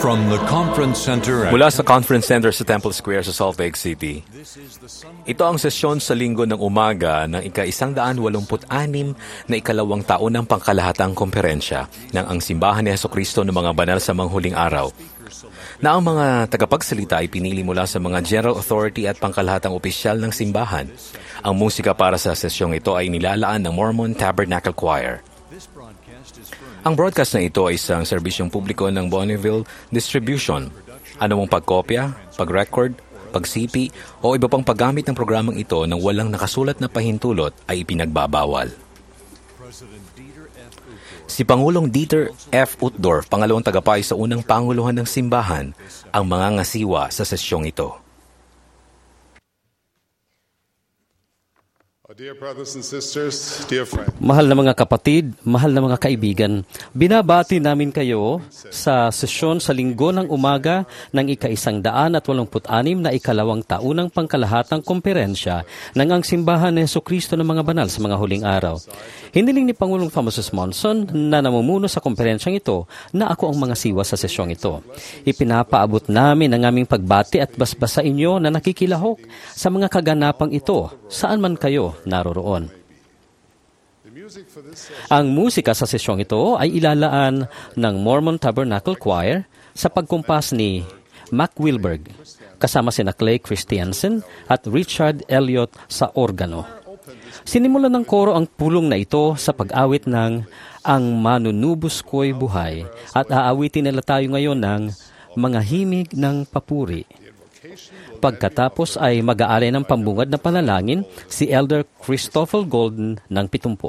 From the Conference Center Mula sa Conference Center sa Temple Square sa Salt Lake City, ito ang sesyon sa linggo ng umaga ng ika-186 na ikalawang taon ng pangkalahatang komperensya ng ang Simbahan ni Jesucristo ng mga banal sa manghuling araw, na ang mga tagapagsalita ay pinili mula sa mga general authority at pangkalahatang opisyal ng simbahan. Ang musika para sa sesyong ito ay nilalaan ng Mormon Tabernacle Choir. Ang broadcast na ito ay isang serbisyong publiko ng Bonneville Distribution. Anumang pagkopya, pag-record, pagsipi o iba pang paggamit ng programang ito nang walang nakasulat na pahintulot ay ipinagbabawal. Si Pangulong Dieter F. Uchtdorf, pangalawang tagapayo sa unang panguluhan ng simbahan, ang mga ngasiwa sa sesyong ito. Dear brothers and sisters, dear friends. Mahal na mga kapatid, mahal na mga kaibigan, binabati namin kayo sa sesyon sa linggo ng umaga ng ika-186 na ikalawang taunang pangkalahatang komperensya ng ang Simbahan ni Jesucristo ng mga banal sa mga huling araw. Hiniling ni Pangulong Thomas S. Monson na namumuno sa komperensyang ito na ako ang mga siwa sa sesyong ito. Ipinapaabot namin ang aming pagbati at basbas sa inyo na nakikilahok sa mga kaganapang ito, saan man kayo naroroon. Ang musika sa sesyong ito ay ilalaan ng Mormon Tabernacle Choir sa pagkumpas ni Mac Wilberg, kasama sina Clay Christiansen at Richard Elliot sa organo. Sinimulan ng koro ang pulong na ito sa pag-awit ng Ang Manunubos Ko'y Buhay at aawitin nila tayo ngayon ng Mga Himig ng Papuri. Pagkatapos ay mag-aari ng pambungad na panalangin si Elder Christopher Golden ng 70.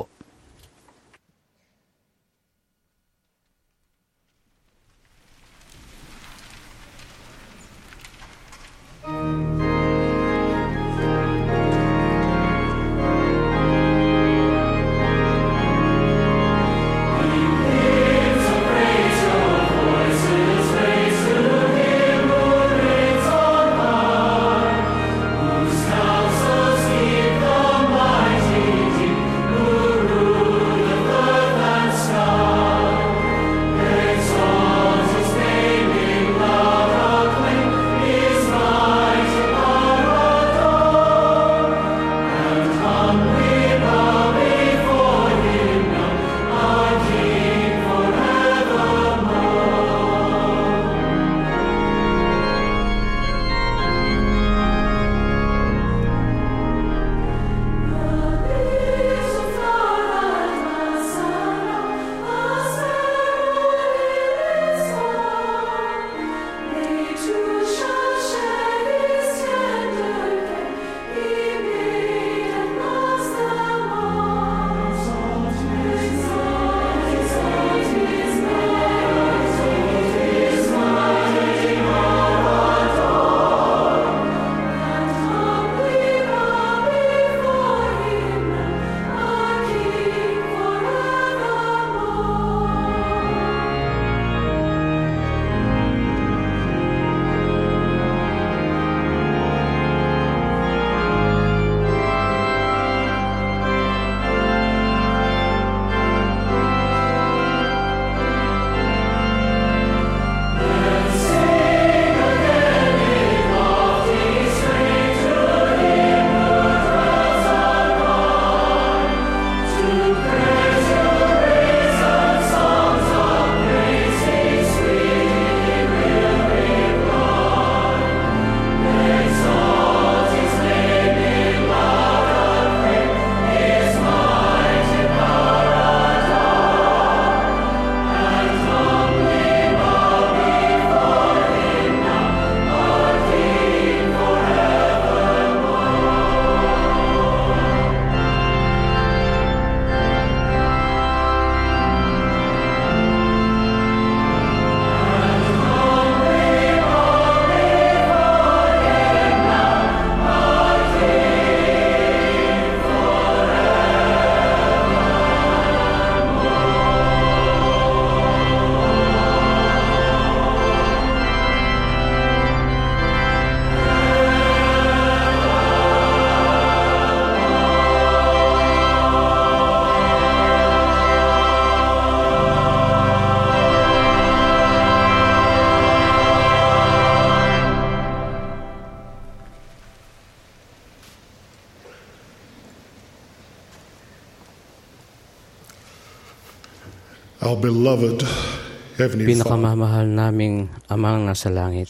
Our beloved Heavenly Father, Pinakamamahal naming Amang nasa langit,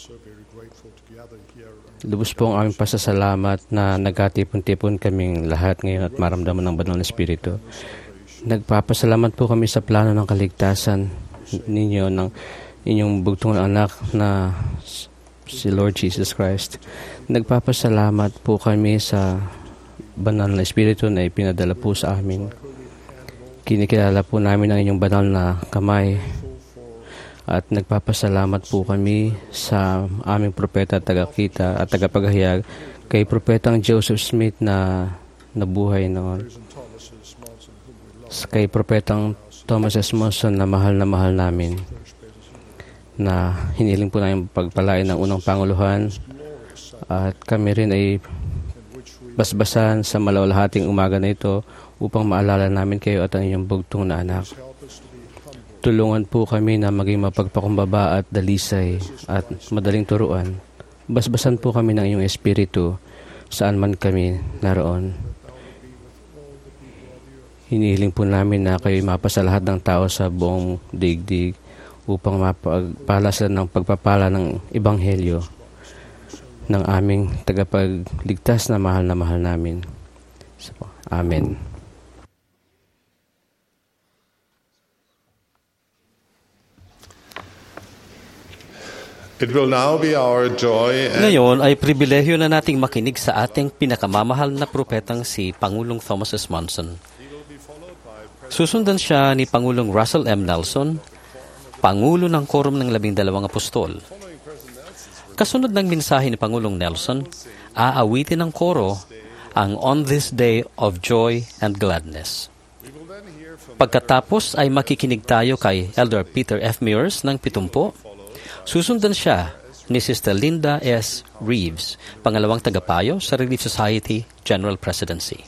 lubos po ang aming pasasalamat na nagkatipon-tipon kaming lahat ngayon at maramdaman ng banal na Espiritu. Nagpapasalamat po kami sa plano ng kaligtasan ninyo ng inyong bugtong na anak na si Lord Jesus Christ. Nagpapasalamat po kami sa banal na Espiritu na ipinadala po sa amin. Kinikilala po namin ang inyong banal na kamay at nagpapasalamat po kami sa aming propeta at tagakita at tagapaghayag kay propetang Joseph Smith na nabuhay noon. Kay propetang Thomas S. Monson na mahal namin, na hiniling po namin pagpalain ng unang Panguluhan, at kami rin ay basbasan sa malawalhating umaga na ito upang maalala namin kayo at ang inyong bugtong na anak. Tulungan po kami na maging mapagpakumbaba at dalisay at madaling turuan. Basbasan po kami ng iyong Espiritu saan man kami naroon. Hinihiling po namin na kayo mapasa lahat ng tao sa buong daigdig upang mapagpala sila ng pagpapala ng Ebanghelyo ng aming tagapagligtas na mahal namin. Amen. It will now be our joy Ngayon ay pribilehyo na nating makinig sa ating pinakamamahal na propetang si Pangulong Thomas S. Monson. Susundan siya ni Pangulong Russell M. Nelson, Pangulo ng Quorum ng 12 Apostol. Kasunod ng mensahe ni Pangulong Nelson, aawitin ng koro ang On This Day of Joy and Gladness. Pagkatapos ay makikinig tayo kay Elder Peter F. Mears ng 70. Susundan siya ni Sister Linda S. Reeves, pangalawang tagapayo sa Relief Society General Presidency.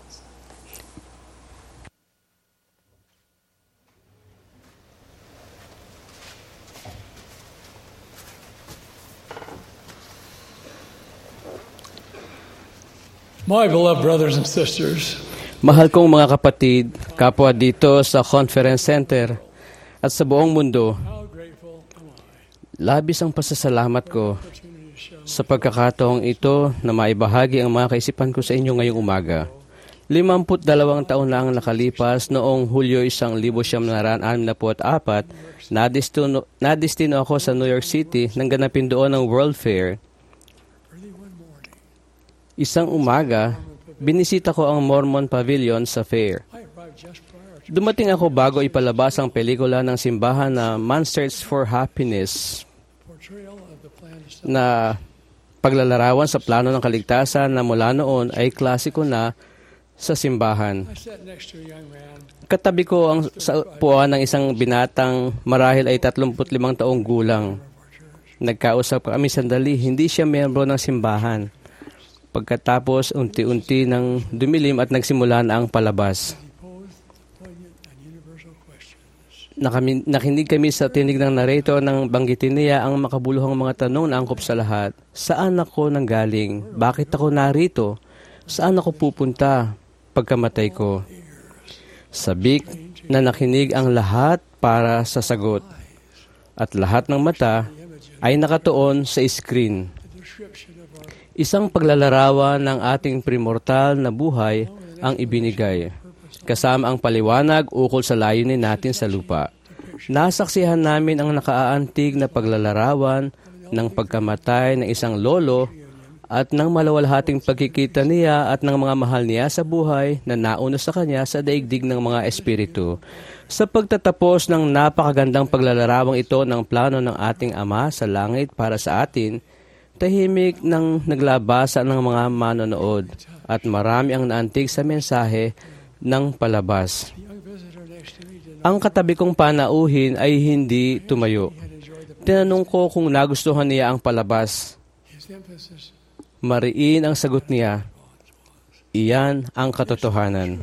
My beloved brothers and sisters, Mahal kong mga kapatid, kapwa dito sa Conference Center at sa buong mundo, how grateful am I labis ang pasasalamat ko sa pagkakataong ito na maibahagi ang mga kaisipan ko sa inyo ngayong umaga. 52 taon na ang nakalipas noong Hulyo 1964, nadestino ako sa New York City nang ganapin doon ang World Fair. Isang umaga, binisita ko ang Mormon Pavilion sa fair. I arrived just prior to Dumating ako bago ipalabas ang pelikula ng simbahan na Man's Search for Happiness portrayal of the plan to stop. na paglalarawan sa plano ng kaligtasan na mula noon ay klasiko na sa simbahan. I sat next to a young man Katabi ko ang sa upuan ng isang binatang marahil ay 35 taong gulang. Nagkausap kami sandali, hindi siya miyembro ng simbahan. Pagkatapos, unti-unti nang dumilim at nagsimula na ang palabas. posed poignant and universal questions. Nakinig kami sa tinig ng narrator nang banggitin niya ang makabuluhang mga tanong na angkop sa lahat. Saan ako nanggaling? Bakit ako narito? Saan ako pupunta pagkamatay ko? Sabik na nakinig ang lahat para sa sagot. At lahat ng mata ay nakatuon sa screen. The description of our Isang paglalarawan ng ating primortal na buhay ang ibinigay, kasama ang paliwanag ukol sa layunin natin sa lupa. Nasaksihan namin ang nakaaantig na paglalarawan ng pagkamatay ng isang lolo at ng malawalhating pagkikita niya at ng mga mahal niya sa buhay na nauna sa kanya sa daigdig ng mga espiritu. Sa pagtatapos ng napakagandang paglalarawang ito ng plano ng ating Ama sa langit para sa atin, tahimik nang naglabasa ng mga manonood at marami ang naantig sa mensahe ng palabas. young visitor next to me did not Ang katabi kong panauhin ay hindi tumayo. enjoy the Tinanong ko kung nagustuhan niya ang palabas. his emphasis. Mariin ang sagot niya, iyan ang katotohanan.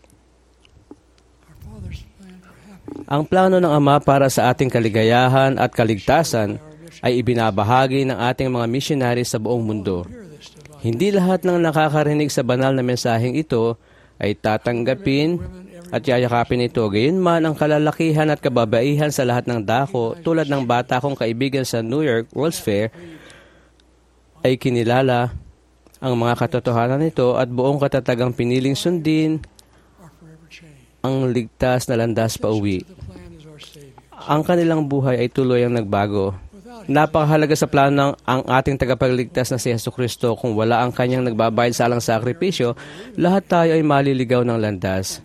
Our Father's plan for happiness. Ang plano ng Ama para sa ating kaligayahan at kaligtasan ay ibinabahagi ng ating mga missionary sa buong mundo. Hear this divine Hindi lahat ng nakakarinig sa banal na mensaheng ito ay tatanggapin at yayakapin ito. Gayunman, ang kalalakihan at kababaihan sa lahat ng dako, tulad ng bata kong kaibigan sa New York World's Fair, ay kinilala ang mga katotohanan nito at buong katatagang piniling sundin ang ligtas na landas pa uwi. Ang kanilang buhay ay tuloy ang nagbago. Napakahalaga sa plano ng ang ating tagapagligtas na si Jesucristo. Kung wala ang kanyang nagbabayad sa alang sakripisyo, lahat tayo ay maliligaw ng landas.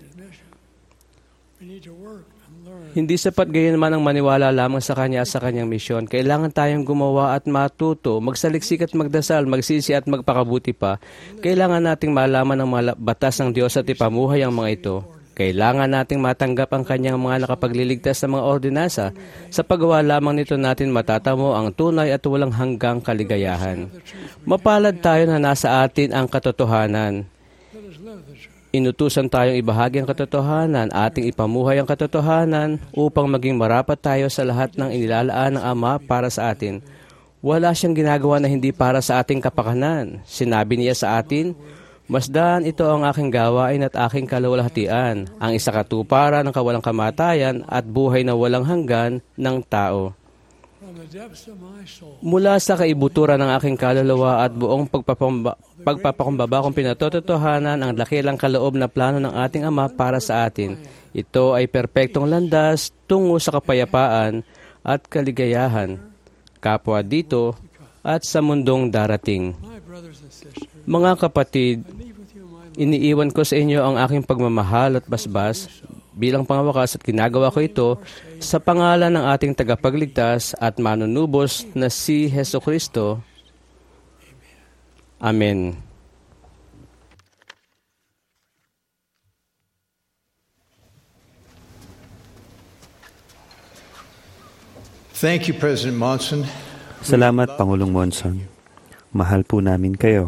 Hindi sapat gayon man ang maniwala lamang sa Kanya at sa Kanyang misyon. Kailangan tayong gumawa at matuto, magsaliksik at magdasal, magsisi at magpakabuti pa. Kailangan nating malaman ang mga batas ng Diyos at ipamuhay ang mga ito. Kailangan nating matanggap ang Kanyang mga nakapagliligtas na mga ordinansa. Sa paggawa lamang nito natin matatamo ang tunay at walang hanggang kaligayahan. Mapalad tayo na nasa atin ang katotohanan. Inutusan tayong ibahagi ang katotohanan, ating ipamuhay ang katotohanan upang maging marapat tayo sa lahat ng inilalaan ng Ama para sa atin. Wala siyang ginagawa na hindi para sa ating kapakanan. Sinabi niya sa atin, "Masdan, ito ang aking gawain at aking kaluwalhatian, ang isakatuparan ng kawalang kamatayan at buhay na walang hanggan ng tao." Mula sa kaibuturan ng aking kaluluwa at buong pagpapakumbaba kong pinatotohanan ang dakilang kaloob na plano ng ating Ama para sa atin. Ito ay perpektong landas tungo sa kapayapaan at kaligayahan, kapwa dito at sa mundong darating. Mga kapatid, iniiwan ko sa inyo ang aking pagmamahal at basbas. Bilang pangwakas at ginagawa ko ito sa pangalan ng ating tagapagligtas at manunubos na si Jesucristo. Amen. Thank you, President Monson. Salamat, Pangulong Monson. Mahal po namin kayo.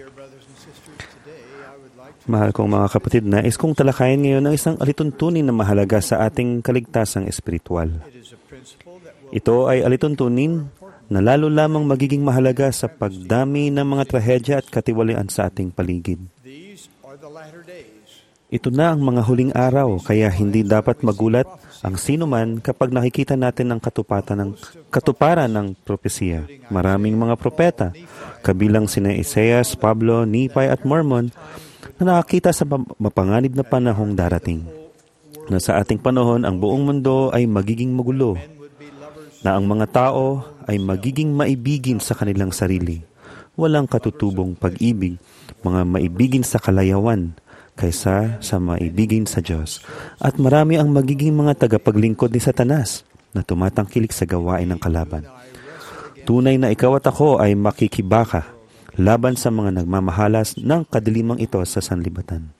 Mahal kong mga kapatid, nais kong talakayin ngayon ang isang alituntunin na mahalaga sa ating kaligtasang espiritual. Ito ay alituntunin na lalo lamang magiging mahalaga sa pagdami ng mga trahedya at katiwalian sa ating paligid. Ito na ang mga huling araw, kaya hindi dapat magulat ang sinuman kapag nakikita natin ang katuparan ng propesiya. Maraming mga propeta, kabilang sina Isaias, Pablo, Nephi at Mormon, na nakakita sa mapanganib na panahong darating, na sa ating panahon ang buong mundo ay magiging magulo, na ang mga tao ay magiging maibigin sa kanilang sarili, walang katutubong pag-ibig, mga maibigin sa kalayawan kaysa sa maibigin sa Diyos, at marami ang magiging mga tagapaglingkod ni Satanas na tumatangkilik sa gawain ng kalaban. Tunay na ikaw at ako ay makikibaka laban sa mga nagmamahalas ng kadilimang ito sa sanlibutan.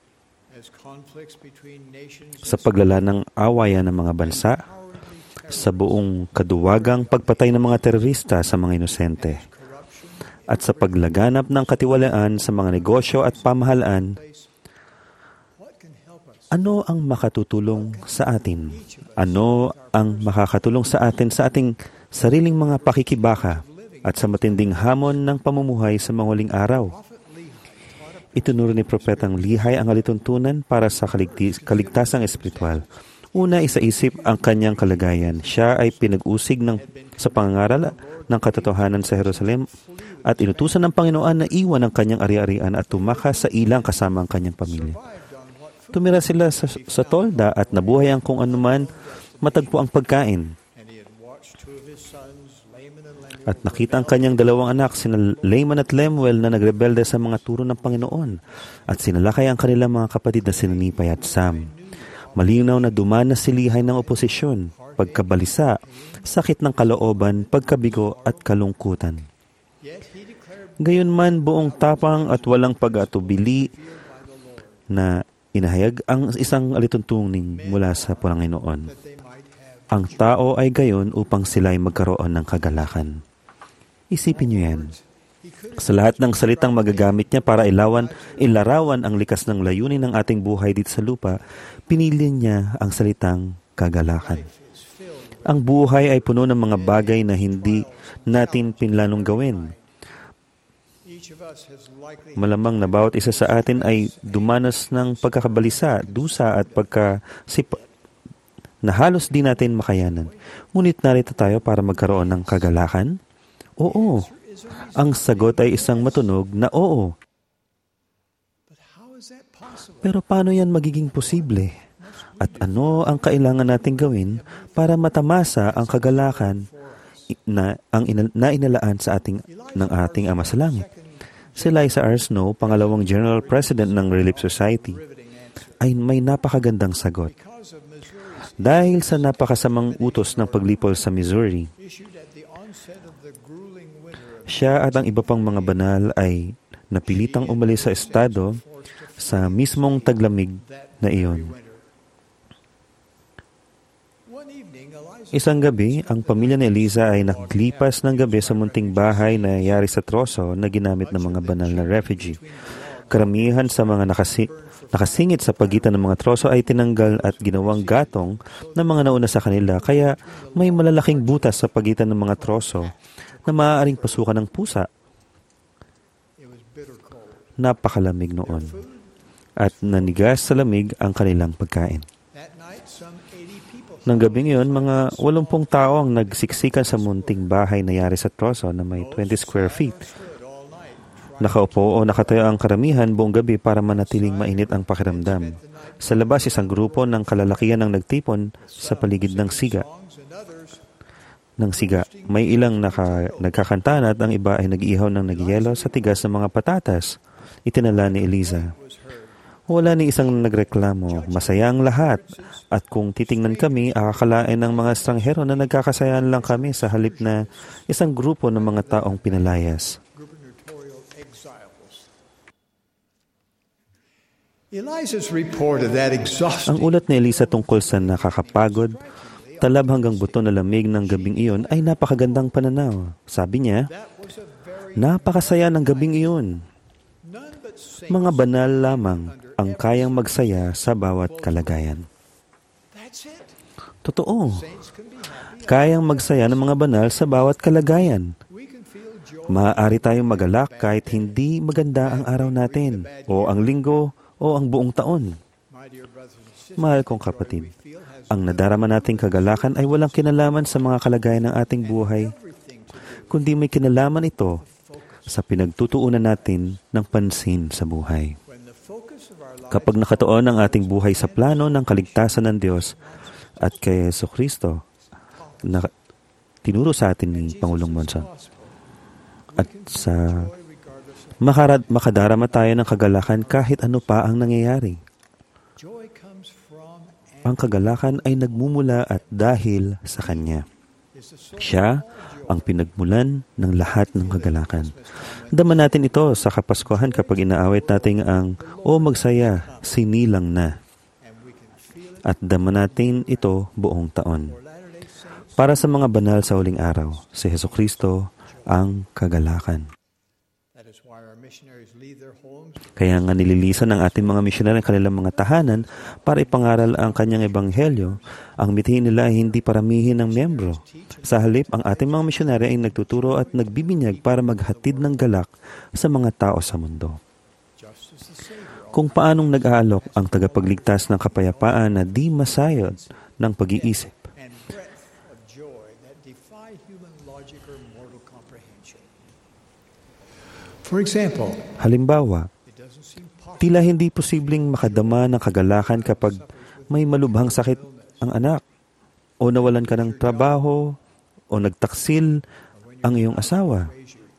Sa paglala ng awayan ng mga bansa, sa buong kaduwagang pagpatay ng mga terorista sa mga inosente, at sa paglaganap ng katiwalaan sa mga negosyo at pamahalaan, ano ang makatutulong sa atin? Ano ang makakatulong sa atin sa ating sariling mga pakikibaka at sa matinding hamon ng pamumuhay sa mga huling araw? Itinuro ni Propetang Lihay ang alituntunan para sa kaligtasang espiritual. Una, isaisip ang kanyang kalagayan. Siya ay pinag-usig sa pangangaral ng katotohanan sa Jerusalem at inutusan ng Panginoon na iwan ang kanyang ari-arian at tumakas sa ilang kasama ang kanyang pamilya. Tumira sila sa tolda at nabuhay ang kung anuman matagpo ang pagkain. At nakita ang kanyang dalawang anak, sina Laman at Lemuel, na nagrebelde sa mga turo ng Panginoon, at sinalakay ang kanilang mga kapatid na sina Nephi at Sam. Malinaw na dumanas si Lihay ng oposisyon, pagkabalisa, sakit ng kalooban, pagkabigo at kalungkutan. Gayunman, buong tapang at walang pag-atubili na inahayag ang isang alituntunin mula sa Panginoon. Ang tao ay gayon upang sila ay magkaroon ng kagalakan. Isipin niyo yan. Sa lahat ng salitang magagamit niya para ilarawan ang likas ng layunin ng ating buhay dito sa lupa, pinili niya ang salitang kagalakan. Ang buhay ay puno ng mga bagay na hindi natin pinlanong gawin. Each of us has likely Malamang na bawat isa sa atin ay dumanas ng pagkakabalisa, dusa at pagkasipa na halos di natin makayanan. Ngunit narito tayo para magkaroon ng kagalakan? Oo. Ang sagot ay isang matunog na oo. but how is that possible? Pero paano yan magiging posible? At ano ang kailangan nating gawin para matamasa ang kagalakan na inalaan sa ng ating Ama sa Langit? Si Eliza R. Snow, pangalawang General President ng Relief Society, ay may napakagandang sagot. Dahil sa napakasamang utos ng paglipol sa Missouri, Issued at the onset of the grueling winter of siya at ang iba pang mga banal ay napilitang umalis sa estado sa mismong taglamig na iyon. winter. One evening, Eliza Isang gabi, ang pamilya ni Eliza ay naglipas ng gabi sa munting bahay na yari sa troso na ginamit ng mga banal na refugee. Karamihan sa mga nakasingit sa pagitan ng mga troso ay tinanggal at ginawang gatong ng mga nauna sa kanila, kaya may malalaking butas sa pagitan ng mga troso na maaaring pasukan ng pusa. it was bitter cold. Napakalamig noon at nanigas sa lamig ang kanilang pagkain. That night, some 80 people Nang gabing iyon, mga 80 tao ang nagsiksikan sa munting bahay na yari sa troso na may 20 square feet. stood all night Nakaupo o nakatayo ang karamihan buong gabi para manatiling mainit ang pakiramdam. Sa labas, isang grupo ng kalalakihan ang nagtipon sa paligid ng siga. songs and others May ilang nagkakantahan at ang iba ay nag-ihaw ng nagyelo sa tigas ng mga patatas. Itinala ni Eliza. Wala ni isang nagreklamo. Masaya ang lahat. At kung titingnan kami, akakalain ng mga estranghero na nagkakasayaan lang kami sa halip na isang grupo ng mga taong pinalayas. gubernatorial exiles. Eliza's report of that Ang exhausting ulat ni Eliza tungkol sa nakakapagod, talab hanggang buto na lamig ng gabing iyon ay napakagandang pananaw. Sabi niya, that was a very napakasaya ng gabing iyon. none but saints. Mga banal lamang ang kayang magsaya sa bawat kalagayan. That's it. Totoo. Saints can be happy. Kayang magsaya ng mga banal sa bawat kalagayan. We can feel joy. Maaari tayong magalak kahit hindi maganda ang araw natin, o ang linggo, o ang buong taon. My dear brothers and sisters, Mahal kong kapatid, feel has ang nadarama nating kagalakan ay walang kinalaman sa mga kalagayan ng ating buhay, everything to do kundi may kinalaman ito sa pinagtutuunan natin ng pansin sa buhay. when the focus of our life Kapag nakatuon ang ating buhay sa plano ng kaligtasan ng Diyos at kay Jesucristo na tinuro sa atin ni Pangulong Monson, at sa makadarama tayo ng kagalakan kahit ano pa ang nangyayari. joy comes from Ang kagalakan ay nagmumula at dahil sa Kanya. is the source Siya ang pinagmulan ng lahat ng kagalakan. Dama natin ito sa Kapaskuhan kapag inaawit natin ang "O magsaya, sinilang na." and we can feel it At dama natin ito buong taon. for Latter-day Saints. Para sa mga banal sa huling araw, si Jesucristo ang kagalakan. That is why our missionaries leave their homes Kaya nga nililisan ng ating mga misyonaryo ang kanilang mga tahanan para ipangaral ang kanyang ebanghelyo. Ang mithiin nila ay hindi paramihin ng miyembro. Sa halip, ang ating mga misyonaryo ay nagtuturo at nagbibinyag para maghatid ng galak sa mga tao sa mundo. just as the Savior Kung paanong nag-aalok ang tagapagligtas ng kapayapaan na di masayod ng pag-iisip. and breadth of joy that defy human logic or mortal comprehension. For example, Halimbawa, it doesn't seem possible tila hindi posibleng makadama ng kagalakan kapag may malubhang sakit ang anak, o nawalan ka ng trabaho, o nagtaksil ang iyong asawa. praise you.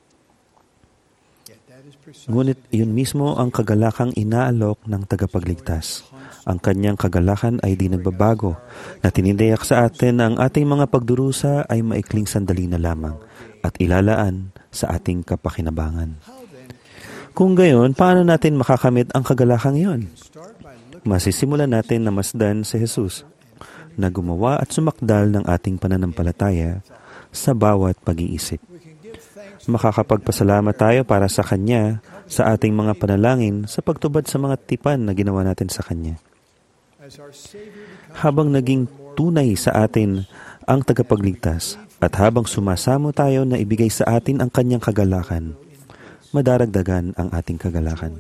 Yet that is precisely Ngunit iyon mismo ang kagalakang inaalok ng tagapagligtas. Ang kanyang kagalakan ay di nagbabago, na tinidayak sa atin na ang ating mga pagdurusa ay maikling sandali na lamang at ilalaan sa ating kapakinabangan. Kung gayon, paano natin makakamit ang kagalakang iyon? start by looking Masisimulan natin na masdan si Jesus na gumawa at sumakdal ng ating pananampalataya sa bawat pag-iisip. we can give thanks Makakapagpasalamat tayo para sa Kanya sa ating mga panalangin sa pagtubad sa mga tipan na ginawa natin sa Kanya. as our Savior becomes Habang naging tunay sa atin ang tagapagligtas at habang sumasamo tayo na ibigay sa atin ang Kanyang kagalakan, madaragdagan ang ating kagalakan.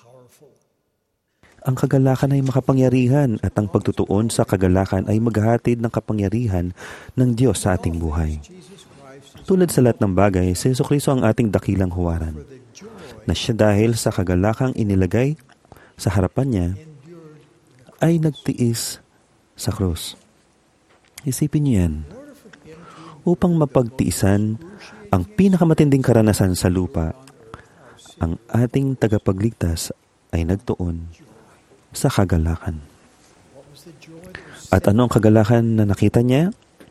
Ang kagalakan ay makapangyarihan at ang pagtutuon sa kagalakan ay maghahatid ng kapangyarihan ng Diyos sa ating buhay. Tulad sa lahat ng bagay, si Jesucristo ang ating dakilang huwaran, na siya dahil sa kagalakang inilagay sa harapan niya, ay nagtiis sa krus. Isipin niyo yan. Upang mapagtiisan ang pinakamatinding karanasan sa lupa, ang ating tagapagligtas ay nagtuon sa kagalakan. At ano ang kagalakan na nakita niya?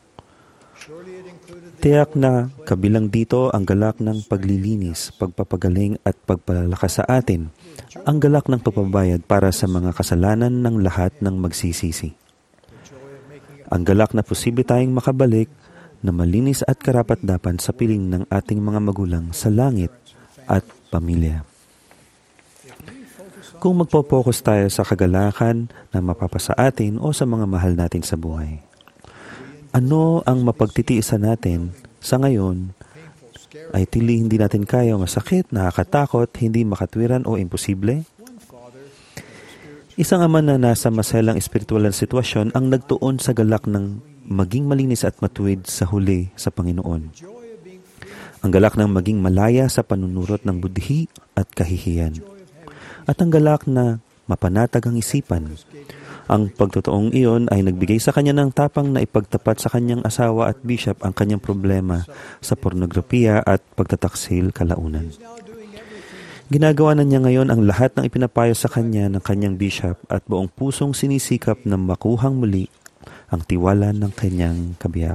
Tiyak na kabilang dito ang galak ng paglilinis, pagpapagaling at pagpalakas sa atin, ang galak ng pagbabayad para sa mga kasalanan ng lahat ng magsisisi. Ang galak na posible tayong makabalik na malinis at karapat-dapat sa piling ng ating mga magulang sa langit at pamilya. Kung magpo-focus tayo sa kagalakan na mapapasa atin o sa mga mahal natin sa buhay, ano ang mapagtitiisan natin sa ngayon ay tili hindi natin kaya, masakit, nakakatakot, hindi makatwiran o imposible? Isang ama na nasa maselang espiritual na sitwasyon ang nagtuon sa galak ng maging malinis at matuwid sa huli sa Panginoon. Ang galak ng maging malaya sa panunurot ng budhi at kahihiyan. At ang galak na mapanatag ang isipan. Ang pagtotoong iyon ay nagbigay sa kanya ng tapang na ipagtapat sa kanyang asawa at bishop ang kanyang problema sa pornografiya at pagtataksil kalaunan. Ginagawa na niya ngayon ang lahat ng ipinapayo sa kanya ng kanyang bishop at buong pusong sinisikap na makuhang muli ang tiwala ng kanyang kabiyak.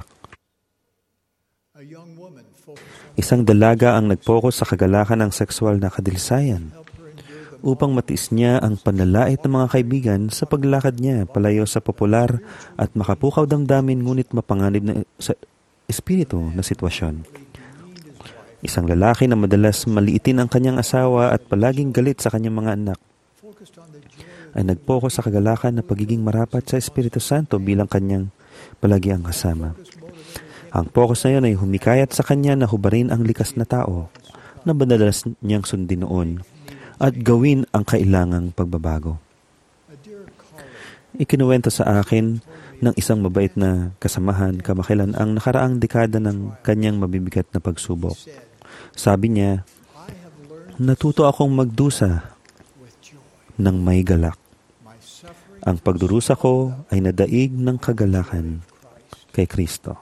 Isang dalaga ang nag-focus sa kagalakan ng sexual na kadilisayan upang matiis niya ang panlalait ng mga kaibigan sa paglakad niya palayo sa popular at makapukaw damdamin ngunit mapanganib na sa espiritu na sitwasyon. Isang lalaki na madalas maliitin ang kanyang asawa at palaging galit sa kanyang mga anak ay nag-focus sa kagalakan na pagiging marapat sa Espiritu Santo bilang kanyang palagi ang kasama. Ang focus na yun ay humikayat sa kanya na hubarin ang likas na tao na madalas niyang sundin noon at gawin ang kailangang pagbabago. Ikinuwento sa akin ng isang mabait na kasamahan kamakailan ang nakaraang dekada ng kanyang mabibigat na pagsubok. Sabi niya, natuto akong magdusa ng may galak. Ang pagdurusa ko ay nadaig ng kagalakan kay Kristo.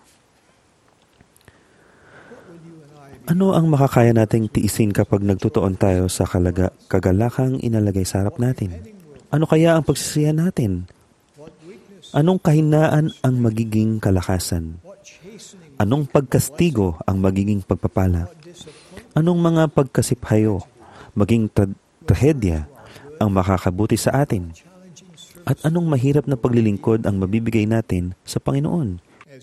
Ano ang makakaya nating tiisin kapag nagtutuon tayo sa kagalakang inalagay sa harap natin? Ano kaya ang pagsisihan natin? Anong kahinaan ang magiging kalakasan? Anong pagkastigo ang magiging pagpapala? Anong mga pagkasiphayo, maging trahedya ang makakabuti sa atin? At anong mahirap na paglilingkod ang mabibigay natin sa Panginoon?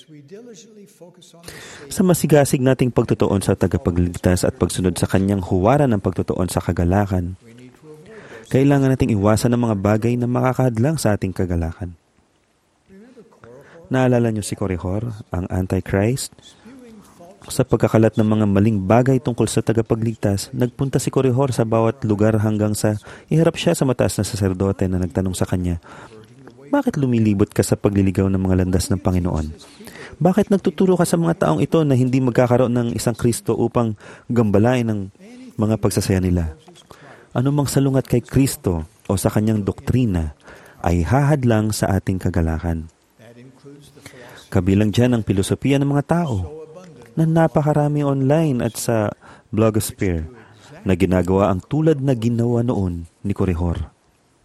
Sa masigasig nating pagtutuon sa tagapagligtas at pagsunod sa kanyang huwaran ng pagtutuon sa kagalakan, kailangan nating iwasan ang mga bagay na makakahadlang sa ating kagalakan. Naalala niyo si Korihor, ang Antichrist? Sa pagkakalat ng mga maling bagay tungkol sa tagapagligtas, nagpunta si Korihor sa bawat lugar hanggang sa iharap siya sa mataas na saserdote na nagtanong sa kanya, bakit lumilibot ka sa pagliligaw ng mga landas ng Panginoon? Bakit nagtuturo ka sa mga taong ito na hindi magkakaroon ng isang Kristo upang gambalain ang mga pagsasaya nila? Anumang salungat kay Kristo o sa kanyang doktrina ay hahadlang sa ating kagalakan. Kabilang dyan ang filosofiya ng mga tao na napakarami online at sa blogosphere na ginagawa ang tulad na ginawa noon ni Korihor.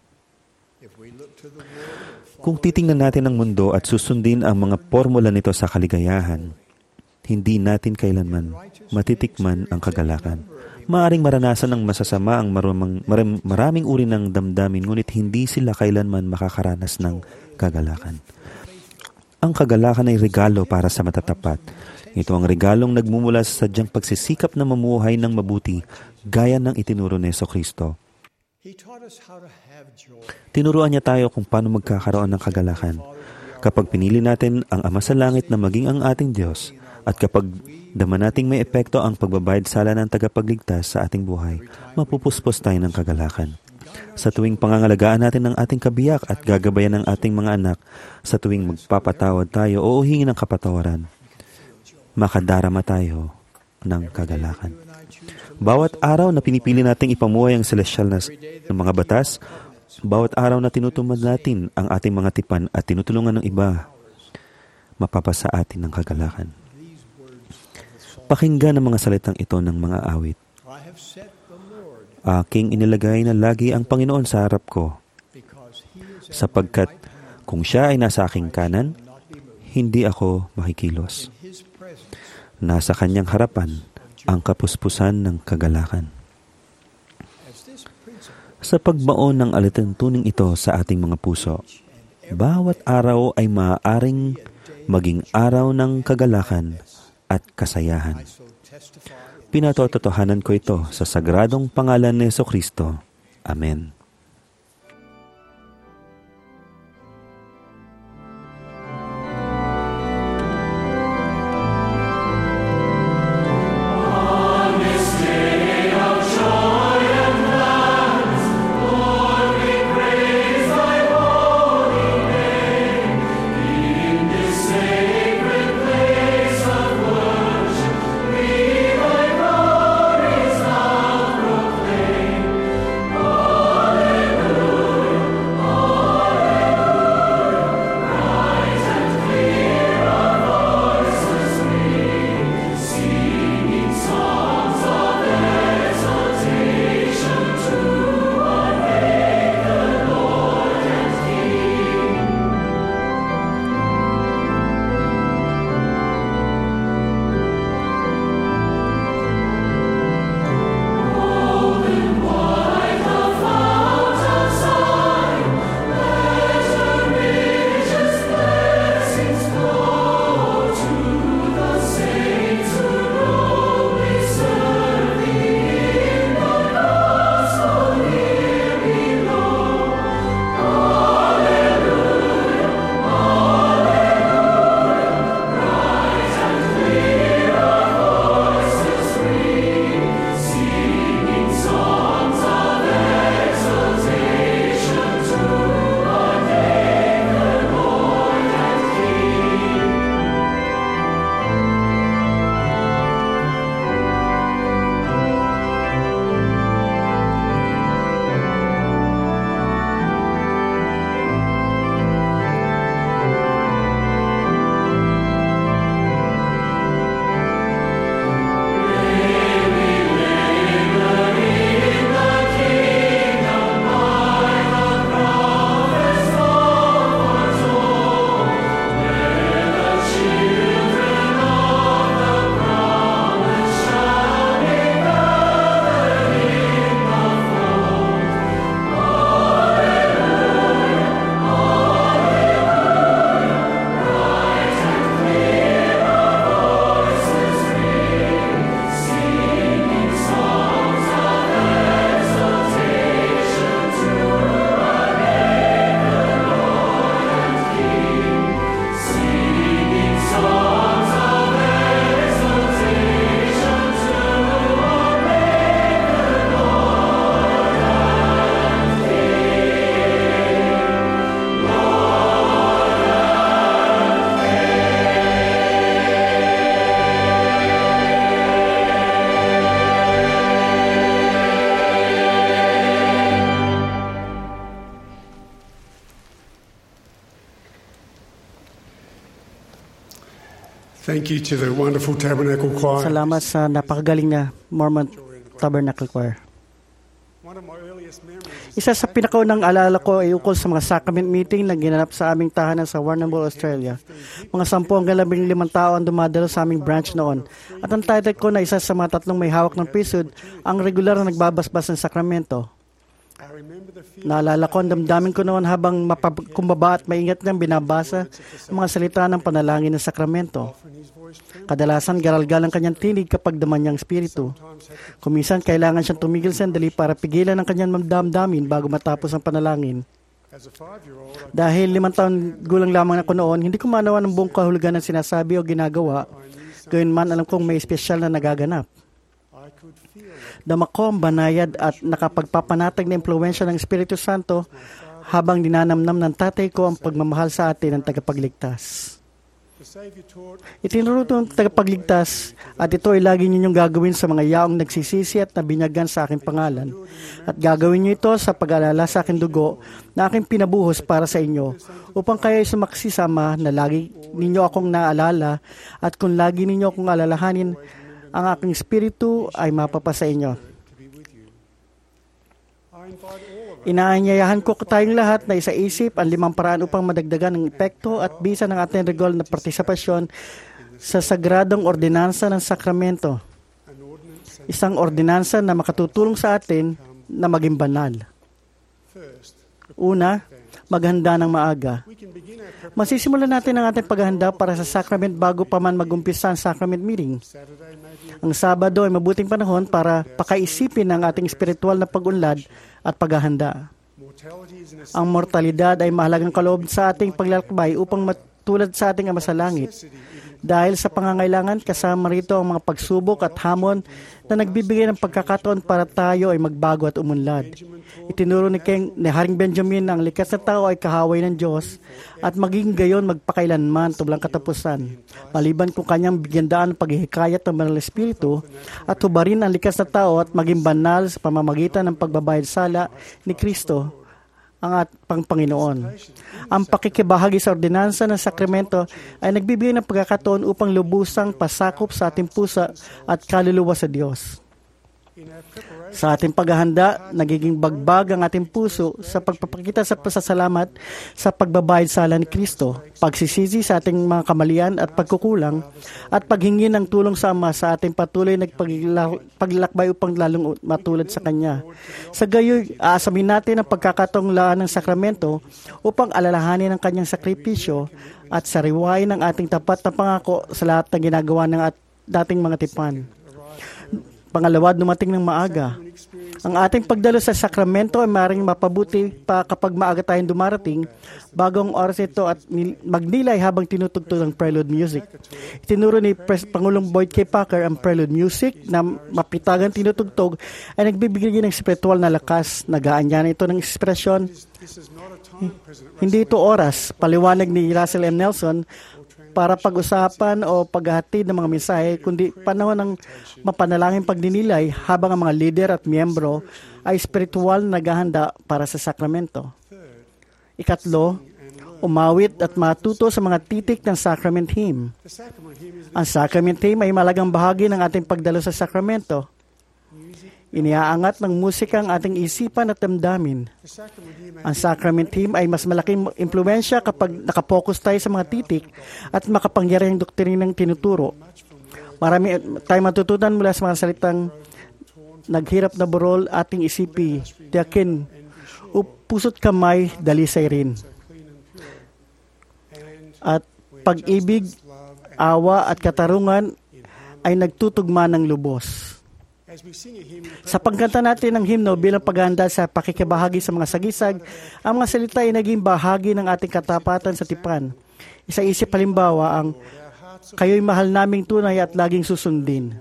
Kung titingnan natin ang mundo at susundin ang mga formula nito sa kaligayahan, hindi natin kailanman matitikman ang kagalakan. Maaring maranasan ng masasama ang maraming uri ng damdamin, ngunit hindi sila kailanman makakaranas ng kagalakan. Ang kagalakan ay regalo para sa matatapat. Ito ang regalong nagmumula sa sadyang pagsisikap na mamuhay ng mabuti, gaya ng itinuro ni Jesucristo. Tinuruan niya tayo kung paano magkakaroon ng kagalakan. Kapag pinili natin ang Ama sa Langit na maging ang ating Diyos, At kapag dama nating may epekto ang pagbabayad sala ng tagapagligtas sa ating buhay, mapupuspos tayo ng kagalakan. Sa tuwing pangangalagaan natin ng ating kabiyak at gagabayan ng ating mga anak, sa tuwing magpapatawad tayo o huhingi ng kapatawaran, makadarama tayo ng kagalakan. Bawat araw na pinipili nating ipamuhay ang celestial na mga batas, bawat araw na tinutumad natin ang ating mga tipan at tinutulungan ng iba, mapapasa atin ng kagalakan. Pakinggan ang mga salitang ito ng mga awit. Aking inilagay na lagi ang Panginoon sa harap ko, sapagkat kung siya ay nasa aking kanan, hindi ako makikilos. Nasa kanyang harapan ang kapuspusan ng kagalakan. Sa pagbaon ng alituntuning ito sa ating mga puso, bawat araw ay maaaring maging araw ng kagalakan at kasayahan. Pinatotohanan ko ito sa sagradong pangalan ni Jesucristo. Amen. Thank you to the wonderful Tabernacle Choir. Salamat sa napakagaling na Mormon Tabernacle Choir. Isa sa pinakaunang alala ko ay ukol sa mga sacrament meeting na ginanap sa aming tahanan sa Warrnambool, Australia. Mga 10 hanggang 15 tao ang dumadalo sa aming branch noon. At ang title ko na isa sa mga 3 may hawak ng priesthood, ang regular na nagbabasbas ng sakramento. Naalala ko ang damdamin ko noon habang mapagkumbaba at maingat niyang binabasa ang mga salita ng panalangin ng sakramento. Kadalasan garal-gal ang kanyang tinig kapag daman niyang spiritu. Kuminsan kailangan siyang tumigil sandali para pigilan ang kanyang damdamin bago matapos ang panalangin. Dahil 5 taon gulang lamang ako noon, hindi ko manawa ng buong kahulugan ng sinasabi o ginagawa. Gayunman alam kong may espesyal na nagaganap. Dama ko ang banayad at nakapagpapanatag na impluwensya ng Espiritu Santo habang dinanamnam ng tatay ko ang pagmamahal sa atin ng tagapagligtas. Itinuro ng tagapagligtas at ito ay lagi ninyong gagawin sa mga yaong nagsisisi at nabinyagan sa aking pangalan. At gagawin niyo ito sa pag-alala sa aking dugo na aking pinabuhos para sa inyo upang kayo ay sumaksisama na lagi ninyo akong naalala at kung lagi ninyo akong alalahanin, ang aking espiritu ay mapapasa inyo. Inaanyayahan ko tayong lahat na isaisip ang 5 paraan upang madagdagan ang epekto at bisa ng ating regular na partisipasyon sa sagradong ordinansa ng sakramento. Isang ordinansa na makatutulong sa atin na maging banal. Una, maghanda ng maaga. Masisimulan natin ang ating paghahanda para sa sacrament bago pa man mag-umpisa ang sacrament meeting. Ang Sabado ay mabuting panahon para pakaisipin ang ating spiritual na pag-unlad at paghahanda. Ang mortalidad ay mahalagang kaloob sa ating paglalakbay upang matulad sa ating Ama sa Langit. Dahil sa pangangailangan, kasama rito ang mga pagsubok at hamon na nagbibigay ng pagkakataon para tayo ay magbago at umunlad. Itinuro ni Haring Benjamin na ang likas na tao ay kahaway ng Diyos at maging gayon magpakailanman tublang katapusan. Maliban kung kanyang bigyandaan ng paghihikayat ng Banal na Espiritu at hubarin ang likas na tao at maging banal sa pamamagitan ng pagbabayad sala ni Kristo ang atang Panginoon. Ang pakikibahagi sa ordinansa ng sakramento ay nagbibigay ng pagkakataon upang lubusang pasakop sa ating puso at kaluluwa sa Diyos. Sa ating paghahanda, nagiging bagbag ang ating puso sa pagpapakita sa pasasalamat sa pagbabayad sala ni Kristo, pagsisisi sa ating mga kamalian at pagkukulang, at paghingi ng tulong sa Ama sa ating patuloy na paglalakbay upang lalong matulad sa Kanya. Sa gayoy, aasamin natin ang pagkakataong laan ng sakramento upang alalahanin ang Kanyang sakripisyo at sariwain ang ating tapat na pangako sa lahat ng ginagawa ng dating mga tipan. Pangalawa, dumating ng maaga. Ang ating pagdalo sa sakramento ay maaaring mapabuti pa kapag maaga tayong dumarating bago ang oras ito at magnilay habang tinutugtog ng prelude music. Itinuro ni Pangulong Boyd K. Packer ang prelude music na mapitagan tinutugtog ay nagbibigay ng spiritual na lakas. Nagaanyan ito ng ekspresyon. Hindi ito oras, paliwanag ni Russell M. Nelson, para pag-usapan o paghahatid ng mga mensahe, kundi panahon ng mapanalangin pagdinilay habang ang mga lider at miyembro ay spiritual na naghahanda para sa sakramento. Ikatlo, umawit at matuto sa mga titik ng sacrament hymn. Ang sacrament hymn ay malagang bahagi ng ating pagdalo sa sakramento. Iniaangat ng musika ang ating isipan at damdamin. Ang sacrament hymn ay mas malaking impluwensya kapag nakapokus tayo sa mga titik at makapangyarihang doktrinang tinuturo. Marami tayong matutunan mula sa mga salitang naghirap na burol ating isipi, tiyakin, puso't kamay, dalisay rin. At pag-ibig, awa at katarungan ay nagtutugma ng lubos. Sa pagkanta natin ng himno bilang paghahanda sa pakikibahagi sa mga sagisag, ang mga salita ay naging bahagi ng ating katapatan sa tipan. Isa-isip halimbawa ang kayo'y mahal naming tunay at laging susundin.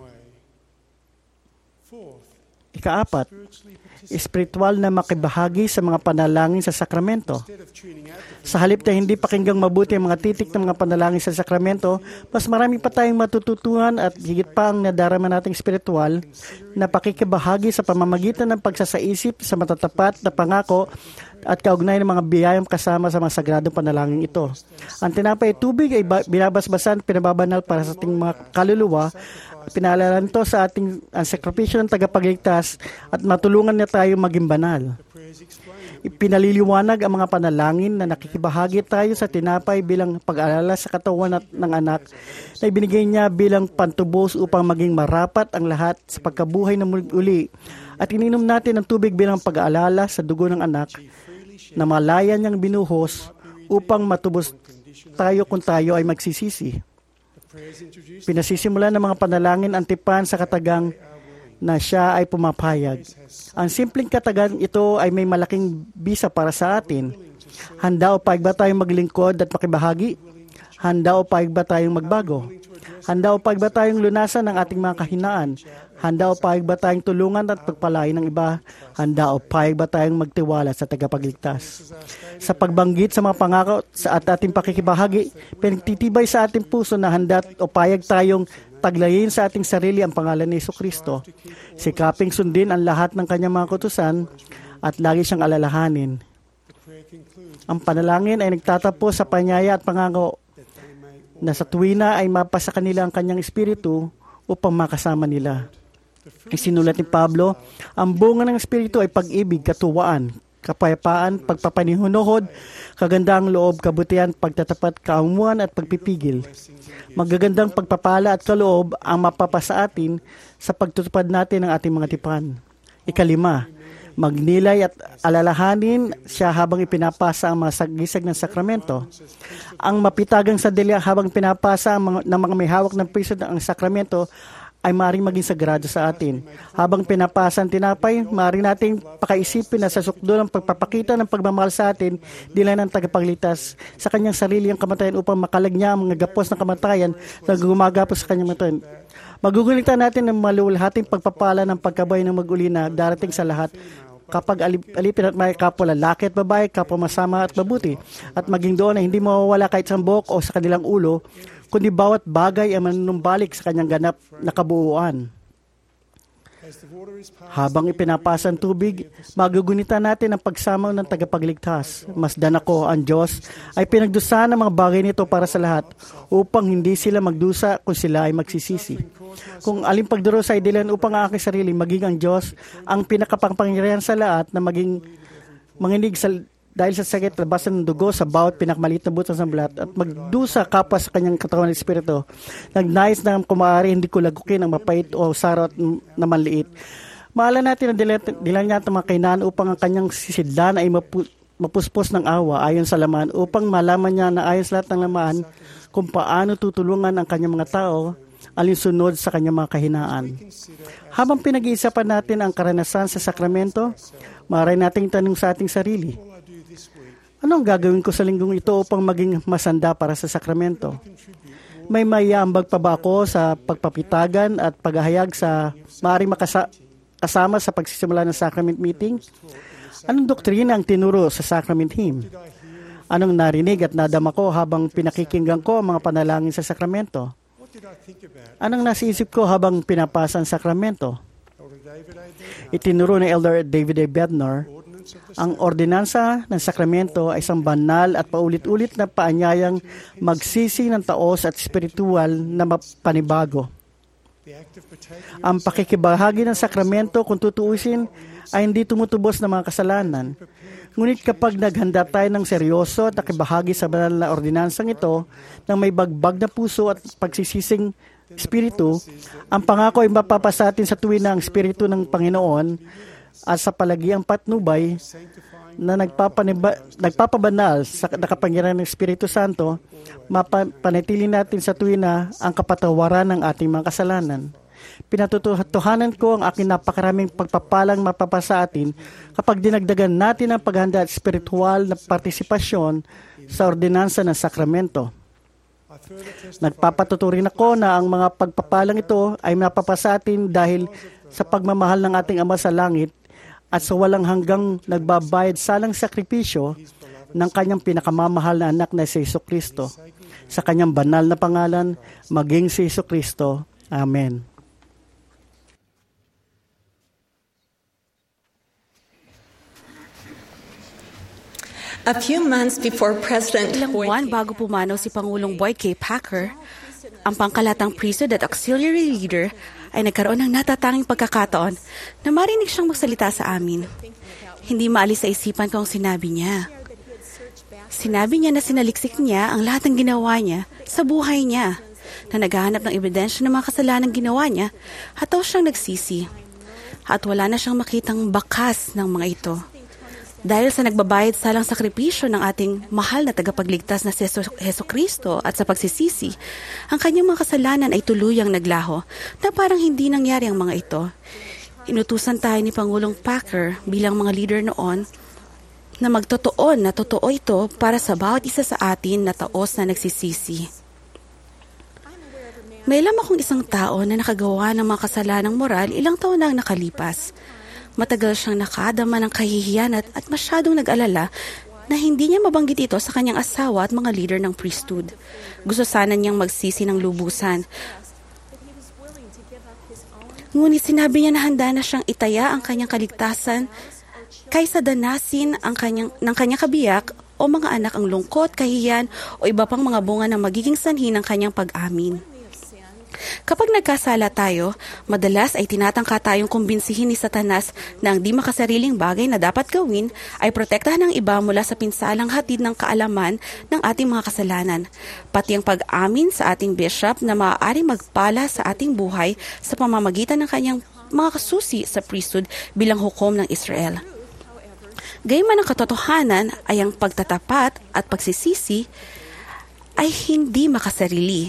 Ikaapat, espiritual na makibahagi sa mga panalangin sa sakramento. Sa halip na hindi pakinggang mabuti ang mga titik ng mga panalangin sa sakramento, mas marami pa tayong matututuhan at higit pa ang nadarama nating espiritual na pakikibahagi sa pamamagitan ng pagsasaisip sa matatapat na pangako at kaugnay ng mga biyayang kasama sa mga sagradong panalangin ito. Ang tinapay tubig ay binabasbasan, pinababanal para sa ating mga kaluluwa. Pinalalan ito sa ating sakripisyo ng tagapagligtas at matulungan niya tayo maging banal. Ipinaliliwanag ang mga panalangin na nakikibahagi tayo sa tinapay bilang pag-alala sa katawan ng anak na ibinigay niya bilang pantubos upang maging marapat ang lahat sa pagkabuhay na uli. At ininom natin ang tubig bilang pag-aalala sa dugo ng anak na malaya niyang binuhos upang matubos tayo kung tayo ay magsisisi. Pinasisimulan ng mga panalangin ang tipan sa katagang na siya ay pumapayag. Ang simpleng katagang ito ay may malaking bisa para sa atin. Handa o paig ba tayong maglingkod at makibahagi? Handa o payag ba tayong magbago? Handa o payag ba tayong lunasan ng ating mga kahinaan? Handa o payag ba tayong tulungan at pagpalain ng iba? Handa o payag ba tayong magtiwala sa tagapagligtas? Sa pagbanggit sa mga pangako at ating pakikibahagi, pinagtitibay sa ating puso na handa o payag tayong taglayin sa ating sarili ang pangalan ni Jesucristo. Sikaping sundin ang lahat ng kanyang mga kutusan at lagi siyang alalahanin. Ang panalangin ay nagtatapos sa panyaya at pangako na sa tuwina ay mapasa kanila ang kanyang espiritu upang makasama nila. Isinulat ni Pablo, ang bunga ng espiritu ay pag-ibig, katuwaan, kapayapaan, pagpapanihunuhod, kagandang loob, kabutihan, pagtatapat, kaunguan at pagpipigil. Magagandang pagpapala at kaloob ang mapapasa atin sa pagtutupad natin ng ating mga tipan. 5, magnilay at alalahanin siya habang ipinapasa ang mga sagisag ng sakramento. Ang mapitagang sandali habang pinapasa ng mga may hawak ng priesthood ang sakramento ay maaaring maging sagrado sa atin. Habang pinapasa ang tinapay, maaaring nating pakaisipin na sa sukdo ng pagpapakita ng pagmamahal sa atin, dila ng tagapagligtas sa kanyang sarili ang kamatayan upang makalagnya ang mga gapos ng kamatayan na gumagapos sa kanyang matayan. Magugulitan natin ng maluwalhating pagpapala ng pagkabay ng mag-uli na darating sa lahat kapag alipin at may kapwa lalaki at babae, kapwa masama at mabuti, at maging doon na hindi mawawala kahit sa buhok o sa kanilang ulo, kundi bawat bagay ay manunumbalik sa kanyang ganap na kabuuan. Habang ipinapasa ang tubig, magugunitan natin ang pagsamaw ng tagapagligtas. Masdan ako, ang Diyos, ay pinagdusahan ng mga bagay nito para sa lahat, upang hindi sila magdusa kung sila ay magsisisi. Kung aling pagdurusa ay dilan upang ang aking sarili, maging ang Diyos, ang pinakapangpangyarihan sa lahat na maging manginig dahil sa sakit, labasan ng dugo sa bawat pinakamalit na butas ng balat at magdusa kapwa sa kanyang katawan ng Espiritu. Nagnais na kung maaari hindi ko lagukin ang mapait o sarot na manliit. Mahala natin ang dilan niya at mga kainaan upang ang kanyang sisidlan ay mapuspos ng awa ayon sa laman upang malaman niya na ayon sa lahat ng laman kung paano tutulungan ang kanyang mga tao alinsunod sa kanyang mga kahinaan. Habang pinag-iisapan natin ang karanasan sa sakramento, maaari nating tanong sa ating sarili, ano ang gagawin ko sa linggong ito upang maging masanda para sa sakramento? May maiambag pa ba ako sa pagpapitagan at paghahayag sa maaaring kasama sa pagsisimula ng sacrament meeting? Anong doktrina ang tinuro sa sacrament hymn? Anong narinig at nadama ko habang pinakikinggan ko ang mga panalangin sa sakramento? Anong nasa isip ko habang pinapasa ang sakramento? Itinuro ni Elder David A. Bednar, ang ordinansa ng sakramento ay isang banal at paulit-ulit na paanyayang magsisi ng taos at spiritual na panibago. Ang pakikibahagi ng sakramento, kung tutuusin, ay hindi tumutubos ng mga kasalanan. Ngunit kapag naghanda tayo ng seryoso at nakibahagi sa banal na ordinansang ito ng may bagbag na puso at pagsisising espiritu, ang pangako ay mapapasa atin sa tuwin na ang espiritu ng Panginoon at sa palagiang patnubay na nagpapabanal sa nakapangyarihan ng Espiritu Santo, mapanatili natin sa tuwin na ang kapatawaran ng ating mga kasalanan. Pinatutuhanan ko ang aking napakaraming pagpapalang mapapasa atin kapag dinagdagan natin ang paghanda at spiritual na partisipasyon sa ordinansa ng sakramento. Nagpapatuturin ako na ang mga pagpapalang ito ay mapapasa atin dahil sa pagmamahal ng ating Ama sa Langit at sa walang hanggang nagbabayad salang sakripisyo ng kanyang pinakamamahal na anak na si Jesucristo. Sa kanyang banal na pangalan, maging si Jesucristo. Amen. A few months before President Ilang buwan bago pumanaw si Pangulong Boyd K. Packer, ang pangkalatang priesthood at auxiliary leader ay nagkaroon ng natatanging pagkakataon na marinig siyang magsalita sa amin. Hindi maalis sa isipan ko ang sinabi niya. Sinabi niya na sinaliksik niya ang lahat ng ginawa niya sa buhay niya, na naghahanap ng ebidensya ng mga kasalanang ginawa niya at daw siyang nagsisi. At wala na siyang makitang bakas ng mga ito. Dahil sa nagbabayad salang sakripisyo ng ating mahal na tagapagligtas na si Jesucristo at sa pagsisisi, ang kanyang mga kasalanan ay tuluyang naglaho na parang hindi nangyari ang mga ito. Inutusan tayo ni Pangulong Packer bilang mga leader noon na magtotoo na totoo ito para sa bawat isa sa atin na taos na nagsisisi. May alam akong isang tao na nakagawa ng mga kasalanang moral ilang taon na ang nakalipas. Matagal siyang nakadama ng kahihiyan at masyadong nag-alala na hindi niya mabanggit ito sa kanyang asawa at mga leader ng priesthood. Gusto sana niyang magsisi ng lubusan. Ngunit sinabi niya na handa na siyang itaya ang kanyang kaligtasan kaysa danasin ng kanyang kabiyak o mga anak ang lungkot, kahihiyan o iba pang mga bunga na magiging sanhi ng kanyang pag-amin. Kapag nagkasala tayo, madalas ay tinatangka tayong kumbinsihin ni Satanas na ang di makasariling bagay na dapat gawin ay protektahan ng iba mula sa pinsalang hatid ng kaalaman ng ating mga kasalanan. Pati ang pag-amin sa ating bishop na maaaring magpala sa ating buhay sa pamamagitan ng kanyang mga kasusi sa priesthood bilang hukom ng Israel. Gayunman ang katotohanan ay ang pagtatapat at pagsisisi ay hindi makasarili.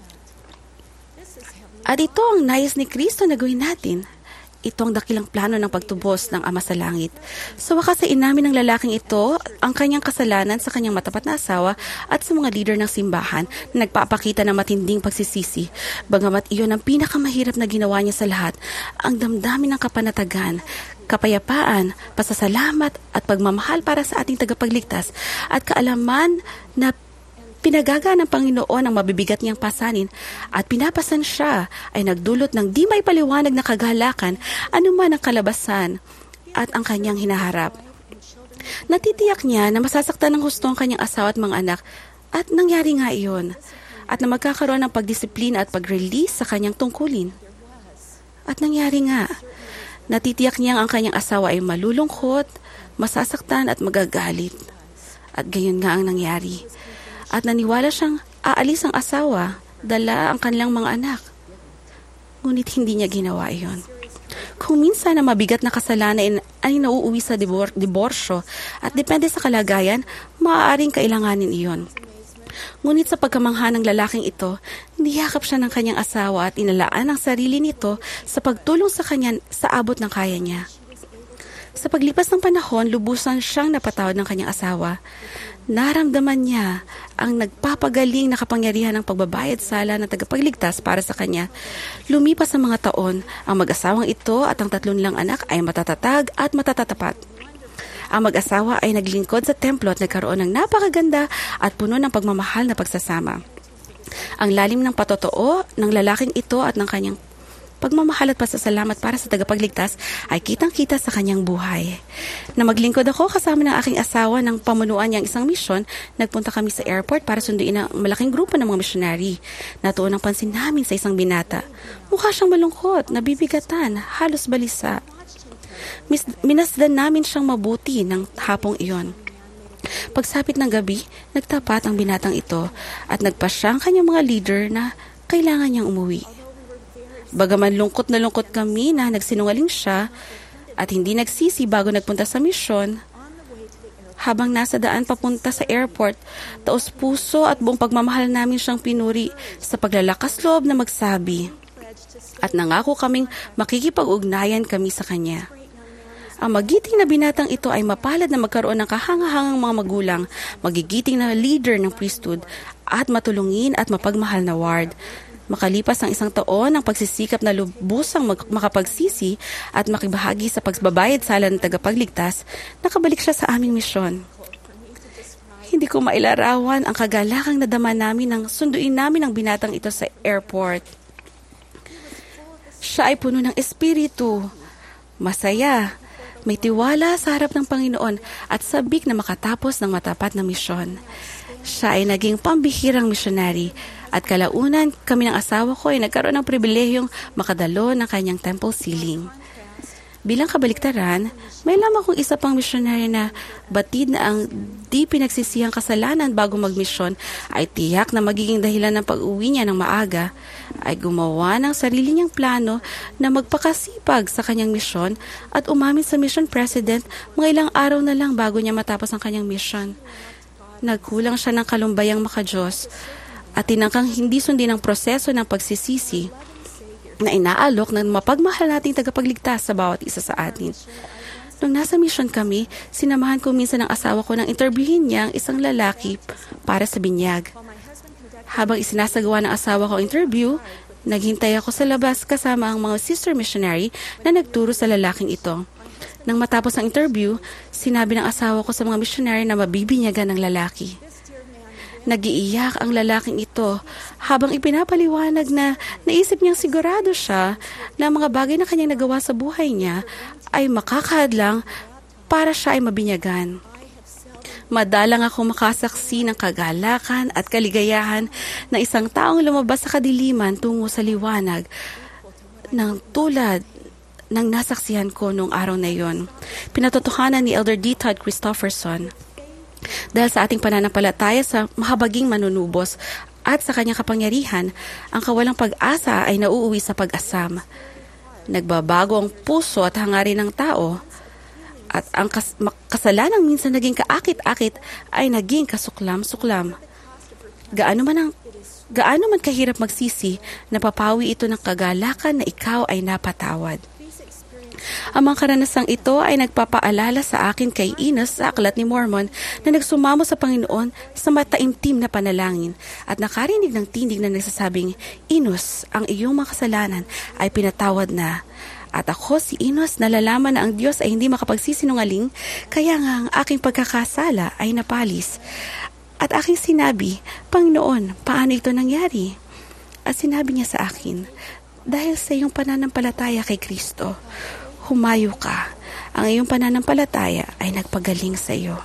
At ito ang nais ni Kristo na gawin natin. Ito ang dakilang plano ng pagtubos ng Ama sa Langit. Sa wakas ay inamin ng lalaking ito ang kanyang kasalanan sa kanyang matapat na asawa at sa mga leader ng simbahan na nagpapakita ng matinding pagsisisi. Bagamat iyon ang pinakamahirap na ginawa niya sa lahat, ang damdamin ng kapanatagan, kapayapaan, pasasalamat at pagmamahal para sa ating tagapagligtas at kaalaman na pinagaga ng Panginoon ang mabibigat niyang pasanin at pinapasan siya ay nagdulot ng di may paliwanag na kagalakan anuman ang kalabasan at ang kanyang hinaharap. Natitiyak niya na masasaktan ng husto ang kanyang asawa at mga anak at nangyari nga iyon at na magkakaroon ng pagdisiplina at pag-release sa kanyang tungkulin. At nangyari nga. Natitiyak niyang ang kanyang asawa ay malulungkot, masasaktan at magagalit. At gayon nga ang nangyari. At naniwala siyang aalis ang asawa, dala ang kanilang mga anak. Ngunit hindi niya ginawa iyon. Kung minsan na mabigat na kasalanan ay nauuwi sa diborsyo at depende sa kalagayan, maaaring kailanganin iyon. Ngunit sa pagkamangha ng lalaking ito, niyakap siya ng kanyang asawa at inalaan ang sarili nito sa pagtulong sa kanya sa abot ng kaya niya. Sa paglipas ng panahon, lubusan siyang napatawad ng kanyang asawa. Naramdaman niya ang nagpapagaling na kapangyarihan ng pagbabayad sala ng tagapagligtas para sa kanya. Lumipas ang mga taon, ang mag-asawang ito at ang 3 nilang anak ay matatatag at matatatapat. Ang mag-asawa ay naglingkod sa templo at nagkaroon ng napakaganda at puno ng pagmamahal na pagsasama. Ang lalim ng patotoo ng lalaking ito at ng kanyang pagmamahal at pasasalamat para sa tagapagligtas ay kitang-kita sa kanyang buhay. Na maglingkod ako kasama ng aking asawa ng pamunuan niyang isang misyon, nagpunta kami sa airport para sunduin ang malaking grupo ng mga misyonary. Natuon ang pansin namin sa isang binata. Mukha siyang malungkot, nabibigatan, halos balisa. Minasdan namin siyang mabuti ng hapong iyon. Pagsapit ng gabi, nagtapat ang binatang ito at nagpasya ang kanyang mga leader na kailangan niyang umuwi. Bagaman lungkot na lungkot kami na nagsinungaling siya at hindi nagsisi bago nagpunta sa misyon, habang nasa daan papunta sa airport, taos puso at buong pagmamahal namin siyang pinuri sa paglalakas loob na magsabi at nangako kaming makikipag-ugnayan kami sa kanya. Ang magiting na binatang ito ay mapalad na magkaroon ng kahangahangang mga magulang, magigiting na leader ng priesthood, at matulungin at mapagmahal na ward. Makalipas ang 1 taon ng pagsisikap na lubusang makapagsisi at makibahagi sa pagbabayad sala ng tagapagligtas, nakabalik siya sa aming misyon. Hindi ko mailarawan ang kagalakang nadama namin nang sunduin namin ang binatang ito sa airport. Siya ay puno ng espiritu, masaya, may tiwala sa harap ng Panginoon at sabik na makatapos ng matapat na misyon. Siya ay naging pambihirang misyonary at kalaunan kami ng asawa ko ay nagkaroon ng pribilehiyong makadalo ng kanyang temple ceiling. Bilang kabaliktaran, may lamang kong isa pang misyonary na batid na ang di pinagsisihang kasalanan bago magmisyon ay tiyak na magiging dahilan ng pag-uwi niya ng maaga, ay gumawa ng sarili niyang plano na magpakasipag sa kanyang misyon at umamin sa mission president mga ilang araw na lang bago niya matapos ang kanyang mission. Nagkulang siya ng kalumbayang makadiyos at tinangkang hindi sundin ang proseso ng pagsisisi na inaalok ng mapagmahal nating tagapagligtas sa bawat isa sa atin. Nung nasa mission kami, sinamahan ko minsan ng asawa ko nang interviewin niya ang isang lalaki para sa binyag. Habang isinasagawa ng asawa ko ang interview, naghintay ako sa labas kasama ang mga sister missionary na nagturo sa lalaking ito. Nang matapos ang interview, sinabi ng asawa ko sa mga missionary na mabibinyagan ng lalaki. Nag-iiyak ang lalaking ito habang ipinapaliwanag na naisip niyang sigurado siya na mga bagay na kanyang nagawa sa buhay niya ay makakahadlang para siya ay mabinyagan. Madalang ako makasaksi ng kagalakan at kaligayahan na isang taong lumabas sa kadiliman tungo sa liwanag ng tulad ng nasaksihan ko noong araw na iyon. Pinatotohanan ni Elder D. Todd Christofferson. Dahil sa ating pananampalataya sa mahabaging manunubos at sa kanyang kapangyarihan, ang kawalang pag-asa ay nauuwi sa pag-asam. Nagbabago ang puso at hangarin ng tao, at ang kasalanang minsan naging kaakit-akit ay naging kasuklam-suklam. Gaano man kahirap magsisi, napapawi ito ng kagalakan na ikaw ay napatawad. Ang mga karanasang ito ay nagpapaalala sa akin kay Enos sa Aklat ni Mormon na nagsumamo sa Panginoon sa mataimtim na panalangin at nakarinig ng tinig na nagsasabing, Enos, ang iyong mga kasalanan ay pinatawad na. At ako, si Enos, nalalaman na ang Diyos ay hindi makapagsisinungaling, kaya nga ang aking pagkakasala ay napalis. At aking sinabi, Panginoon, paano ito nangyari? At sinabi niya sa akin, dahil sa iyong pananampalataya kay Kristo, humayo ka. Ang iyong pananampalataya ay nagpagaling sa iyo.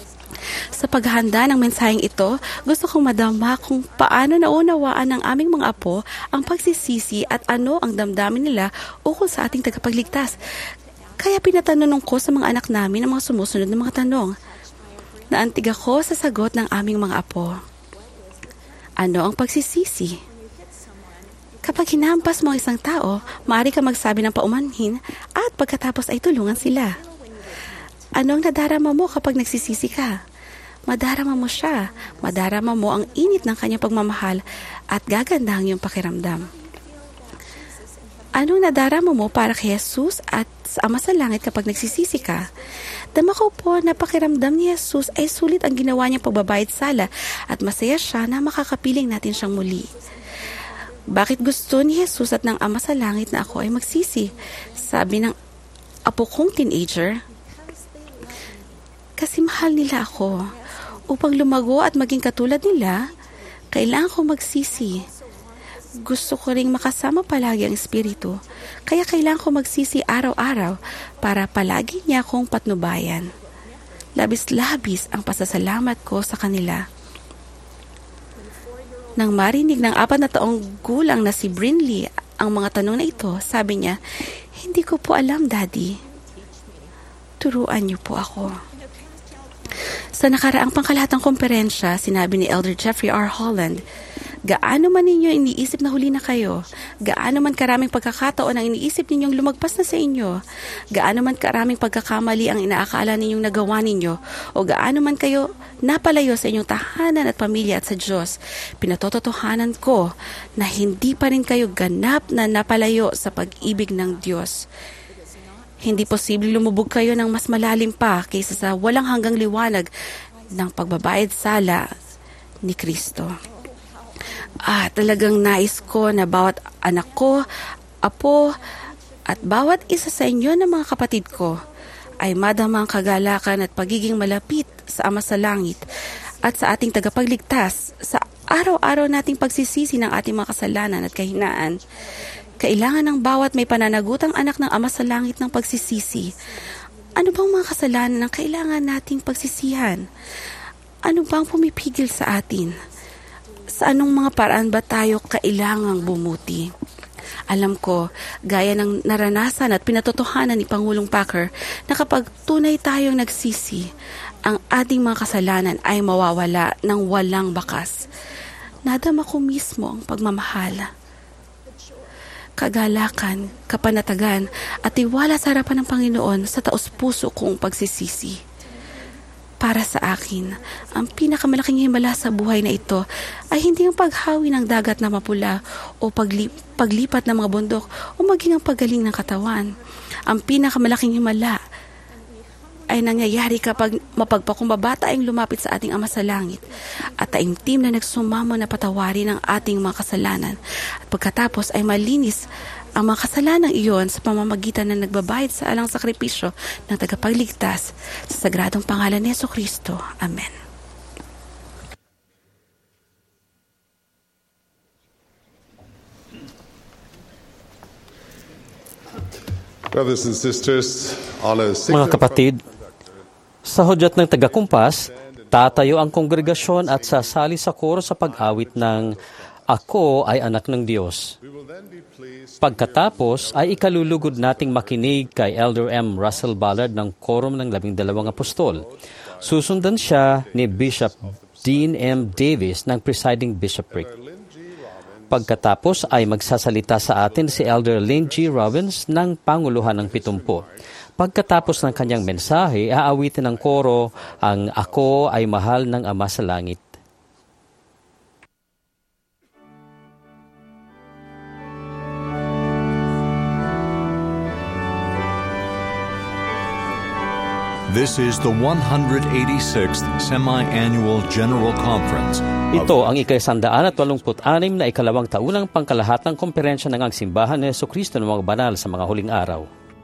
Sa paghahanda ng mensaheng ito, gusto kong madama kung paano naunawaan ng aming mga apo ang pagsisisi at ano ang damdamin nila ukol sa ating tagapagligtas. Kaya pinatanong ko sa mga anak namin ang mga sumusunod na mga tanong. Naantig ako sa sagot ng aming mga apo. Ano ang pagsisisi? Kapag hinampas mo ang isang tao, maaari ka magsabi ng paumanhin at pagkatapos ay tulungan sila. Ano ang nadarama mo kapag nagsisisi ka? Madarama mo siya. Madarama mo ang init ng kanyang pagmamahal at gaganda ang iyong pakiramdam. Anong nadarama mo para kay Jesus at sa Ama sa Langit kapag nagsisisi ka? Dama ko po na pakiramdam ni Jesus ay sulit ang ginawa niyang pagbabayad sala at masaya siya na makakapiling natin siyang muli. Bakit gusto ni Jesus at ng Ama sa Langit na ako ay magsisi? Sabi ng apo kong teenager, kasi mahal nila ako. Upang lumago at maging katulad nila, kailangan ko magsisi. Gusto ko ring makasama palagi ang Espiritu, kaya kailangan ko magsisi araw-araw para palagi niya akong patnubayan. Labis-labis ang pasasalamat ko sa kanila. Nang marinig ng 4 na taong gulang na si Brinley ang mga tanong na ito, sabi niya, hindi ko po alam, Daddy. Turuan niyo po ako. Sa nakaraang pangkalahatang komperensya, sinabi ni Elder Jeffrey R. Holland, gaano man ninyo iniisip na huli na kayo, gaano man karaming pagkakataon ang iniisip ninyong lumagpas na sa inyo, gaano man karaming pagkakamali ang inaakala ninyong nagawa ninyo, o gaano man kayo napalayo sa inyong tahanan at pamilya at sa Diyos, pinatototohanan ko na hindi pa rin kayo ganap na napalayo sa pag-ibig ng Diyos. Hindi posible lumubog kayo ng mas malalim pa kaysa sa walang hanggang liwanag ng pagbabayad sala ni Kristo. Talagang nais ko na bawat anak ko, apo, at bawat isa sa inyo ng mga kapatid ko ay madama ang kagalakan at pagiging malapit sa Ama sa Langit at sa ating tagapagligtas sa araw-araw nating pagsisisi ng ating mga kasalanan at kahinaan. Kailangan ng bawat may pananagutang anak ng Ama sa Langit ng pagsisisi. Ano bang mga kasalanan ang kailangan nating pagsisihan? Ano bang pumipigil sa atin? Sa anong mga paraan ba tayo kailangang bumuti? Alam ko, gaya ng naranasan at pinatotohanan ni Pangulong Packer, na kapag tunay tayong nagsisi, ang ating mga kasalanan ay mawawala ng walang bakas. Nadama ko mismo ang pagmamahal, kagalakan, kapanatagan, at tiwala sa harapan ng Panginoon sa taos-puso kong pagsisisi. Para sa akin, ang pinakamalaking himala sa buhay na ito ay hindi ang paghawi ng dagat na mapula o paglipat ng mga bundok o maging ang pagaling ng katawan. Ang pinakamalaking himala ay nangyayari kapag mapagpakumbabata ang lumapit sa ating Ama sa Langit at taimtim na nagsumamo na patawarin ang ating mga kasalanan. At pagkatapos ay malinis ang mga kasalanan iyon sa pamamagitan ng nagbabayad sa alang sakripisyo ng tagapagligtas sa sagradong pangalan ni Jesucristo. Amen. Brothers and sisters, on a Mga kapatid, sa hudyat ng tagakumpas, tatayo ang kongregasyon at sasali sa koro sa pag-awit ng Ako ay anak ng Diyos. Pagkatapos ay ikalulugod nating makinig kay Elder M. Russell Ballard ng Quorum ng 12 Apostol. Susundan siya ni Bishop Dean M. Davis ng Presiding Bishopric. Pagkatapos ay magsasalita sa atin si Elder Lynn G. Robbins ng Panguluhan ng 70. Pagkatapos ng kanyang mensahe, aawitin ng koro ang Ako ay mahal ng Ama sa Langit. This is the 186th Semi-Annual General Conference. Ito ang ika-186 na ikalawang taunang pangkalahatang komperensya ng Simbahan ni Jesucristo ng mga banal sa mga huling araw.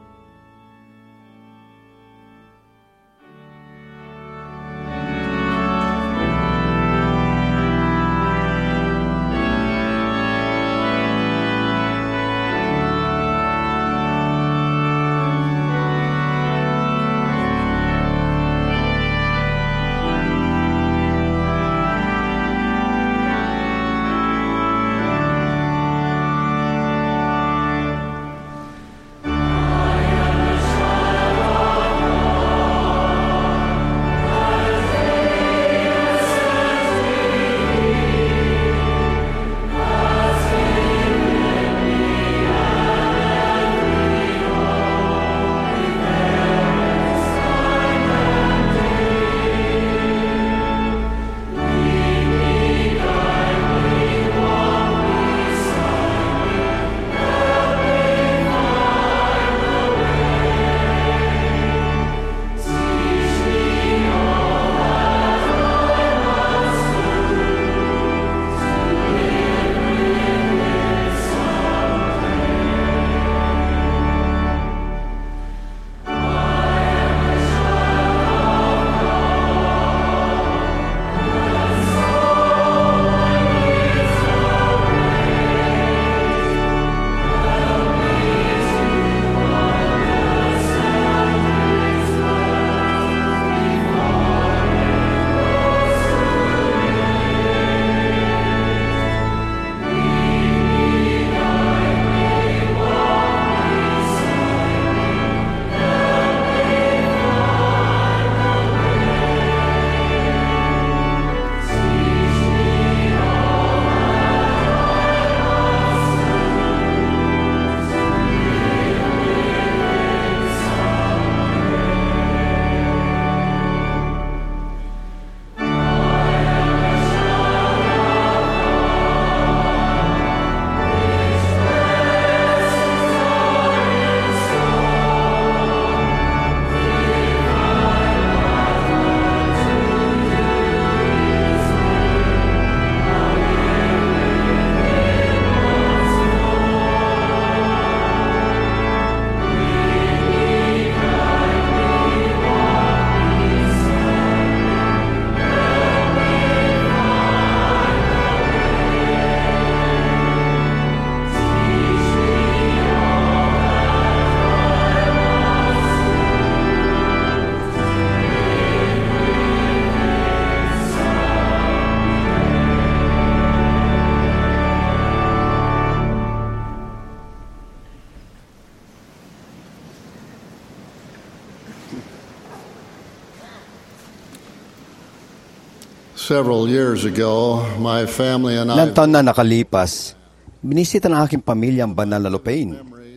Several years ago, my family and I... Ilang taon na nakalipas, binisita ng aking pamilya ang banal na lupain.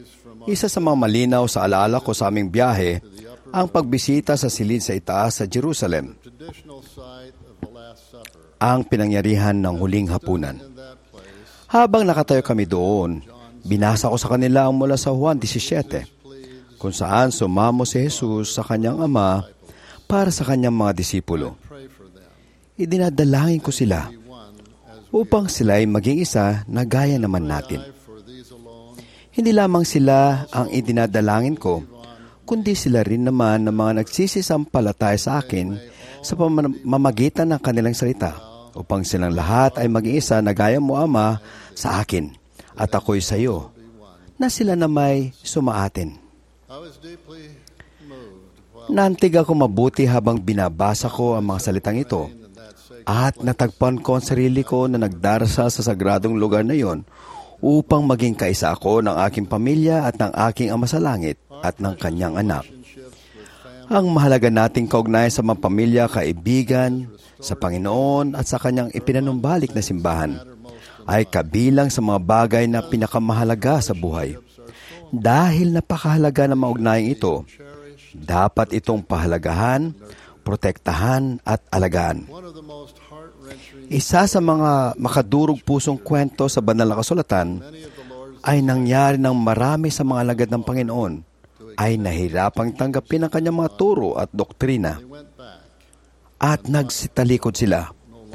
Isa sa mga malinaw sa alaala ko sa aming biyahe, ang pagbisita sa silid sa itaas sa Jerusalem. Ang pinangyarihan ng huling hapunan. Habang nakatayo kami doon, binasa ko sa kanila ang mula sa Juan 17, kung saan sumamo si Jesus sa kanyang ama para sa kanyang mga disipulo. Idinadalangin ko sila upang sila ay maging isa na gaya naman natin. Hindi lamang sila ang idinadalangin ko, kundi sila rin naman ng mga nagsisisampalataya sa akin sa pamamagitan ng kanilang salita, upang silang lahat ay maging isa na gaya mo, Ama, sa akin, at ako'y sa iyo, na sila na may sumaatin. Naantig ako mabuti habang binabasa ko ang mga salitang ito, at natagpuan ko ang sarili ko na nagdarasal sa sagradong lugar na iyon upang maging kaisa ako ng aking pamilya at ng aking Ama sa langit at ng kanyang anak. Ang mahalaga nating kaugnayan sa mga pamilya, kaibigan, sa Panginoon at sa kanyang ipinanumbalik na simbahan ay kabilang sa mga bagay na pinakamahalaga sa buhay. Dahil napakahalaga ng maugnayang ito, dapat itong pahalagahan, protektahan at alagaan. Isa sa mga makadurog pusong kwento sa banal na kasulatan ay nangyari ng marami sa mga alagad ng Panginoon ay nahirapang tanggapin ang kanyang mga turo at doktrina at nagsitalikod sila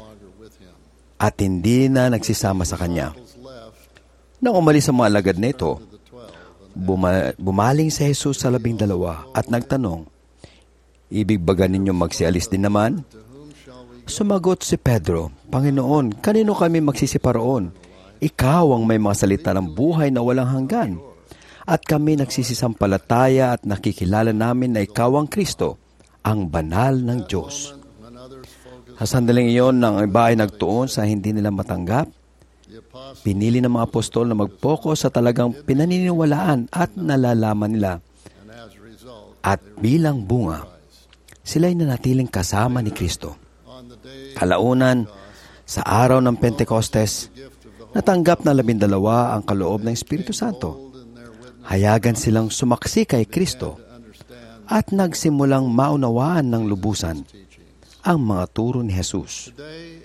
at hindi na nagsisama sa kanya. Nang umalis ang mga alagad na ito, bumaling si Jesus sa 12 at nagtanong, "Ibig ba ninyo magsialis din naman?" Sumagot si Pedro, "Panginoon, kanino kami magsisiparoon? Ikaw ang may mga salita ng buhay na walang hanggan. At kami nagsisisampalataya at nakikilala namin na ikaw ang Kristo, ang banal ng Diyos." Sa sandaling iyon, nang iba ay nagtuon sa hindi nila matanggap, pinili ng mga apostol na mag-focus sa talagang pinaniniwalaan at nalalaman nila. At bilang bunga, sila'y nanatiling kasama ni Kristo. Kalaunan, sa araw ng Pentecostes, natanggap na 12 ang kaloob ng Espiritu Santo. Hayagan silang sumaksi kay Kristo at nagsimulang maunawaan ng lubusan ang mga turo ni Jesus.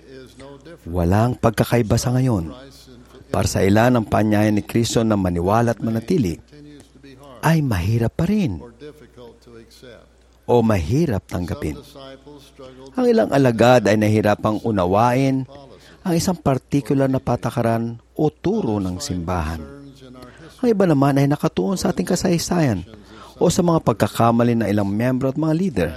Walang pagkakaiba sa ngayon. Para sa ilan, ang paanyaya ni Kristo na maniwala at manatili ay mahirap pa rin o mahirap tanggapin. Ang ilang alagad ay nahirapang unawain ang isang partikular na patakaran o turo ng simbahan. Ang iba naman ay nakatuon sa ating kasaysayan o sa mga pagkakamali ng ilang membro at mga leader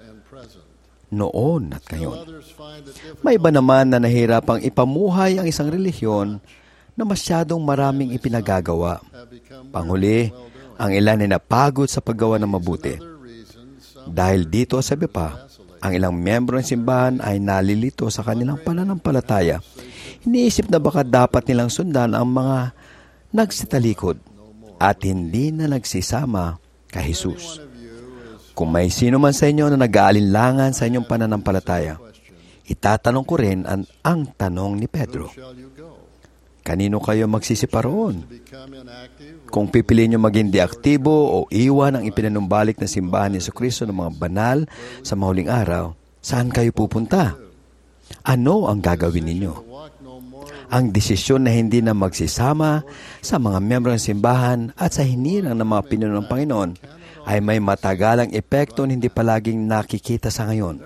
noon at ngayon. May iba naman na nahirapang ipamuhay ang isang relihiyon na masyadong maraming ipinagagawa. Panghuli, ang ilan ay napagod sa paggawa ng mabuti. Dahil dito, sabi pa, ang ilang miyembro ng simbahan ay nalilito sa kanilang pananampalataya. Iniisip na baka dapat nilang sundan ang mga nagsitalikod at hindi na nagsisama kay Jesus. Kung may sino man sa inyo na nag-aalinlangan sa inyong pananampalataya, itatanong ko rin ang tanong ni Pedro. Kanino kayo magsisiparoon? Kung pipiliin nyo maging deaktibo o iwan ang ipinanumbalik na simbahan ni Jesucristo ng mga banal sa mahuling araw, saan kayo pupunta? Ano ang gagawin ninyo? Ang desisyon na hindi na magsisama sa mga miyembro ng simbahan at sa hinirang ng mga pinuno ng Panginoon ay may matagalang epekto na hindi palaging nakikita sa ngayon.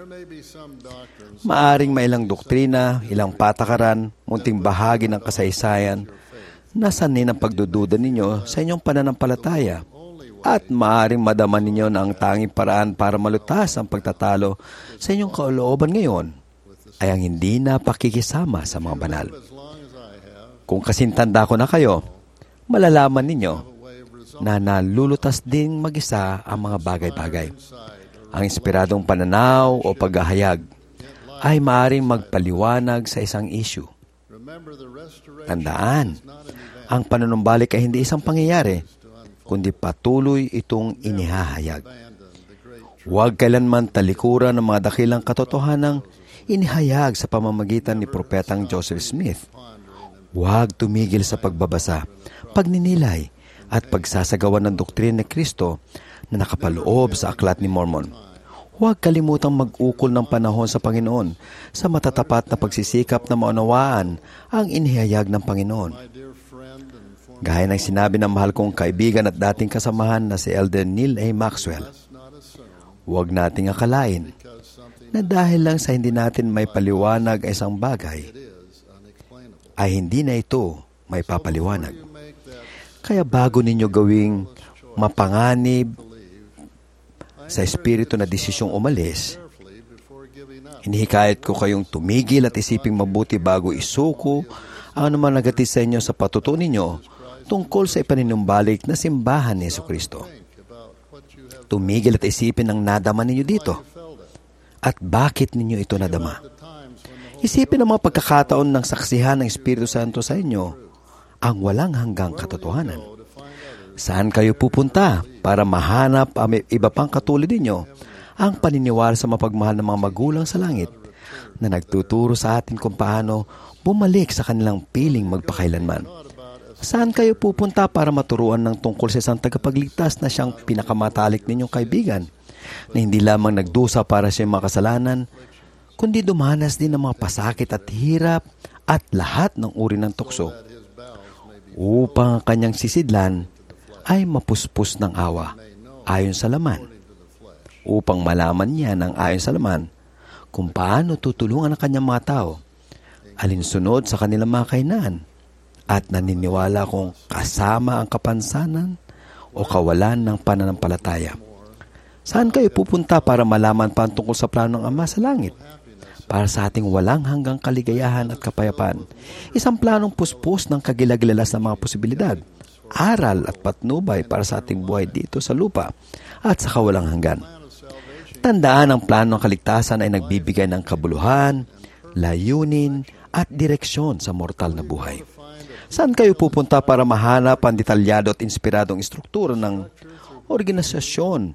Maaring may ilang doktrina, ilang patakaran, munting bahagi ng kasaysayan na sanin ang pagdududa ninyo sa inyong pananampalataya at maaring madaman ninyo na ang tanging paraan para malutas ang pagtatalo sa inyong kalooban ngayon ay ang hindi na pakikisama sa mga banal. Kung kasintanda ko na kayo, malalaman ninyo na nalulutas din mag-isa ang mga bagay-bagay. Ang inspiradong pananaw o paghahayag ay maaaring magpaliwanag sa isang issue. Tandaan, ang panunumbalik ay hindi isang pangyayari, kundi patuloy itong inihahayag. Huwag kailanman talikuran ng mga dakilang katotohanang inihayag sa pamamagitan ni Propetang Joseph Smith. Huwag tumigil sa pagbabasa, pagninilay, at pagsasagawa ng doktrina ni Kristo na nakapaloob sa Aklat ni Mormon. Huwag kalimutang mag-ukol ng panahon sa Panginoon sa matatapat na pagsisikap na maunawaan ang inihayag ng Panginoon. Gaya ng sinabi ng mahal kong kaibigan at dating kasamahan na si Elder Neil A. Maxwell, Huwag nating akalain na dahil lang sa hindi natin may paliwanag ay isang bagay, ay hindi na ito may papaliwanag. Kaya bago ninyo gawing mapanganib sa espiritu na desisyong umalis, hinihikayat ko kayong tumigil at isiping mabuti bago isuko ang anuman nagatid sa inyo sa patutuo ninyo tungkol sa ipaninumbalik na simbahan ni Jesucristo. Tumigil at isipin ang nadama ninyo dito at bakit ninyo ito nadama. Isipin ang mga pagkakataon ng saksihan ng Espiritu Santo sa inyo ang walang hanggang katotohanan. Saan kayo pupunta para mahanap ang iba pang katulad ninyo ang paniniwala sa mapagmahal ng mga magulang sa langit na nagtuturo sa atin kung paano bumalik sa kanilang piling magpakailanman? Saan kayo pupunta para maturuan ng tungkol sa isang tagapagligtas na siyang pinakamatalik ninyong kaibigan na hindi lamang nagdusa para sa mga kasalanan, kundi dumanas din ng mga pasakit at hirap at lahat ng uri ng tukso upang ang kanyang sisidlan ay mapuspos ng awa ayon sa laman, upang malaman niya ng ayon sa laman kung paano tutulungan ang kanyang mga tao alinsunod sa kanilang mga kahinaan, at naniniwala kung kasama ang kapansanan o kawalan ng pananampalataya. Saan kayo pupunta para malaman pa tungkol sa plano ng Ama sa langit para sa ating walang hanggang kaligayahan at kapayapaan? Isang planong puspos ng kagilagilalas ng mga posibilidad, aral at patnubay para sa ating buhay dito sa lupa at sa kawalang hanggan. Tandaan, ang plano ng kaligtasan ay nagbibigay ng kabuluhan, layunin at direksyon sa mortal na buhay. Saan kayo pupunta para mahanap ang detalyado at inspiradong istruktura ng organisasyon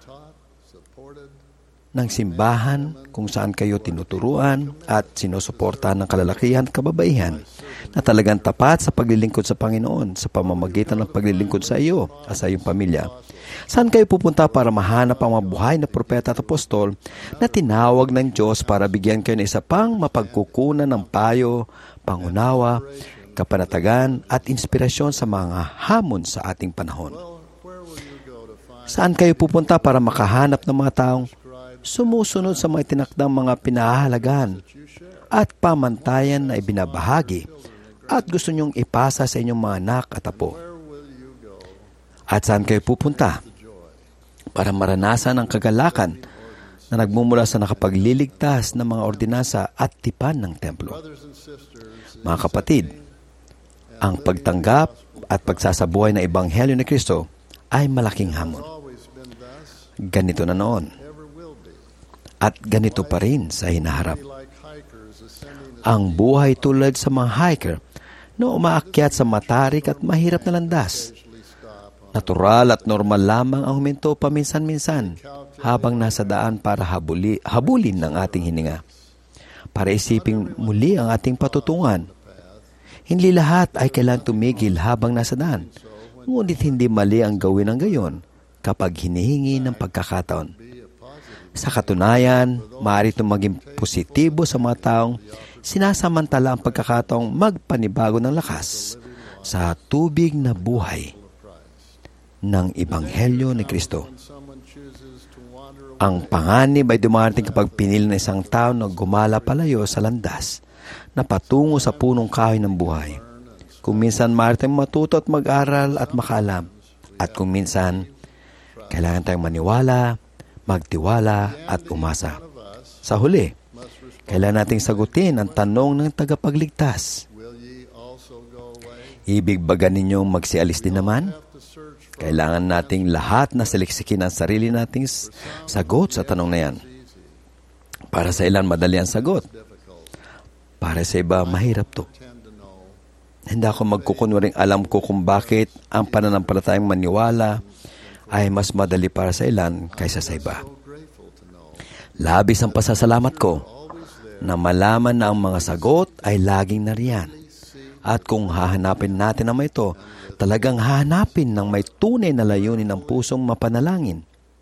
ng simbahan kung saan kayo tinuturuan at sinusuportahan ng kalalakihan at kababaihan na talagang tapat sa paglilingkod sa Panginoon sa pamamagitan ng paglilingkod sa iyo at sa iyong pamilya? Saan kayo pupunta para mahanap ang mga buhay na propeta at apostol na tinawag ng Diyos para bigyan kayo ng isa pang mapagkukunan ng payo, pangunawa, kapanatagan at inspirasyon sa mga hamon sa ating panahon? Saan kayo pupunta para makahanap ng mga taong sumusunod sa mga tinakdang mga pinahahalagahan at pamantayan na ibinabahagi at gusto niyong ipasa sa inyong mga anak at apo? At saan kayo pupunta para maranasan ang kagalakan na nagmumula sa nakapagliligtas ng mga ordinansa at tipan ng templo? Mga kapatid, ang pagtanggap at pagsasabuhay ng Ebanghelyo ni Kristo ay malaking hamon. Ganito na noon at ganito pa rin sa hinaharap. Ang buhay tulad sa mga hiker na umaakyat sa matarik at mahirap na landas. Natural at normal lamang ang huminto paminsan-minsan habang nasa daan para habulin ng ating hininga, para isiping muli ang ating patutungan. Hindi lahat ay kailangang tumigil habang nasa daan, ngunit hindi mali ang gawin ng gayon kapag hinihingi ng pagkakataon. Sa katunayan, maaari itong maging positibo sa mga taong sinasamantala ang pagkakataong magpanibago ng lakas sa tubig na buhay ng Ebanghelyo ni Kristo. Ang panganib ay dumarating kapag pinili ng isang tao na gumala palayo sa landas na patungo sa punong kahoy ng buhay. Kung minsan maaari tayong matuto at mag-aral at makaalam, at kung minsan kailangan tayong maniwala, magtiwala at umasa. Sa huli, kailangan nating sagutin ang tanong ng tagapagligtas. Ibig ba ninyong magsialis din naman? Kailangan nating lahat na saliksikin ang sarili nating sagot sa tanong na yan. Para sa ilan, madali ang sagot. Para sa iba, mahirap to. Hindi ako magkukunwaring alam ko kung bakit ang pananampalatayang maniwala ay mas madali para sa ilan kaysa sa iba. Labis ang pasasalamat ko na malaman na ang mga sagot ay laging nariyan. At kung hahanapin natin ang ito, talagang hahanapin ng may tunay na layunin ng pusong mapanalangin.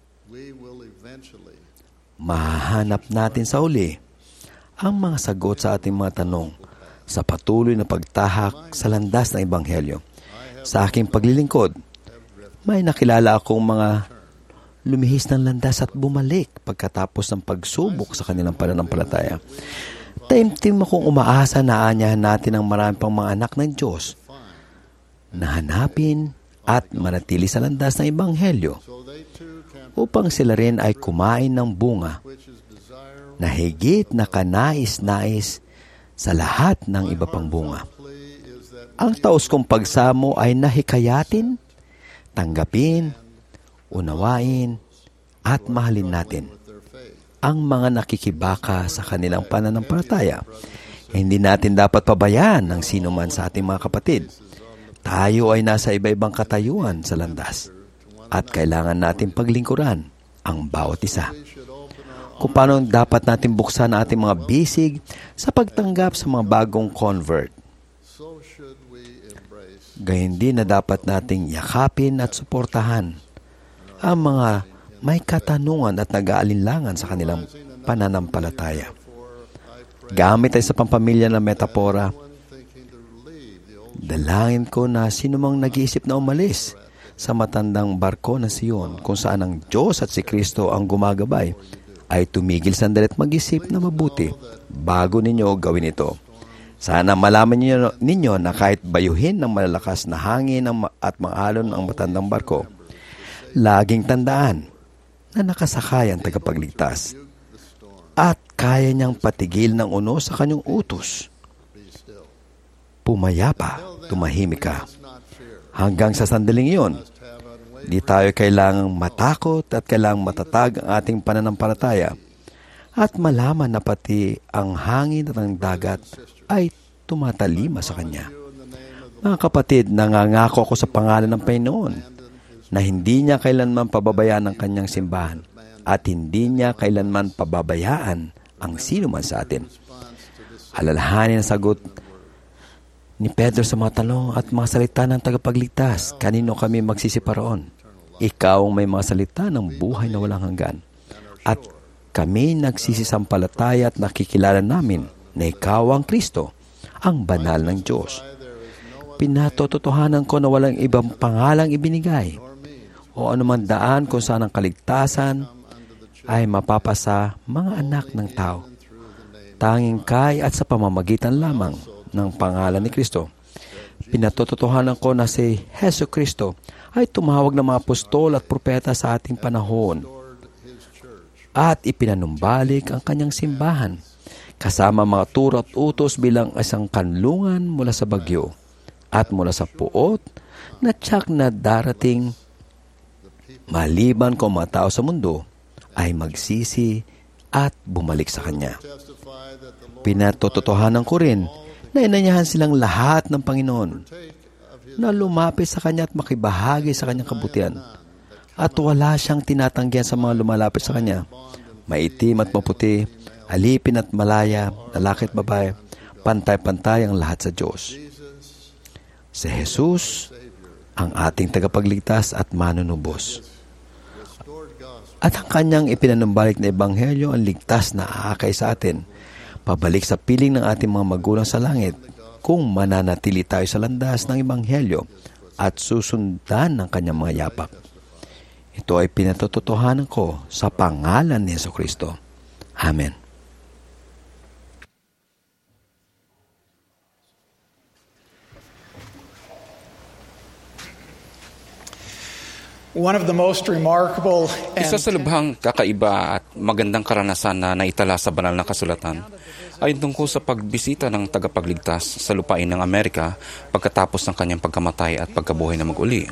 Mahahanap natin sa uli ang mga sagot sa ating mga tanong sa patuloy na pagtahak sa landas ng Ebanghelyo. Sa aking paglilingkod, may nakilala akong mga lumihis ng landas at bumalik pagkatapos ng pagsubok sa kanilang pananampalataya. Taimtim akong umaasa na aanyahan natin ang marami pang mga anak ng Diyos na hanapin at manatili sa landas ng Ebanghelyo upang sila rin ay kumain ng bunga na higit na kanais-nais sa lahat ng iba pang bunga. Ang taos kong pagsamo ay nahikayatin, tanggapin, unawain, at mahalin natin ang mga nakikibaka sa kanilang pananampalataya. Hindi natin dapat pabayaan ng sino man sa ating mga kapatid. Tayo ay nasa iba-ibang katayuan sa landas at kailangan natin paglingkuran ang bawat isa. Kung paano dapat natin buksan ang ating mga bisig sa pagtanggap sa mga bagong convert. Gayun din na dapat nating yakapin at suportahan ang mga may katanungan at nag-aalinlangan sa kanilang pananampalataya. Gamit ay sa pampamilya ng metapora, dalangin ko na sinumang nag-iisip na umalis sa matandang barko na Sion kung saan ang Diyos at si Kristo ang gumagabay ay tumigil sandali at mag-isip na mabuti bago ninyo gawin ito. Sana malaman ninyo na kahit bayuhin ng malalakas na hangin at maalon ang matandang barko, laging tandaan na nakasakay ang tagapagligtas at kaya niyang patigil ng unos sa kanyang utos. Pumayapa, tumahimik ka. Hanggang sa sandaling iyon, di tayo kailangang matakot at kailangang matatag ang ating pananampalataya at malaman na pati ang hangin at ang dagat ay tumatalima sa Kanya. Mga kapatid, nangangako ako sa pangalan ng Panginoon na hindi niya kailanman pababayaan ang Kanyang simbahan at hindi niya kailanman pababayaan ang sino man sa atin. Alalahanin ang sagot ni Pedro sa mga tanong at mga salita ng tagapagligtas. Kanino kami magsisiparoon? Ikaw ang may mga salita ng buhay na walang hanggan. At kami nagsisisampalataya at nakikilala namin na ikaw ang Kristo, ang banal ng Diyos. Pinatototohanan ko na walang ibang pangalang ibinigay o anuman daan kung saan ang kaligtasan ay mapapasa mga anak ng tao. Tanging kay at sa pamamagitan lamang ng pangalan ni Kristo. Pinatototohanan ko na si Hesus Kristo ay tumawag ng mga apostol at propeta sa ating panahon at ipinanumbalik ang kanyang simbahan kasama mga turo at utos bilang isang kanlungan mula sa bagyo at mula sa puot na tiyak na darating maliban kung mga tao sa mundo ay magsisi at bumalik sa Kanya. Pinatototohanan ko rin na inanyahan silang lahat ng Panginoon na lumapit sa Kanya at makibahagi sa Kanyang kabutihan. At wala siyang tinatanggihan sa mga lumalapit sa Kanya. Maitim at maputi, alipin at malaya, lalaki at babae, pantay-pantay ang lahat sa Diyos. Si Jesus, ang ating tagapagligtas at manunubos. At ang Kanyang ipinanumbalik na Ebanghelyo ang ligtas na aakay sa atin, pabalik sa piling ng ating mga magulang sa langit kung mananatili tayo sa landas ng Ebanghelyo at susundan ng Kanyang mga yapak. Ito ay pinatototohanan ko sa pangalan ni Jesucristo. Amen. One of the most remarkable Isa sa lubhang kakaiba at magandang karanasan na naitala sa banal na kasulatan ay tungkol sa pagbisita ng tagapagligtas sa lupain ng Amerika pagkatapos ng kanyang pagkamatay at pagkabuhay na mag-uli.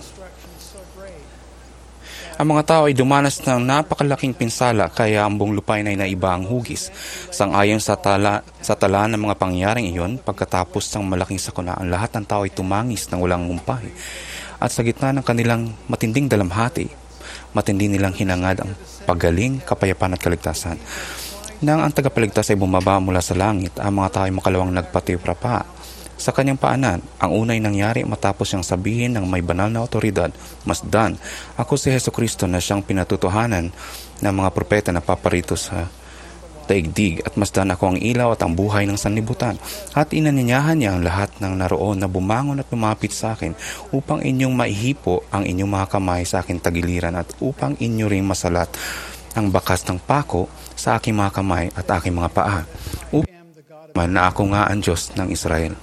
Ang mga tao ay dumanas ng napakalaking pinsala kaya ang buong lupain ay naiba ang hugis. Sang-ayon sa tala ng mga pangyayaring iyon, pagkatapos ng malaking sakuna, ang lahat ng tao ay tumangis ng walang ngumpay. At sa gitna ng kanilang matinding dalamhati, matindi nilang hinangad ang pagaling, kapayapaan at kaligtasan. Nang ang tagapagligtas ay bumaba mula sa langit, ang mga tao ay makalawang nagpatiwra pa. Sa kanyang paanan, ang unay nangyari matapos siyang sabihin ng may banal na otoridad, Masdan, ako si Jesucristo na siyang pinatutuhanan ng mga propeta na paparito sa daigdig at masdan ako ang ilaw at ang buhay ng sanlibutan. At inaninyahan niya ang lahat ng naroon na bumangon at lumapit sa akin upang inyong maihipo ang inyong mga kamay sa aking tagiliran at upang inyo ring masalat ang bakas ng pako sa aking mga kamay at aking mga paa. Upang na ako nga ang Diyos ng Israel.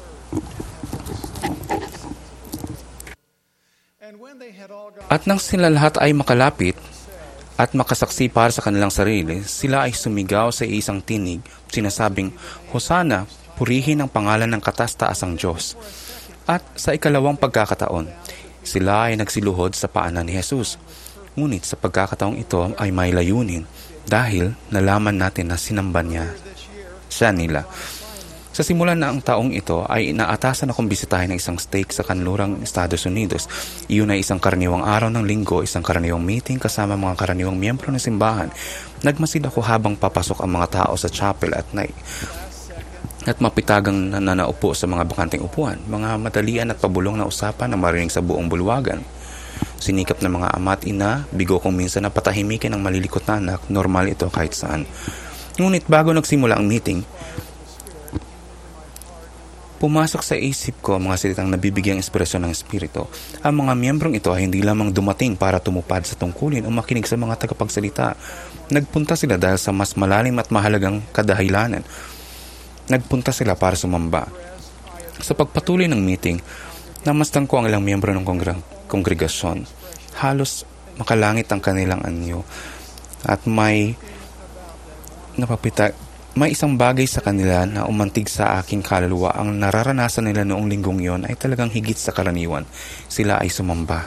At nang sila lahat ay makalapit at makasaksi para sa kanilang sarili, sila ay sumigaw sa isang tinig, sinasabing, Hosana, purihin ang pangalan ng kataas-taasang Diyos. At sa ikalawang pagkakataon, sila ay nagsiluhod sa paanan ni Jesus. Ngunit sa pagkakataong ito ay may layunin dahil nalaman natin na sinamba niya siya nila. Sa simula na ang taong ito ay inaatasan akong bisitahin ng isang stake sa kanlurang Estados Unidos. Iyon ay isang karaniwang araw ng linggo, isang karaniwang meeting kasama mga karaniwang miyembro ng simbahan. Nagmasid ako habang papasok ang mga tao sa chapel at mapitagang nananaupo sa mga bakanting upuan. Mga madalian at pabulong na usapan na marinig sa buong bulwagan. Sinikap ng mga ama at ina, bigo kong minsan na patahimikin ang malilikot na anak, normal ito kahit saan. Ngunit bago nagsimula ang meeting, pumasok sa isip ko ang mga salitang nabibigyang inspirasyon ng Espiritu. Ang mga miyembrong ito ay hindi lamang dumating para tumupad sa tungkulin o makinig sa mga tagapagsalita. Nagpunta sila dahil sa mas malalim at mahalagang kadahilanan. Nagpunta sila para sumamba. Sa pagpatuloy ng meeting, namastan ko ang ilang miyembro ng kongregasyon. Halos makalangit ang kanilang anyo at may isang bagay sa kanila na umantig sa aking kaluluwa. Ang nararanasan nila noong linggong yon ay talagang higit sa karaniwan. Sila ay sumamba.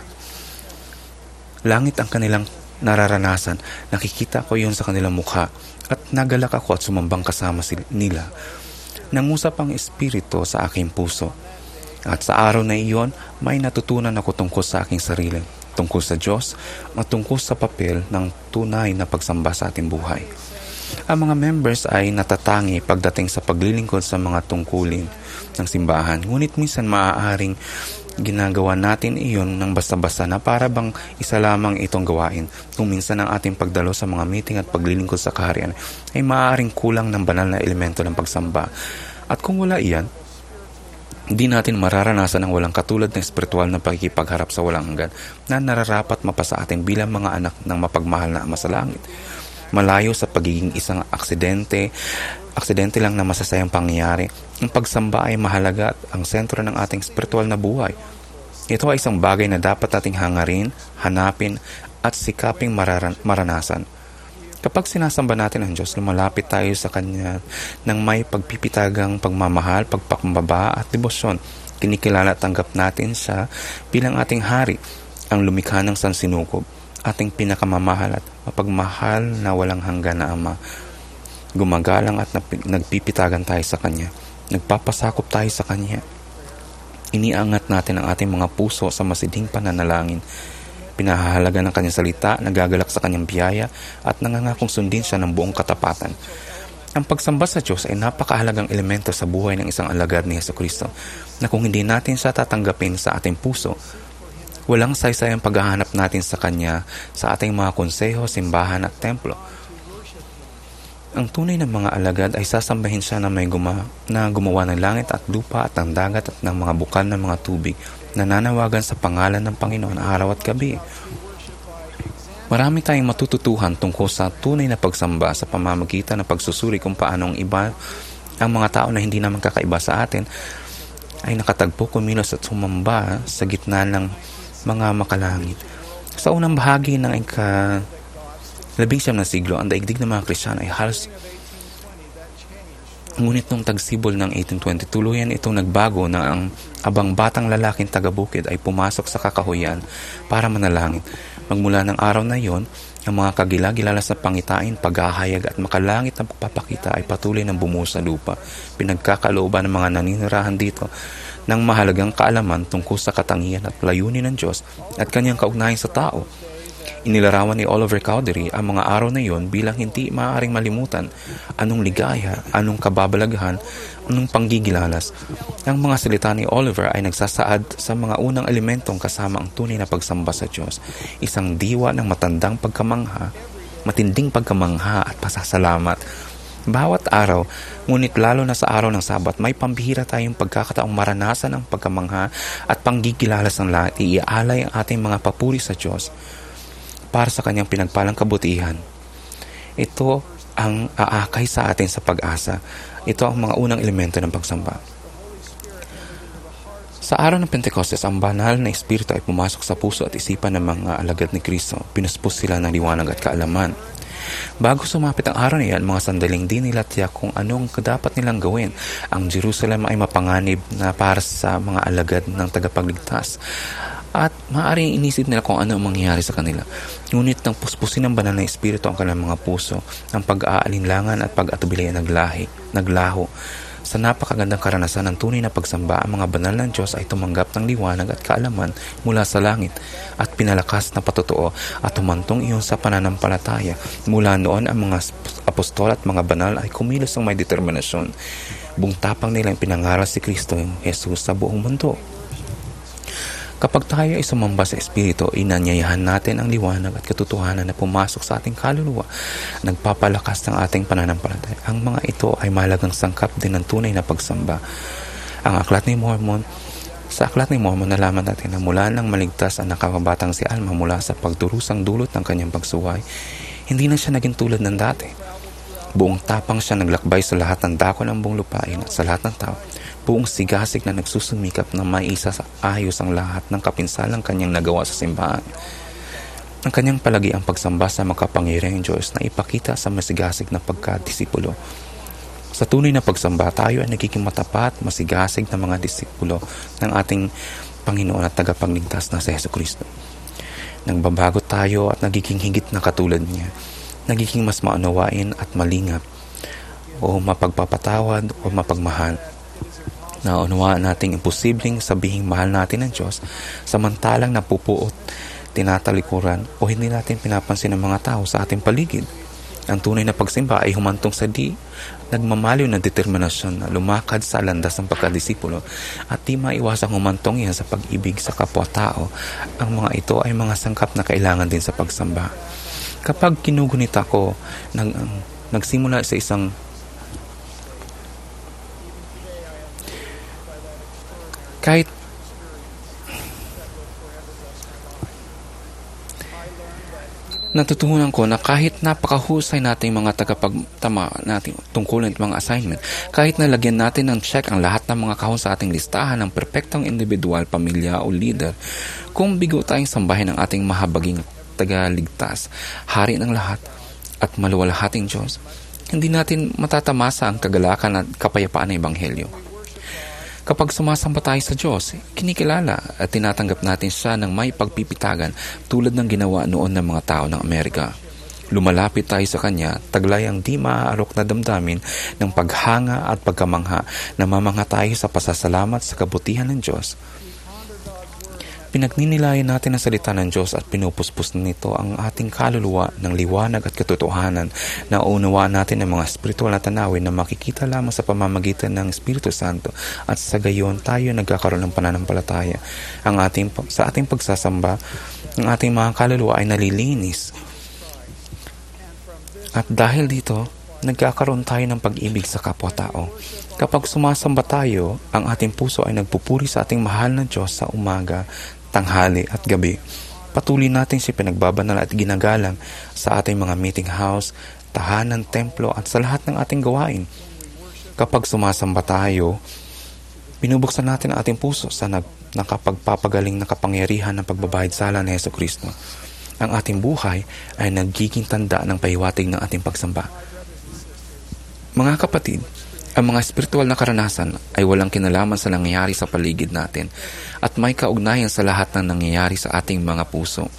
Langit ang kanilang nararanasan. Nakikita ko yon sa kanilang mukha at nagalak ako at sumambang kasama nila. Nangusap ang Espiritu sa aking puso. At sa araw na iyon, may natutunan ako tungkol sa aking sarili, tungkol sa Diyos at tungkol sa papel ng tunay na pagsamba sa ating buhay. Ang mga members ay natatangi pagdating sa paglilingkod sa mga tungkulin ng simbahan. Ngunit minsan maaaring ginagawa natin iyon ng basta-basta na para bang isa lamang itong gawain. Kung minsan ang ating pagdalo sa mga meeting at paglilingkod sa kaharian ay maaaring kulang ng banal na elemento ng pagsamba. At kung wala iyan, hindi natin mararanasan ang walang katulad ng espiritual na pagkikipagharap sa walang hanggan na nararapat mapasa atin bilang mga anak ng mapagmahal na Ama sa langit. Malayo sa pagiging isang aksidente lang na masasayang pangyayari. Ang pagsamba ay mahalaga at ang sentro ng ating spiritual na buhay. Ito ay isang bagay na dapat nating hangarin, hanapin at sikaping maranasan. Kapag sinasamba natin ang Diyos, lumalapit tayo sa Kanya ng may pagpipitagang pagmamahal, pagpakumbaba at debosyon. Kinikilala at tanggap natin siya bilang ating hari, ang lumikha ng sansinukob, ating pinakamamahal at mapagmahal na walang hanggan na Ama. Gumagalang at nagpipitagan tayo sa Kanya. Nagpapasakop tayo sa Kanya. Iniangat natin ang ating mga puso sa masidhing pananalangin. Pinahahalaga ng Kanyang salita, nagagalak sa Kanyang biyaya at nangangakong sundin siya ng buong katapatan. Ang pagsamba sa Diyos ay napakahalagang elemento sa buhay ng isang alagad ni Jesucristo na kung hindi natin siya tatanggapin sa ating puso, walang saysayang paghahanap natin sa Kanya sa ating mga konseho, simbahan at templo. Ang tunay na mga alagad ay sasambahin siya na gumawa ng langit at lupa at ng dagat at ng mga bukal ng mga tubig, nananawagan sa pangalan ng Panginoon araw at gabi. Marami tayong matututuhan tungkol sa tunay na pagsamba sa pamamagitan ng pagsusuri kung paano ang mga tao na hindi naman kakaiba sa atin ay nakatagpo, kumilos at sumamba sa gitna ng mga makalangit. Sa unang bahagi ng ika-19 na siglo, ang daigdig ng mga Kristiyano ay halos. Ngunit nung tagsibol ng 1820, tuluyan itong nagbago na ang abang batang lalaking taga-bukid ay pumasok sa kakahuyan para manalangin. Magmula ng araw na iyon, ang mga kagila-gilalas na pangitain, paghahayag at makalangit na pagpapakita ay patuloy ng bumuo sa lupa. Pinagkakalooban ng mga naninirahan dito ng mahalagang kaalaman tungkol sa katangian at layunin ng Diyos at Kanyang kaugnayan sa tao. Inilarawan ni Oliver Cowdery ang mga araw na iyon bilang hindi maaaring malimutan. Anong ligaya, anong kababalaghan, anong panggigilalas. Ang mga salita ni Oliver ay nagsasaad sa mga unang elementong kasama ang tunay na pagsamba sa Diyos. Isang diwa ng matandang pagkamangha matinding pagkamangha at pasasalamat. Bawat araw, ngunit lalo na sa araw ng Sabat, may pambihira tayong pagkakataong maranasan ang pagkamangha at panggigilalas ng lahat. Iaalay ang ating mga papuri sa Diyos para sa kanyang pinagpalang kabutihan. Ito ang aakay sa atin sa pag-asa. Ito ang mga unang elemento ng pagsamba. Sa araw ng Pentecostes, ang banal na espiritu ay pumasok sa puso at isipan ng mga alagad ni Kristo. Pinuspos sila ng liwanag at kaalaman. Bago sumapit ang araw na iyan, mga sandaling di nila tiyak kung anong dapat nilang gawin. Ang Jerusalem ay mapanganib na para sa mga alagad ng tagapagligtas. At maaaring inisip nila kung ano ang mangyayari sa kanila. Ngunit nang puspusin ng banal na espiritu ang kanilang mga puso, ang pag-aalinlangan at pag-atubili ay naglaho. Sa napakagandang karanasan ng tunay na pagsamba, ang mga banal ng Diyos ay tumanggap ng liwanag at kaalaman mula sa langit at pinalakas na patotoo at humantong iyon sa pananampalataya. Mula noon, ang mga apostol at mga banal ay kumilos ng may determinasyon. Buong tapang nilang pinangaral si Kristo, Jesus, sa buong mundo. Kapag tayo ay sumamba sa Espiritu, inanyayahan natin ang liwanag at katotohanan na pumasok sa ating kaluluwa, nagpapalakas ng ating pananampalataya. Ang mga ito ay mahalagang sangkap din ng tunay na pagsamba. Sa Aklat ni Mormon, nalaman natin na mula nang maligtas ang nakababatang si Alma mula sa pagdurusang dulot ng kanyang pagsuway, hindi na siya naging tulad ng dati. Buong tapang siya naglakbay sa lahat ng dako ng buong lupain at sa lahat ng tao. Buong sigasig na nagsusumikap na maisa sa ayos ang lahat ng kapinsalang kanyang nagawa sa simbahan. Ang kanyang palagi ang pagsamba sa makapangyarihang Diyos na ipakita sa masigasig na pagkadisipulo. Sa tunay na pagsamba, tayo ay nagiging matapat, masigasig na mga disipulo ng ating Panginoon at tagapagligtas na si Jesucristo. Nagbabago tayo at nagiging higit na katulad niya. Nagiging mas maunawain at malingap o mapagpapatawad o mapagmahal. Naunawaan nating imposibleng sabihing mahal natin ang Diyos samantalang napupuot, tinatalikuran o hindi natin pinapansin ng mga tao sa ating paligid. Ang tunay na pagsimba ay humantong sa nagmamaliw na determinasyon na lumakad sa landas ng pagkadisipulo at di maiwasang humantong yan sa pag-ibig sa kapwa-tao. Ang mga ito ay mga sangkap na kailangan din sa pagsamba. Kapag kinugunit ako, nagsimula sa isang natutunan ko na kahit napakahusay nating mga tagapagtama nating tungkol ng mga assignment, kahit nalagyan natin ng check ang lahat ng mga kahon sa ating listahan ng perpektong individual, pamilya o leader, kung bigo tayong sambahin ang ating mahabaging tagaligtas, hari ng lahat at maluwalhating Diyos, hindi natin matatamasa ang kagalakan at kapayapaan ng Ebanghelyo. Kapag sumasamba tayo sa Diyos, kinikilala at tinatanggap natin siya ng may pagpipitagan tulad ng ginawa noon ng mga tao ng Amerika. Lumalapit tayo sa Kanya, taglay ang di maaalok na damdamin ng paghanga at pagkamangha, namamangha tayo sa pasasalamat sa kabutihan ng Diyos. Pinagninilayan natin ang salita ng Diyos at pinupuspos nito ang ating kaluluwa ng liwanag at katotohanan. Naunawaan natin ang mga spiritual na tanawin na makikita lamang sa pamamagitan ng Espiritu Santo at sa gayon tayo nagkakaroon ng pananampalataya. Sa ating pagsasamba, ang ating mga kaluluwa ay nalilinis. At dahil dito, nagkakaroon tayo ng pag-ibig sa kapwa-tao. Kapag sumasamba tayo, ang ating puso ay nagpupuri sa ating mahal na Diyos sa umaga, tanghali at gabi. Patuloy natin siya pinagbabanal at ginagalang sa ating mga meeting house, tahanan, templo at sa lahat ng ating gawain. Kapag sumasamba tayo, binubuksan natin ang ating puso sa nakapagpapagaling na kapangyarihan ng pagbabayad sala ni Jesucristo. Ang ating buhay ay nagiging tanda ng pahiwatig ng ating pagsamba. Mga kapatid, ang mga spiritual na karanasan ay walang kinalaman sa nangyayari sa paligid natin at may kaugnayan sa lahat ng nangyayari sa ating mga puso.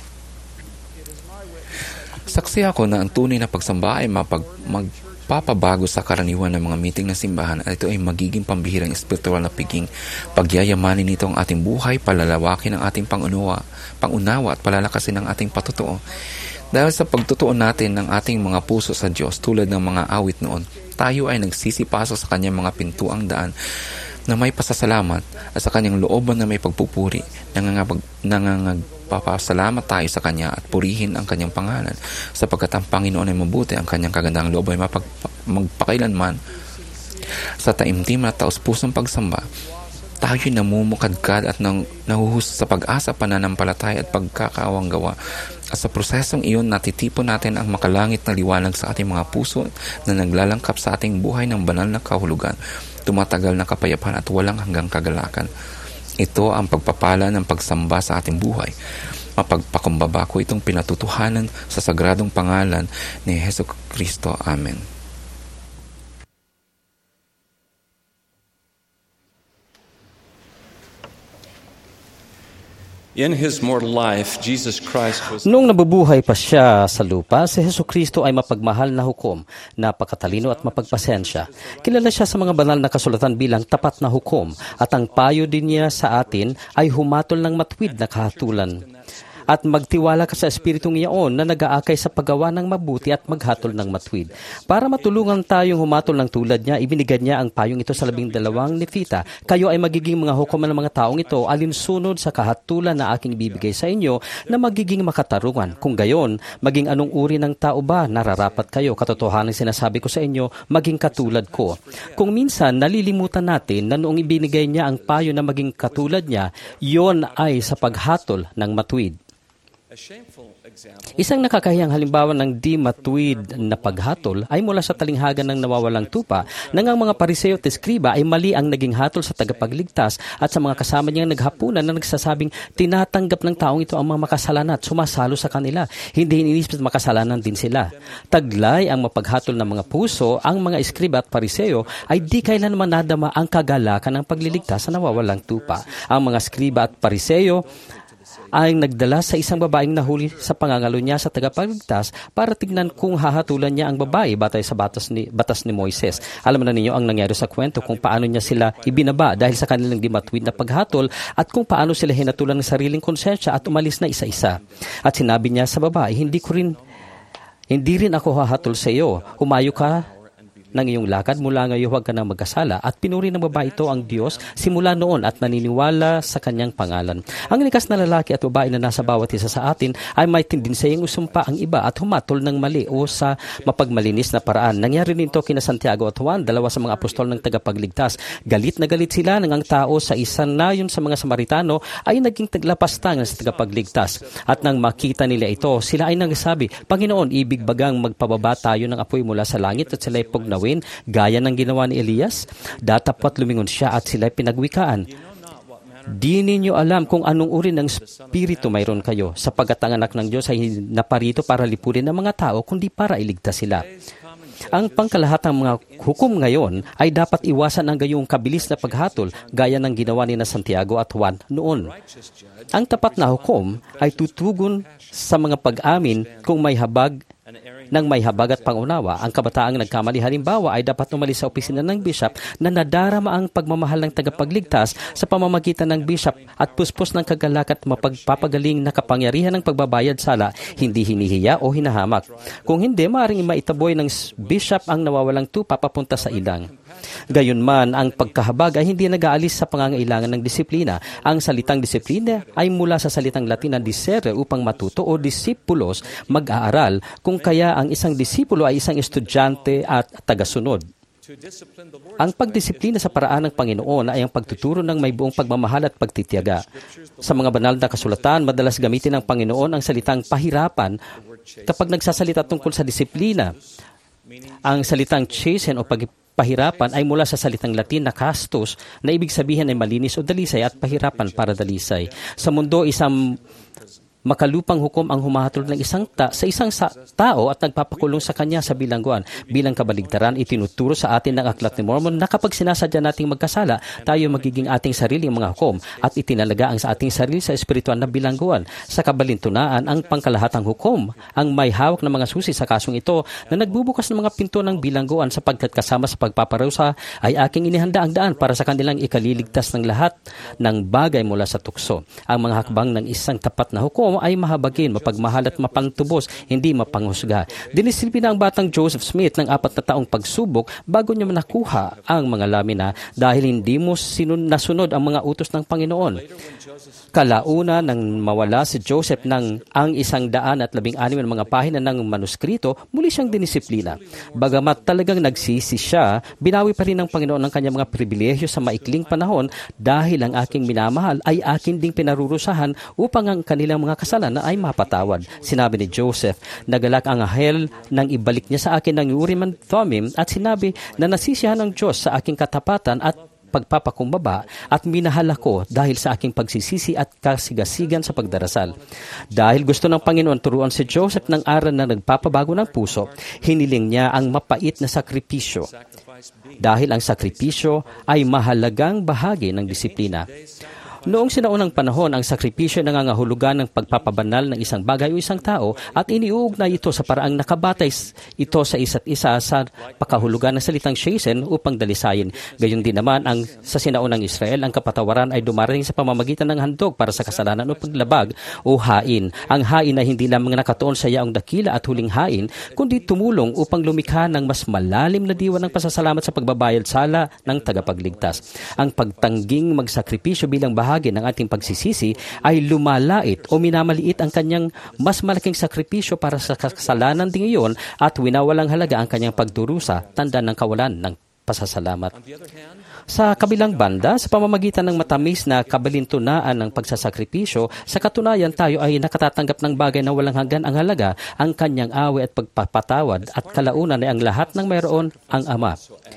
Saksi ako na ang tunay na pagsamba ay magpapabago sa karaniwan ng mga meeting ng simbahan at ito ay magiging pambihirang spiritual na piging. Pagyayamanin nito ang ating buhay, palalawakin ang ating pangunawa at palalakasin ang ating patotoo. Dahil sa pagtotoo natin ng ating mga puso sa Diyos tulad ng mga awit noon, tayo ay nagsisipasok sa kanyang mga pintuang daan na may pasasalamat at sa kanyang looban na may pagpupuri. Nangangagpapasalamat tayo sa kanya at purihin ang kanyang pangalan sapagkat ang Panginoon ay mabuti, ang kanyang kagandang loob ay magpakailanman. Sa taimtim na taos-pusong pagsamba, tayo'y namumukadkad at nahuhus sa pag-asa, pananampalataya at pagkakaawang gawa. At sa prosesong iyon, natitipon natin ang makalangit na liwanag sa ating mga puso na naglalangkap sa ating buhay ng banal na kahulugan, tumatagal na kapayapaan at walang hanggang kagalakan. Ito ang pagpapala ng pagsamba sa ating buhay. Mapagpakumbaba ko itong pinatutuhanan sa sagradong pangalan ni Hesus Kristo. Amen. In His mortal life, Jesus Christ was... Noong nabubuhay pa siya sa lupa, si Jesucristo ay mapagmahal na hukom, napakatalino at mapagpasensya. Kilala siya sa mga banal na kasulatan bilang tapat na hukom, at ang payo din niya sa atin ay humatol ng matuwid na kahatulan. At magtiwala ka sa Espiritong iyon na nag-aakay sa paggawa ng mabuti at maghatol ng matuwid. Para matulungan tayong humatol ng tulad niya, ibinigay niya ang payong ito sa 12 nefita. Kayo ay magiging mga hukom ng mga taong ito alinsunod sa kahatulan na aking ibibigay sa inyo na magiging makatarungan. Kung gayon, maging anong uri ng tao ba nararapat kayo? Katotohanan sinasabi ko sa inyo, maging katulad ko. Kung minsan nalilimutan natin na noong ibinigay niya ang payo na maging katulad niya, yon ay sa paghatol ng matuwid. Isang nakakahiyang halimbawa ng di matuwid na paghatol ay mula sa talinghaga ng nawawalang tupa nang ang mga Pariseo at Eskriba ay mali ang naging hatol sa tagapagligtas at sa mga kasama niyang naghapunan na nagsasabing tinatanggap ng taong ito ang mga makasalanan at sumasalo sa kanila. Hindi iniisip na makasalanan din sila. Taglay ang mapaghatol ng mga puso, ang mga Eskriba at Pariseo ay di kailanman nadama ang kagalakan ng pagliligtas sa nawawalang tupa. Ang mga Eskriba at Pariseo ay nagdala sa isang babaeng nahuli sa pangangalo niya sa tagapagligtas para tignan kung hahatulan niya ang babae batay sa batas ni Moises. Alam na ninyo ang nangyari sa kwento kung paano niya sila ibinaba dahil sa kanilang di matuwid na paghatol at kung paano sila hinatulan ng sariling konsensya at umalis na isa-isa. At sinabi niya sa babae, hindi rin ako hahatol sa iyo. Humayo ka ng iyong lakad, mula ngayon huwag ka nang magkasala. At pinuri ng babae ito ang Diyos simula noon at naniniwala sa kanyang pangalan. Ang likas na lalaki at babae na nasa bawat isa sa atin ay may tendensyang usumpa ang iba at humatol ng mali o sa mapagmalinis na paraan. Nangyari nito kina Santiago at Juan, dalawa sa mga apostol ng tagapagligtas. Galit na galit sila nang ang tao sa isa na yun sa mga Samaritano ay naging taglapastangan sa tagapagligtas. At nang makita nila ito, sila ay nagsabi, Panginoon, ibig bagang magpababa tayo ng apoy mula sa langit at sila'y pugnawin gaya ng ginawa ni Elias? Datapwat lumingon siya at sila'y pinagwikaan. Di ninyo alam kung anong uri ng spirito mayroon kayo, sapagkat ang anak ng Diyos ay naparito para lipunin ang mga tao, kundi para iligtas sila. Ang pangkalahatang mga hukom ngayon ay dapat iwasan ang gayong kabilis na paghatol gaya ng ginawa ni Santiago at Juan noon. Ang tapat na hukom ay tutugon sa mga pag-amin kung may habag at pangunawa. Ang kabataang nagkamali halimbawa ay dapat umalis sa opisina ng bishop na nadarama ang pagmamahal ng tagapagligtas sa pamamagitan ng bishop at puspos ng kagalakan at mapagpapagaling na kapangyarihan ng pagbabayad sala, hindi hinihiya o hinahamak. Kung hindi, maaaring maitaboy ng bishop ang nawawalang tupa papunta sa ilang. Gayunman, ang pagkahabag ay hindi nag-aalis sa pangangailangan ng disiplina. Ang salitang disiplina ay mula sa salitang Latin na discere upang matuto o disipulos, mag-aaral, kung kaya ang isang disipulo ay isang estudyante at tagasunod. Ang pagdisiplina sa paraan ng Panginoon ay ang pagtuturo ng may buong pagmamahal at pagtitiyaga. Sa mga banal na kasulatan, madalas gamitin ng Panginoon ang salitang pahirapan kapag nagsasalita tungkol sa disiplina. Ang salitang chasten o pahirapan ay mula sa salitang Latin na castus na ibig sabihin ay malinis o dalisay at pahirapan para dalisay. Sa mundo, isang makalupang hukom ang humahatol ng isang tao at nagpapakulong sa kanya sa bilangguan. Bilang kabaligtaran, itinuturo sa atin ng Aklat ni Mormon na kapag sinasadya nating magkasala, tayo magiging ating sariling mga hukom at itinalaga ang sa ating sarili sa espiritual na bilangguan. Sa kabalintunaan, ang pangkalahatang hukom ang may hawak ng mga susi sa kasong ito na nagbubukas ng mga pinto ng bilangguan sapagkat kasama sa pagpaparusa ay aking inihanda ang daan para sa kanilang ikaliligtas ng lahat ng bagay mula sa tukso. Ang mga hakbang ng isang tapat na hukom Panginoon ay mahabagin, mapagmahal at mapantubos, hindi mapanghusga. Dinisilbi na ang batang Joseph Smith ng 4 na taong pagsubok bago niya nakuha ang mga lamina dahil hindi mo nasunod ang mga utos ng Panginoon. Kalauna nang mawala si Joseph ng ang 116 na mga pahina ng manuskrito, muli siyang dinisiplina. Bagamat talagang nagsisi siya, binawi pa rin ng Panginoon ang kanyang mga pribilehyo sa maikling panahon dahil ang aking minamahal ay akin ding pinarurusahan upang ang kanilang mga kasalanan ay mapatawad. Sinabi ni Joseph, nagalak ang anghel nang ibalik niya sa akin ng Urim and Thummim at sinabi na nasisiyahan ng Diyos sa aking katapatan at pagpapakumbaba at minahal ako dahil sa aking pagsisisi at kasigasigan sa pagdarasal. Dahil gusto ng Panginoon turuan si Joseph ng aral na nagpapabago ng puso, hiniling niya ang mapait na sakripisyo. Dahil ang sakripisyo ay mahalagang bahagi ng disiplina. Noong sinaunang panahon, ang sakripisyo ay nangangahulugan ng pagpapabanal ng isang bagay o isang tao at iniuugnay ito sa paraang nakabatay ito sa isa't isa sa pakahulugan ng salitang sheisen upang dalisayin. Gayon din naman ang sa sinaunang Israel, ang kapatawaran ay dumarating sa pamamagitan ng handog para sa kasalanan o paglabag o hain. Ang hain ay hindi lamang nakatuon sa yaong dakila at huling hain, kundi tumulong upang lumikha ng mas malalim na diwa ng pasasalamat sa pagbabayad sala ng tagapagligtas. Ang pagtangging magsakripisyo bilang bahagi ng ating pagsisisi ay lumalait o minamaliit ang kanyang mas malaking sakripisyo para sa kasalanan ding iyon at winawalang halaga ang kanyang pagdurusa, tanda ng kawalan ng pasasalamat. Sa kabilang banda, sa pamamagitan ng matamis na kabalintunaan ng pagsasakripisyo, sa katunayan tayo ay nakatatanggap ng bagay na walang hanggan ang halaga, ang kanyang awe at pagpapatawad at kalaunan ay ang lahat ng mayroon ang Ama.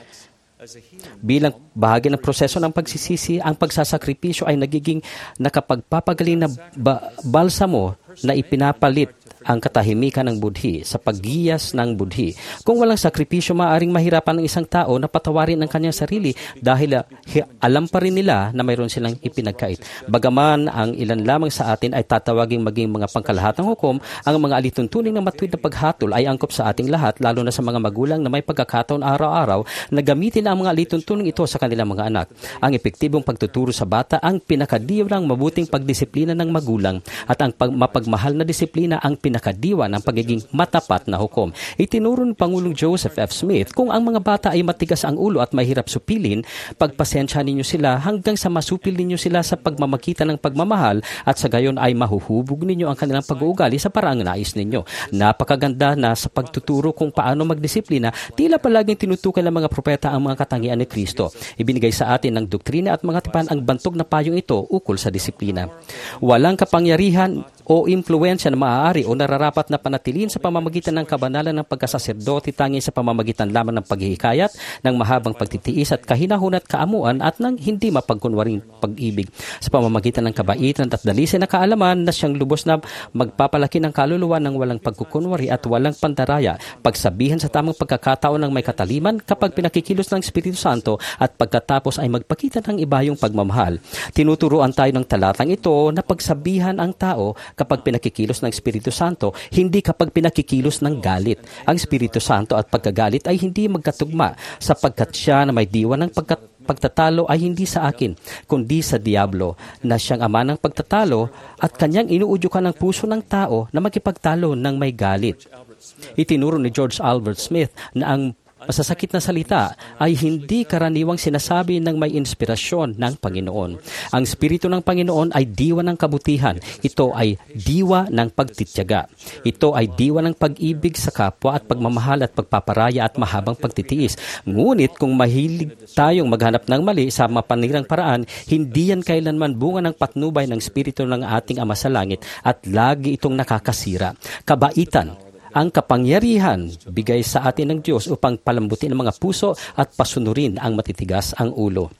Bilang bahagi ng proseso ng pagsisisi, ang pagsasakripisyo ay nagiging nakapagpapagaling na balsamo na ipinapalit ang katahimikan ng budhi sa paggiyas ng budhi. Kung walang sakripisyo, maaaring mahirapan ng isang tao na patawarin ang kanyang sarili dahil alam pa rin nila na mayroon silang ipinagkait. Bagaman ang ilan lamang sa atin ay tatawaging maging mga pangkalahatang hukom, ang mga alituntuning na matuwid na paghatol ay angkop sa ating lahat, lalo na sa mga magulang na may pagkakataon araw-araw na gamitin ang mga alituntuning ito sa kanilang mga anak. Ang epektibong pagtuturo sa bata ang pinakadiwa ng mabuting pagdisiplina ng magulang at ang mapagmahal na disiplina ang pinakadiwa ng pagiging matapat na hukom. Itinuro ni Pangulong Joseph F. Smith, kung ang mga bata ay matigas ang ulo at mahirap supilin, pagpasensya ninyo sila hanggang sa masupil ninyo sila sa pagmamagitan ng pagmamahal at sa gayon ay mahuhubog ninyo ang kanilang pag-uugali sa paraang nais ninyo. Napakaganda na sa pagtuturo kung paano magdisiplina, tila palaging tinutukoy ng mga propeta ang mga katangian ni Kristo. Ibinigay sa atin ng doktrina at mga tipan ang bantog na payong ito ukol sa disiplina. Walang kapangyarihan o impluensya na maaari o nararapat na panatilin sa pamamagitan ng kabanalan ng pagkasaserdote tanging sa pamamagitan lamang ng paghihikayat, ng mahabang pagtitiis at kahinahon at kaamuan at ng hindi mapagkunwaring pag-ibig. Sa pamamagitan ng kabaitan at dalisay na kaalaman na siyang lubos na magpapalaki ng kaluluwa ng walang pagkukunwari at walang pandaraya, pagsabihan sa tamang pagkakataon ng may kataliman kapag pinakikilos ng Espiritu Santo at pagkatapos ay magpakita ng ibayong pagmamahal. Tinuturuan tayo ng talatang ito na pagsabihan ang tao kapag pinakikilos ng Espiritu Santo, hindi kapag pinakikilos ng galit. Ang Espiritu Santo at pagkagalit ay hindi magkatugma sapagkat siya na may diwa ng pagtatalo ay hindi sa akin, kundi sa Diablo, na siyang ama ng pagtatalo at kanyang inuudyukan ng puso ng tao na makipagtalo ng may galit. Itinuro ni George Albert Smith na ang masasakit na salita ay hindi karaniwang sinasabi ng may inspirasyon ng Panginoon. Ang Espiritu ng Panginoon ay diwa ng kabutihan. Ito ay diwa ng pagtityaga. Ito ay diwa ng pag-ibig sa kapwa at pagmamahal at pagpaparaya at mahabang pagtitiis. Ngunit kung mahilig tayong maghanap ng mali sa mapanirang paraan, hindi yan kailanman bunga ng patnubay ng Espiritu ng ating Ama sa Langit at lagi itong nakakasira. Kabaitan, ang kapangyarihan bigay sa atin ng Diyos upang palambutin ang mga puso at pasunurin ang matitigas ang ulo.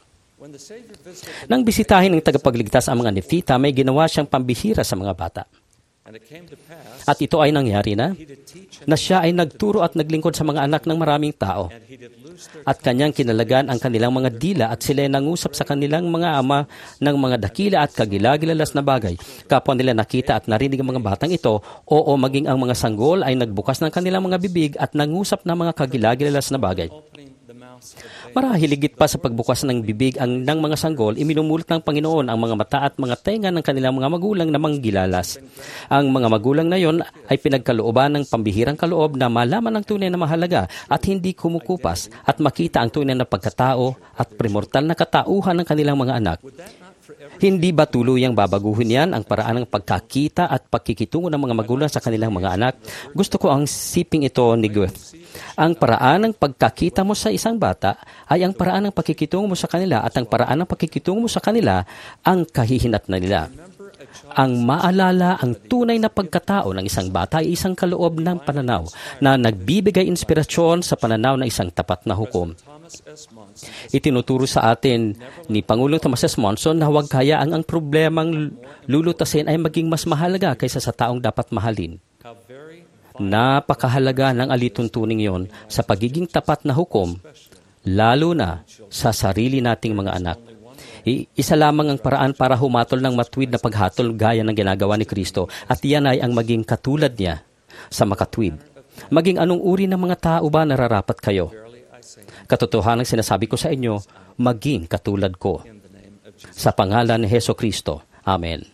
Nang bisitahin ng tagapagligtas ang mga Nefita, may ginawa siyang pambihira sa mga bata. At ito ay nangyari na siya ay nagturo at naglingkod sa mga anak ng maraming tao. At kanyang kinalagan ang kanilang mga dila at sila ay nangusap sa kanilang mga ama ng mga dakila at kagilagilalas na bagay. Kapwa nila nakita at narinig ang mga batang ito, oo maging ang mga sanggol ay nagbukas ng kanilang mga bibig at nangusap ng mga kagilagilalas na bagay. Marahil higit pa sa pagbukas ng bibig ng mga sanggol, iminumulot ng Panginoon ang mga mata at mga tenga ng kanilang mga magulang na manggilalas. Ang mga magulang na yon ay pinagkalooban ng pambihirang kaloob na malaman ang tunay na mahalaga at hindi kumukupas at makita ang tunay na pagkatao at primortal na katauhan ng kanilang mga anak. Hindi ba tuluyang babaguhin yan ang paraan ng pagkakita at pagkikitungo ng mga magulang sa kanilang mga anak? Gusto ko ang siping ito ni Goethe. Ang paraan ng pagkakita mo sa isang bata ay ang paraan ng pagkikitungo mo sa kanila at ang paraan ng pagkikitungo mo sa kanila ang kahihinat na nila. Ang maalala ang tunay na pagkatao ng isang bata ay isang kaloob ng pananaw na nagbibigay inspirasyon sa pananaw ng isang tapat na hukom. Itinuturo sa atin ni Pangulong Thomas S. Monson na huwag hayaang ang problemang lulutasin ay maging mas mahalaga kaysa sa taong dapat mahalin. Napakahalaga ng alituntuning yon sa pagiging tapat na hukom, lalo na sa sarili nating mga anak. Isa lamang ang paraan para humatol ng matuwid na paghatol gaya ng ginagawa ni Kristo at iyan ay ang maging katulad niya sa makatwid. Maging anong uri ng mga tao ba nararapat kayo? Katotohanang sinasabi ko sa inyo, maging katulad ko. Sa pangalan ni Jesucristo. Amen.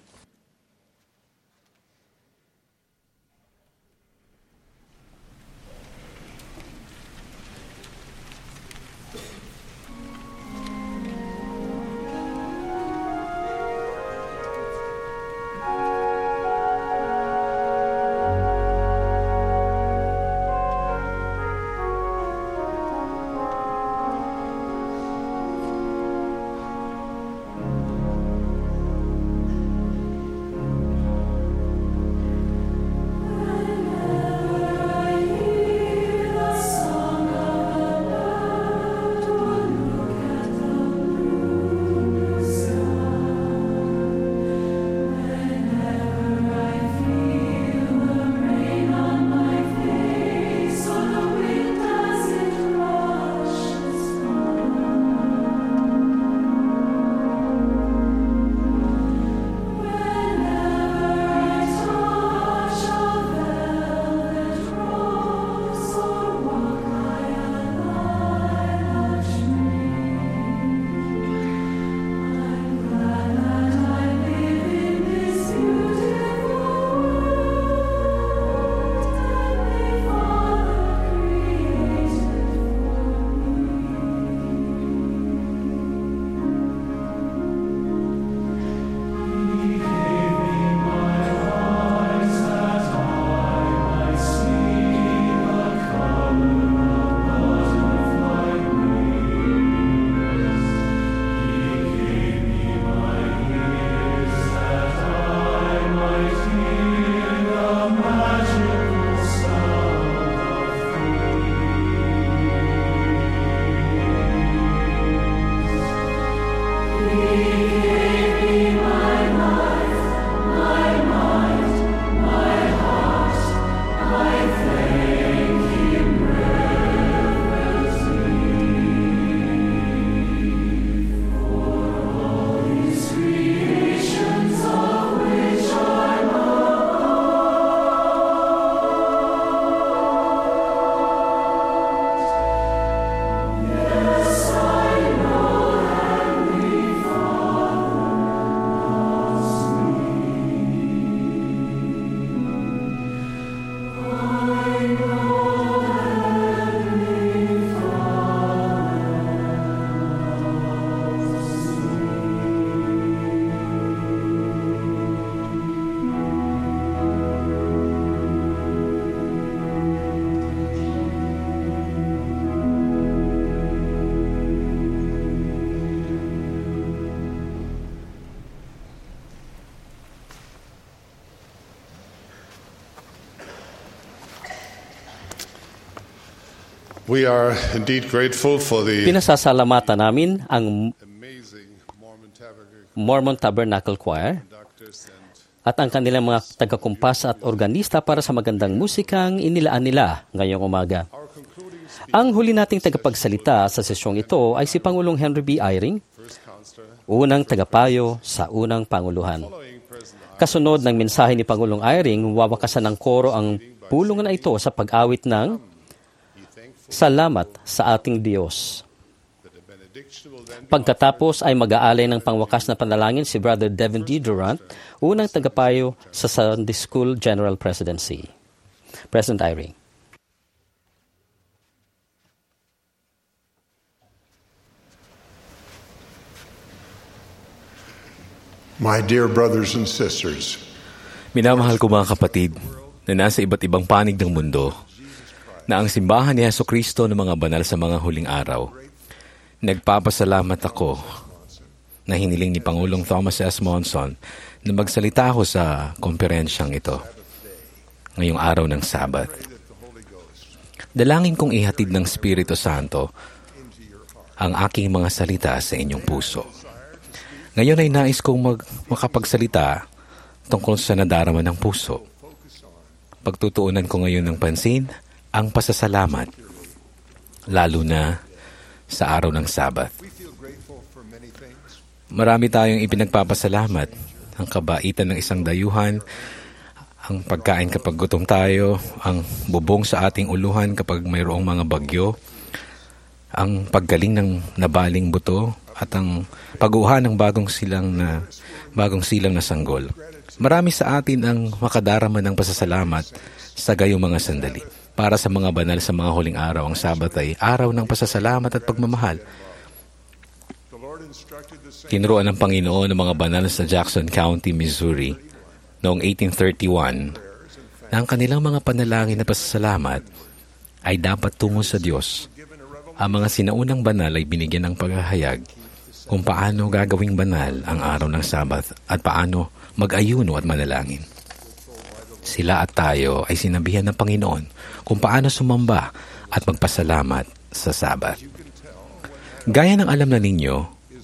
We are indeed grateful for the Pinasasalamatan namin ang Mormon Tabernacle Choir at ang kanilang mga tagakumpas at organista para sa magandang musikang inilaan nila ngayong umaga. Ang huli nating tagapagsalita sa sesyong ito ay si Pangulong Henry B. Eyring, unang tagapayo sa unang Panguluhan. Kasunod ng mensahe ni Pangulong Eyring, wawakasan ng koro ang pulungan na ito sa pag-awit ng Salamat sa ating Diyos. Pagkatapos ay mag-aalay ng pangwakas na panalangin si Brother Devin D. Durant, unang tagapayo sa Sunday School General Presidency. President Irene. My dear brothers and sisters, minamahal ko mga kapatid na nasa iba't ibang panig ng mundo, na ang simbahan ni Jesucristo ng mga banal sa mga huling araw, nagpapasalamat ako na hiniling ni Pangulong Thomas S. Monson na magsalita ako sa komperensyang ito ngayong araw ng Sabat. Dalangin kong ihatid ng Espiritu Santo ang aking mga salita sa inyong puso. Ngayon ay nais kong makapagsalita tungkol sa nadarama ng puso. Pagtutuunan ko ngayon ng pansin ang pasasalamat, lalo na sa araw ng Sabat. Marami tayong ipinagpapasalamat, ang kabaitan ng isang dayuhan, ang pagkain kapag gutom tayo, ang bubong sa ating uluhan kapag mayroong mga bagyo, ang paggaling ng nabaling buto, at ang pag-uha ng bagong silang na sanggol. Marami sa atin ang makadarama ng pasasalamat sa gayong mga sandali. Para sa mga banal sa mga huling araw, ang Sabat ay araw ng pasasalamat at pagmamahal. Tinuruan ng Panginoon ng mga banal sa Jackson County, Missouri, noong 1831, na ang kanilang mga panalangin na pasasalamat ay dapat tungo sa Diyos. Ang mga sinaunang banal ay binigyan ng paghahayag kung paano gagawing banal ang araw ng Sabat at paano mag-ayuno at manalangin. Sila at tayo ay sinabihan ng Panginoon kung paano sumamba at magpasalamat sa Sabat. Gaya ng alam na ninyo,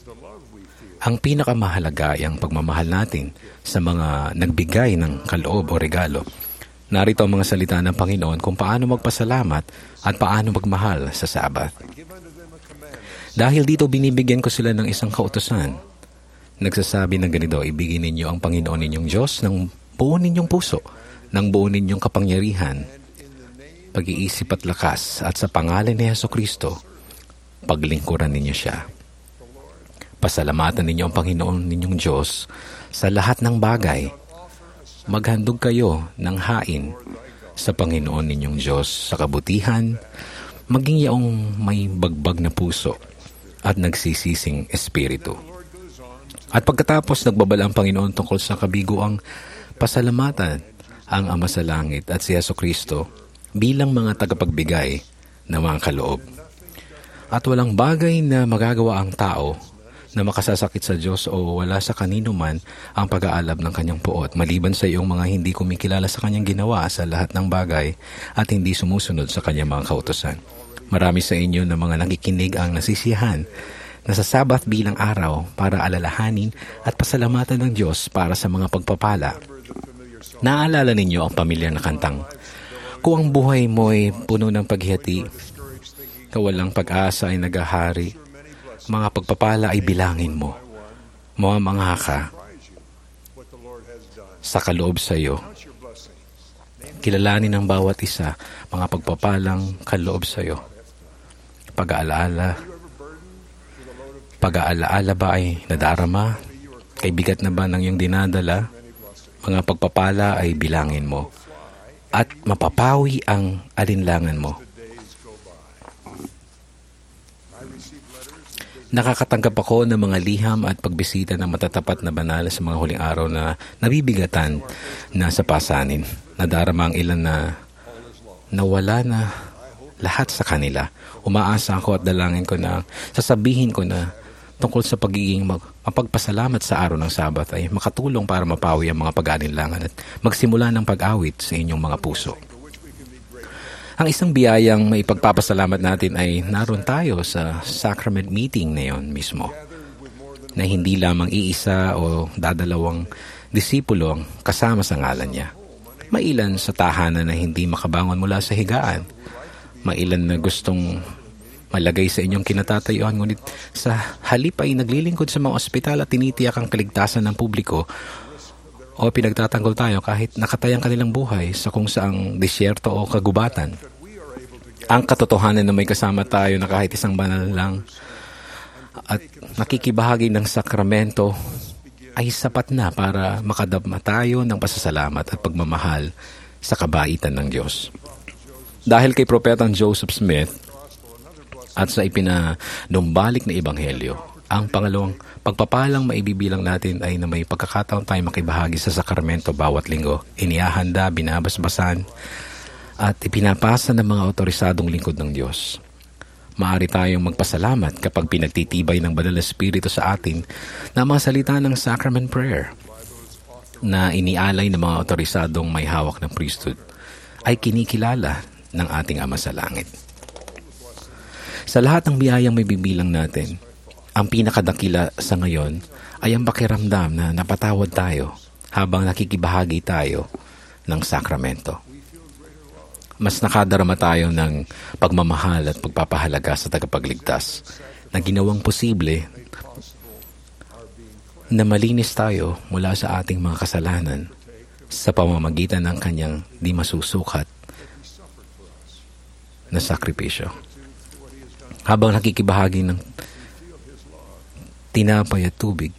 ang pinakamahalaga ay ang pagmamahal natin sa mga nagbigay ng kaloob o regalo. Narito ang mga salita ng Panginoon kung paano magpasalamat at paano magmahal sa Sabat. Dahil dito binibigyan ko sila ng isang kautusan. Nagsasabi ng ganito, ibigin ninyo ang Panginoon ninyong Diyos ng buo ninyong puso, ng buo ninyong kapangyarihan, pag-iisip at lakas, at sa pangalan ni Jesucristo, paglingkuran ninyo siya. Pasalamatan ninyo ang Panginoon ninyong Diyos sa lahat ng bagay. Maghandog kayo ng hain sa Panginoon ninyong Diyos sa kabutihan, maging yaong may bagbag na puso at nagsisising espiritu. At pagkatapos nagbabala ang Panginoon tungkol sa kabiguang pasalamatan ang Ama sa Langit at si Jesucristo bilang mga tagapagbigay ng mga kaloob. At walang bagay na magagawa ang tao na makasasakit sa Diyos o wala sa kanino man ang pag-aalab ng kanyang puot, maliban sa iyong mga hindi kumikilala sa kanyang ginawa sa lahat ng bagay at hindi sumusunod sa kanyang mga kautusan. Marami sa inyo na mga nakikinig ang nasisiyahan na sa Sabat bilang araw para alalahanin at pasalamatan ng Diyos para sa mga pagpapala. Naaalala ninyo ang pamilyar na kantang, kung ang buhay mo'y puno ng paghihati, kawalang pag-asa ay nagahari, mga pagpapala ay bilangin mo, mamamangha ka sa kaloob sa iyo. Kilalanin ng bawat isa mga pagpapalang kaloob sa iyo. Pag-aalaala ba ay nadarama? Kay bigat na ba ng iyong dinadala? Mga pagpapala ay bilangin mo at mapapawi ang alinlangan mo. Nakakatanggap ako ng mga liham at pagbisita ng matatapat na banal sa mga huling araw na nabibigatan na sa pasanin. Nadarama ang ilan na nawala na lahat sa kanila. Umaasa ako at dalangin ko na sasabihin ko na tungkol sa pagiging mapagpasalamat sa araw ng Sabat ay makatulong para mapawi ang mga pag-alinlangan at magsimula ng pag-awit sa inyong mga puso. Ang isang biyayang maipagpapasalamat natin ay naroon tayo sa sacrament meeting na yon mismo, na hindi lamang iisa o dadalawang disipulo ang kasama sa ngalan niya. Mailan sa tahanan na hindi makabangon mula sa higaan, mailan na gustong malagay sa inyong kinatatayuan, ngunit sa halip ay naglilingkod sa mga ospital at tinitiyak ang kaligtasan ng publiko, o pinagtatanggol tayo kahit nakatayang kanilang buhay sa kung saang disyerto o kagubatan. Ang katotohanan na may kasama tayo na kahit isang banal lang at nakikibahagi ng sakramento ay sapat na para makadama tayo ng pasasalamat at pagmamahal sa kabaitan ng Diyos. Dahil kay Propetang Joseph Smith at sa ipinanumbalik na ebanghelyo, ang pangalawang pagpapalang maibibilang natin ay na may pagkakataon tayo makibahagi sa sakramento bawat linggo. Inihahanda, binabasbasan, at ipinapasa ng mga otorisadong lingkod ng Diyos. Maaari tayong magpasalamat kapag pinagtitibay ng Banal na Espiritu sa atin na mga salita ng sacrament prayer na inialay ng mga otorisadong may hawak ng priesthood ay kinikilala ng ating Ama sa Langit. Sa lahat ng biyayang may bibilang natin, ang pinakadakila sa ngayon ay ang pakiramdam na napatawad tayo habang nakikibahagi tayo ng sakramento. Mas nakadarama tayo ng pagmamahal at pagpapahalaga sa tagapagligtas na ginawang posible na malinis tayo mula sa ating mga kasalanan sa pamamagitan ng kanyang di masusukat na sakripisyo. Habang nakikibahagi ng tinapay at tubig,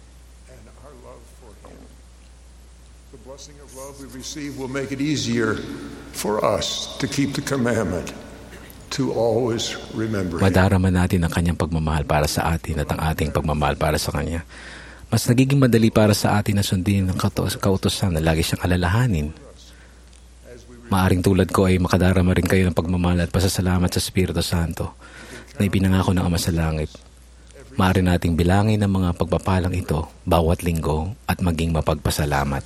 the blessing of love we receive will make it easier for us to keep the commandment, to always remember Him. Madarama natin ang kanyang pagmamahal para sa atin at ang ating pagmamahal para sa kanya. Mas nagiging madali para sa atin na sundin ng kautusan na lagi siyang alalahanin. Maaring tulad ko ay makadarama rin kayo ng pagmamahal at pasasalamat sa Espiritu Santo na ipinangako ng Ama sa Langit. Maaari nating bilangin ang mga pagpapalang ito bawat linggo at maging mapagpasalamat.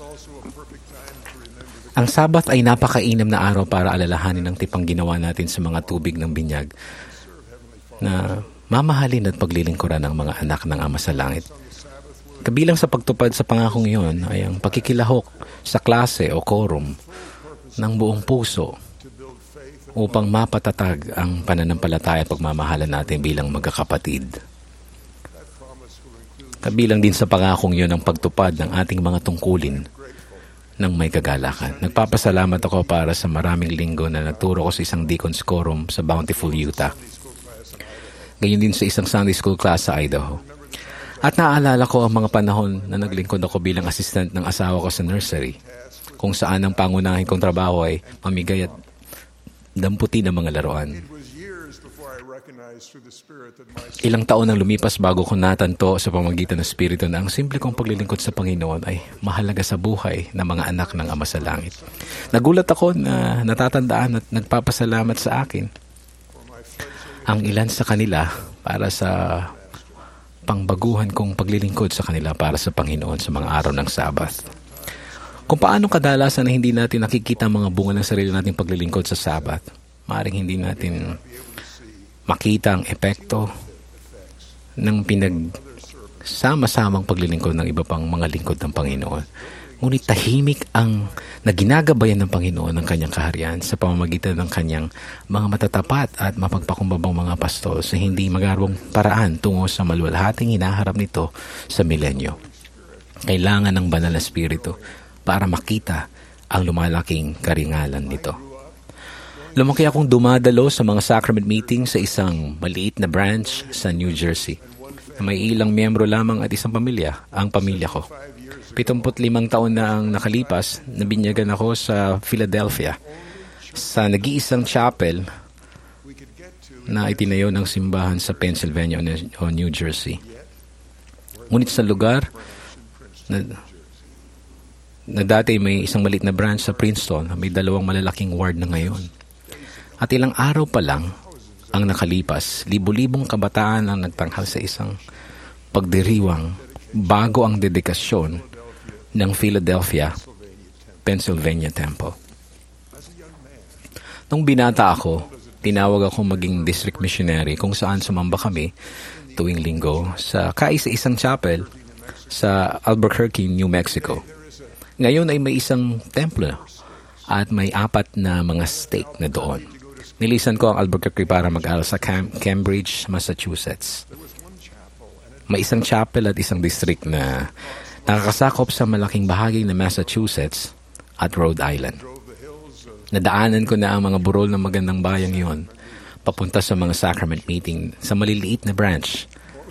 Ang Sabat ay napakainam na araw para alalahanin ang tipang ginawa natin sa mga tubig ng binyag na mamahalin at paglilingkuran ng mga anak ng Ama sa Langit. Kabilang sa pagtupad sa pangakong iyon ay ang pakikilahok sa klase o quorum ng buong puso upang mapatatag ang pananampalataya at pagmamahalan natin bilang magkakapatid. Kabilang din sa pangakong iyon ang pagtupad ng ating mga tungkulin ng may kagalakan. Nagpapasalamat ako para sa maraming linggo na nagturo ko sa isang Deacon's Quorum sa Bountiful, Utah. Ganyan din sa isang Sunday School class sa Idaho. At naaalala ko ang mga panahon na naglingkod ako bilang assistant ng asawa ko sa nursery, kung saan ang pangunahin kong trabaho ay mamigay at damputi ng mga laruan. Ilang taon ang lumipas bago ko natanto sa pamamagitan ng Espiritu na ang simple kong paglilingkod sa Panginoon ay mahalaga sa buhay ng mga anak ng Ama sa Langit. Nagulat ako na natatandaan at nagpapasalamat sa akin ang ilan sa kanila para sa pangbaguhan kong paglilingkod sa kanila para sa Panginoon sa mga araw ng Sabat. Kung paano kadalasan na hindi natin nakikita ang mga bunga ng sarili nating paglilingkod sa Sabat, maaaring hindi natin makita ang epekto ng pinagsama-samang paglilingkod ng iba pang mga lingkod ng Panginoon. Ngunit tahimik ang naginagabayan ng Panginoon ng kanyang kaharian sa pamamagitan ng kanyang mga matatapat at mapagpakumbabang mga pastol sa hindi magarwang paraan tungo sa maluwalhating hinaharap nito sa milenyo. Kailangan ng Banal na Espiritu para makita ang lumalaking karingalan nito. Lumaki akong dumadalo sa mga sacrament meeting sa isang maliit na branch sa New Jersey. May ilang miyembro lamang at isang pamilya, ang pamilya ko. 75 taon na ang nakalipas, nabinyagan ako sa Philadelphia sa nag-iisang chapel na itinayo ng simbahan sa Pennsylvania o New Jersey. Ngunit sa lugar na dati may isang maliit na branch sa Princeton, may 2 malalaking ward na ngayon. At ilang araw pa lang ang nakalipas, libu-libong kabataan ang nagtanghal sa isang pagdiriwang bago ang dedikasyon ng Philadelphia, Pennsylvania Temple. Nung binata ako, tinawag ako maging district missionary kung saan sumamba kami tuwing linggo sa kaisa-isang chapel sa Albuquerque, New Mexico. Ngayon ay may isang templo at may 4 na mga stake na doon. Nilisan ko ang Albuquerque para mag-aral sa Cambridge, Massachusetts. May isang chapel at isang district na nakakasakop sa malaking bahagi ng Massachusetts at Rhode Island. Nadaanan ko na ang mga burol ng magandang bayang iyon papunta sa mga sacrament meeting sa maliliit na branch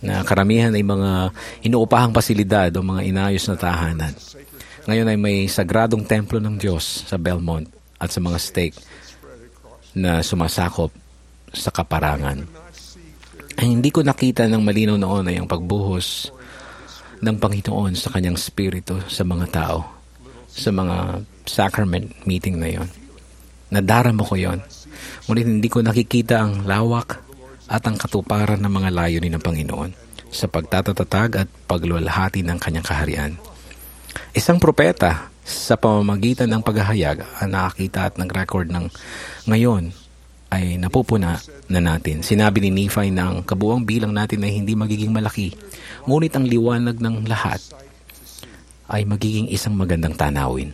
na karamihan ay mga inuupahang pasilidad o mga inayos na tahanan. Ngayon ay may sagradong templo ng Diyos sa Belmont at sa mga stake na sumasakop sa kaparangan. Ay hindi ko nakita ng malinaw noon ay ang pagbuhos ng Panginoon sa kanyang spirito sa mga tao, sa mga sacrament meeting na yon. Nadarama ko yon. Ngunit hindi ko nakikita ang lawak at ang katuparan ng mga layunin ng Panginoon sa pagtatatag at paglulahati ng kanyang kaharian. Isang propeta sa pamamagitan ng paghahayag ang nakakita at nag-record ng ngayon ay napupuna na natin. Sinabi ni Nephi na ang kabuang bilang natin ay hindi magiging malaki, ngunit ang liwanag ng lahat ay magiging isang magandang tanawin.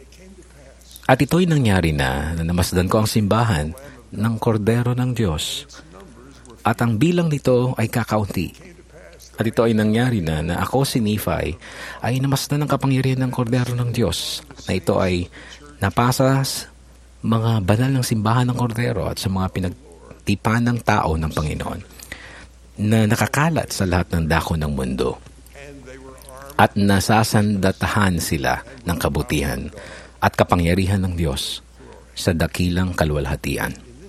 At ito'y nangyari na namasdan ko ang simbahan ng Kordero ng Diyos at ang bilang nito ay kakaunti. At ito ay nangyari na ako si Nephi ay namasdan ng kapangyarihan ng Kordero ng Diyos na ito ay napasa mga banal ng simbahan ng Kordero at sa mga pinagtipan ng tao ng Panginoon na nakakalat sa lahat ng dako ng mundo at nasasandatahan sila ng kabutihan at kapangyarihan ng Diyos sa dakilang kaluwalhatian.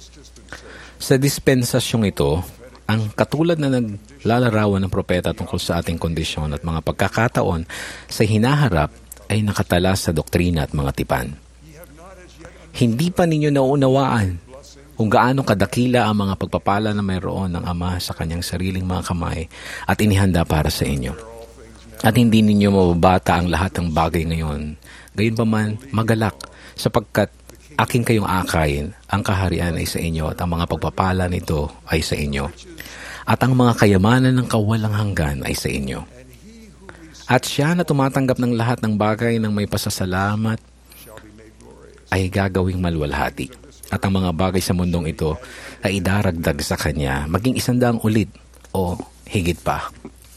Sa dispensasyong ito, ang katulad na naglalarawan ng propeta tungkol sa ating kondisyon at mga pagkakataon sa hinaharap ay nakatala sa doktrina at mga tipan. Hindi pa ninyo nauunawaan kung gaano kadakila ang mga pagpapala na mayroon ng Ama sa kanyang sariling mga kamay at inihanda para sa inyo. At hindi ninyo mababata ang lahat ng bagay ngayon. Gayunpaman, magalak sapagkat aking kayong akayin, ang kaharian ay sa inyo at ang mga pagpapala nito ay sa inyo. At ang mga kayamanan ng kawalang hanggan ay sa inyo. At siya na tumatanggap ng lahat ng bagay ng may pasasalamat ay gagawing malwalhati. At ang mga bagay sa mundong ito ay idaragdag sa kanya maging 100 ulit o higit pa.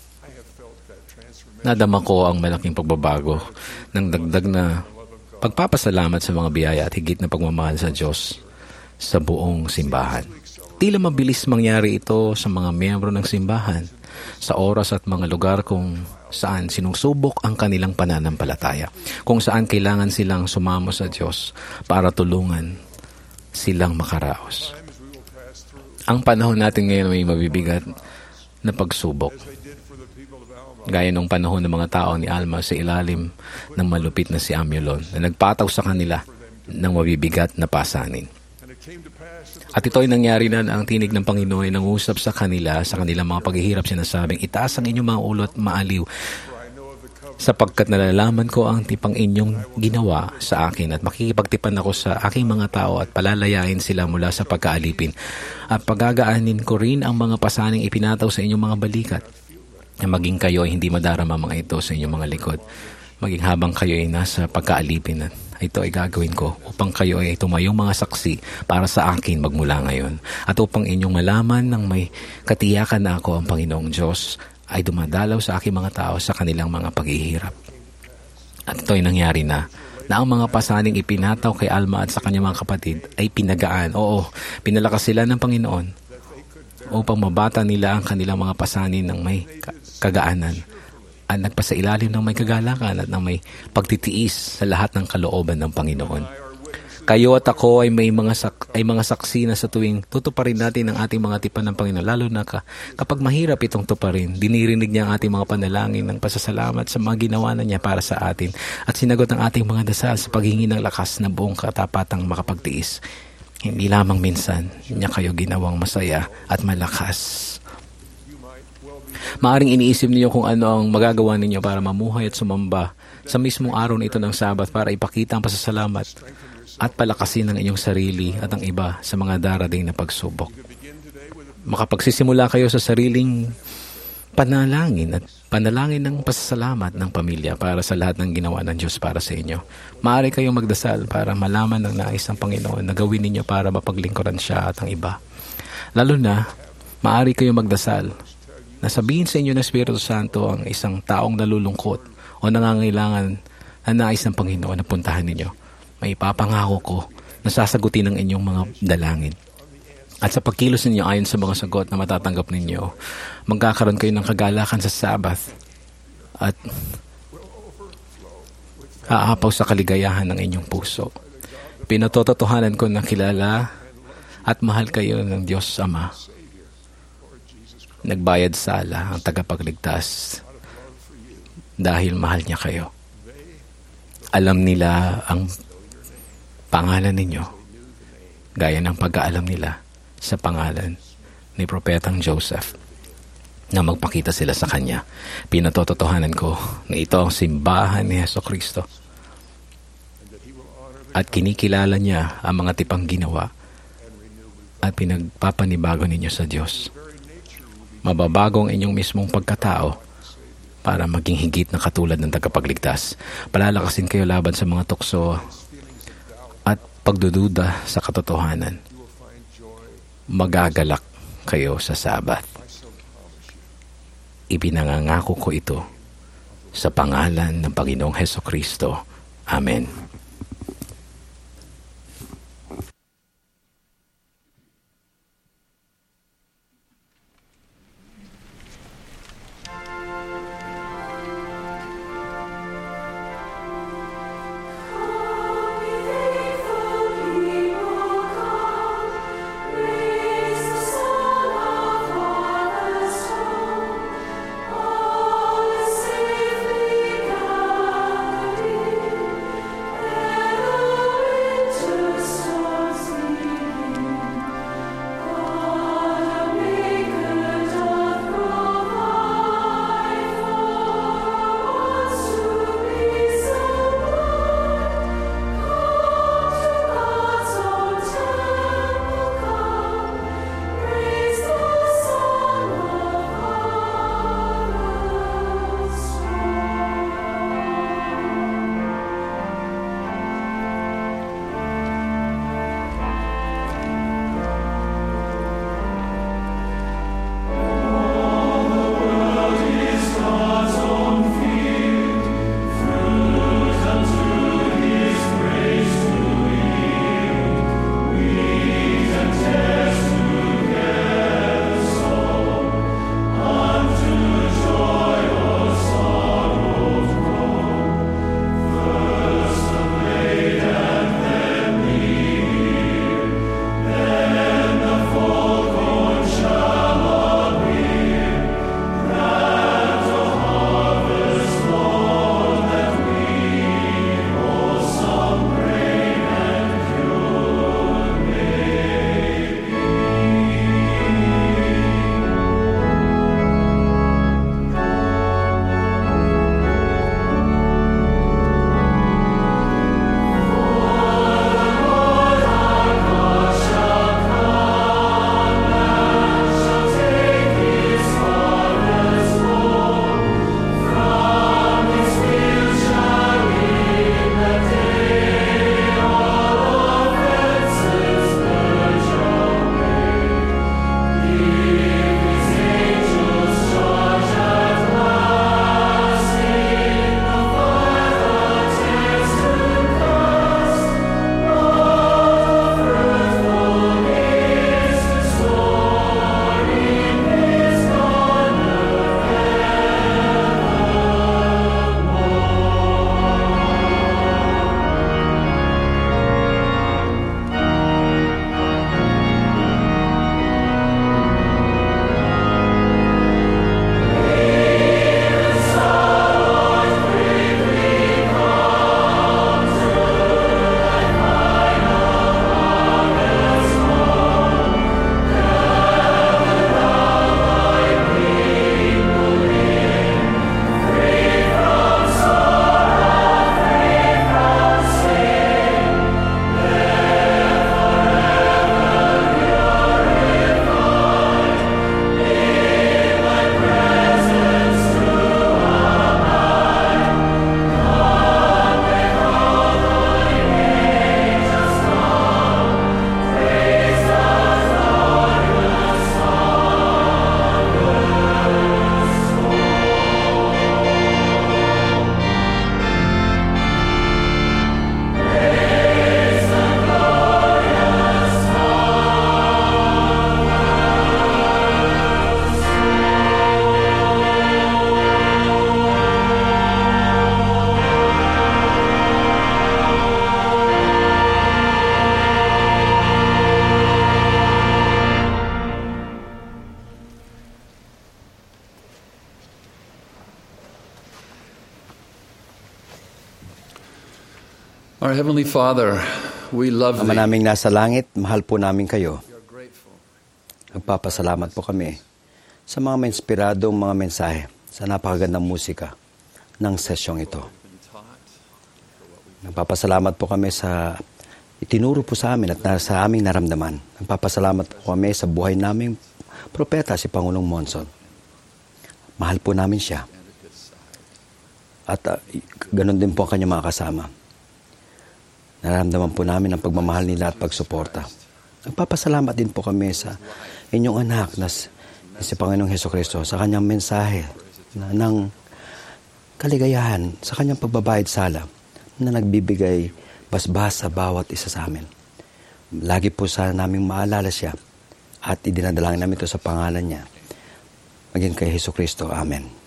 Nadama ko ang malaking pagbabago ng dagdag na pagpapasalamat sa mga biyaya at higit na pagmamahal sa Diyos sa buong simbahan. Tila mabilis mangyari ito sa mga miyembro ng simbahan sa oras at mga lugar kung saan sinusubok ang kanilang pananampalataya, kung saan kailangan silang sumamo sa Diyos para tulungan silang makaraos. Ang panahon natin ngayon may mabibigat na pagsubok. Gaya nung panahon ng mga tao ni Alma sa ilalim ng malupit na si Amulon na nagpataw sa kanila ng mabibigat na pasanin. At ito ay nangyari na ang tinig ng Panginoon ay nangusap sa kanila, sa kanilang mga paghihirap, sinasabing, itaas ang inyong mga ulo at maaliw, sapagkat nalalaman ko ang tipang inyong ginawa sa akin at makikipagtipan ako sa aking mga tao at palalayain sila mula sa pagkaalipin. At pagagaanin ko rin ang mga pasaning ipinataw sa inyong mga balikat, na maging kayo ay hindi madarama mga ito sa inyong mga likod, maging habang kayo ay nasa pagkaalipin. At ito ay gagawin ko upang kayo ay tumayong mga saksi para sa akin magmula ngayon. At upang inyong malaman ng may katiyakan na ako ang Panginoong Diyos ay dumadalaw sa aking mga tao sa kanilang mga paghihirap. At ito ay nangyari na ang mga pasaning ipinataw kay Alma at sa kanyang mga kapatid ay pinagaan. Oo, pinalakas sila ng Panginoon upang mabata nila ang kanilang mga pasanin ng may kagaanan at nagpasailalim ng may kagalakan at ng may pagtitiis sa lahat ng kalooban ng Panginoon. Kayo at ako ay mga saksi na sa tuwing tutuparin natin ang ating mga tipan ng Panginoon, lalo na kapag mahirap itong tuparin, dinirinig niya ang ating mga panalangin ng pasasalamat sa mga ginawa na niya para sa atin at sinagot ang ating mga dasal sa paghingi ng lakas na buong katapatang makapagtiis. Hindi lamang minsan niya kayo ginawang masaya at malakas. Maaring iniisip niyo kung ano ang magagawa ninyo para mamuhay at sumamba sa mismong araw na ito ng Sabat para ipakita ang pasasalamat at palakasin ang inyong sarili at ang iba sa mga darating na pagsubok. Makapagsisimula kayo sa sariling panalangin at panalangin ng pasasalamat ng pamilya para sa lahat ng ginawa ng Diyos para sa inyo. Maaari kayong magdasal para malaman ng nais ng Panginoon na gawin ninyo para mapaglingkuran siya at ang iba. Lalo na, maaari kayong magdasal na sabihin sa inyo ng Espiritu Santo ang isang taong nalulungkot o nangangailangan na nais ng Panginoon na puntahan ninyo. May ipapangako ko na sasagutin ng inyong mga dalangin. At sa pagkilos ninyo ayon sa mga sagot na matatanggap ninyo, magkakaroon kayo ng kagalakan sa Sabbath at aapaw sa kaligayahan ng inyong puso. Pinatototohanan ko na kilala at mahal kayo ng Diyos Ama. Nagbayad sala ang tagapagligtas dahil mahal niya kayo. Alam nila ang pangalan ninyo, gaya ng pag-aalam nila sa pangalan ni Propetang Joseph na magpakita sila sa kanya. Pinatototohanan ko na ito ang simbahan ni Jesucristo at kinikilala niya ang mga tipang ginawa at pinagpapanibago ninyo sa Diyos. Mababago ang inyong mismong pagkatao para maging higit na katulad ng tagapagligtas. Palalakasin kayo laban sa mga tukso at pagdududa sa katotohanan. Magagalak kayo sa Sabat. Ipinangangako ko ito sa pangalan ng Panginoong Hesukristo. Amen. Our Heavenly Father, we love Ama Thee. naming nasa langit, mahal po namin kayo. Nagpapasalamat po kami sa mga inspiradong mga mensahe sa napakagandang musika ng sesyong ito. Nagpapasalamat po kami sa itinuro po sa amin at sa aming naramdaman. Nagpapasalamat po kami sa buhay naming propeta, si Pangulong Monson. Mahal po namin siya. At ganun din po ang kanyang mga kasama. Nararamdaman po namin ang pagmamahal nila at pagsuporta. Nagpapasalamat din po kami sa inyong anak na si Panginoong Hesukristo sa kanyang mensahe ng kaligayahan, sa kanyang pagbabayad sala na nagbibigay basbas sa bawat isa sa amin. Lagi po sana naming maalala siya at idinadalangin namin ito sa pangalan niya. Maging kay Hesukristo. Amen.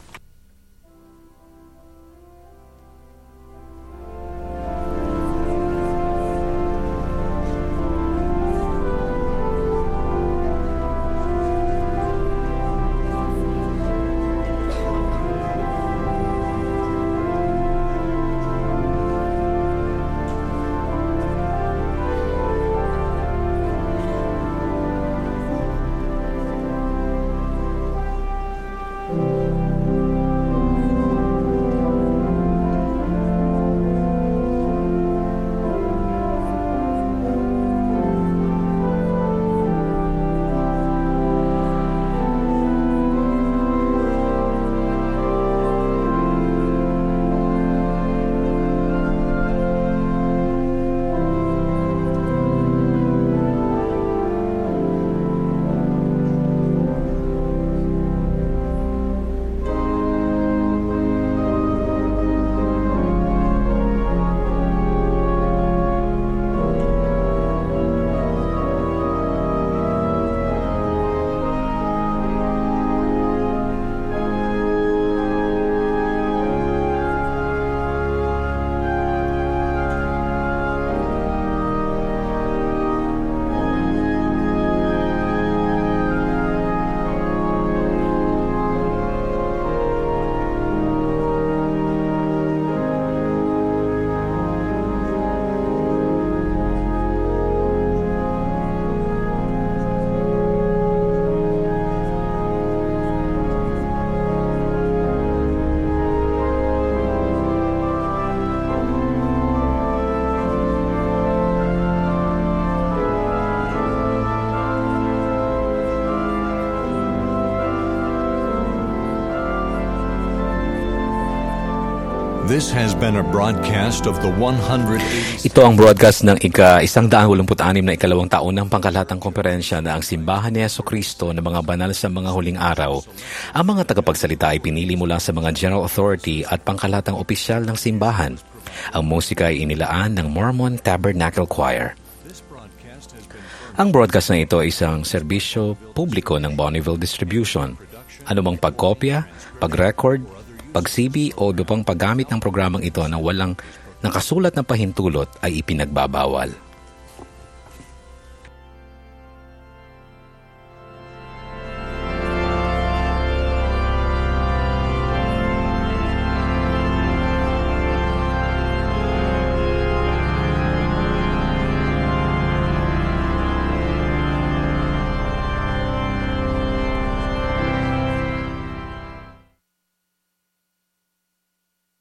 This has been a broadcast of the 180. Ito ang broadcast ng ika-186 na ikalawang taon ng pangkalahatang komperensya na ang Simbahan ni Jesucristo na mga banal sa mga huling araw. Ang mga tagapagsalita ay pinili mula sa mga General Authority at pangkalahatang opisyal ng simbahan. Ang musika ay inilaan ng Mormon Tabernacle Choir. Ang broadcast na ito ay isang serbisyo publiko ng Bonneville Distribution. Anumang pagkopya, pag-record, pag-CD o lupang paggamit ng programang ito na walang nakasulat na pahintulot ay ipinagbabawal.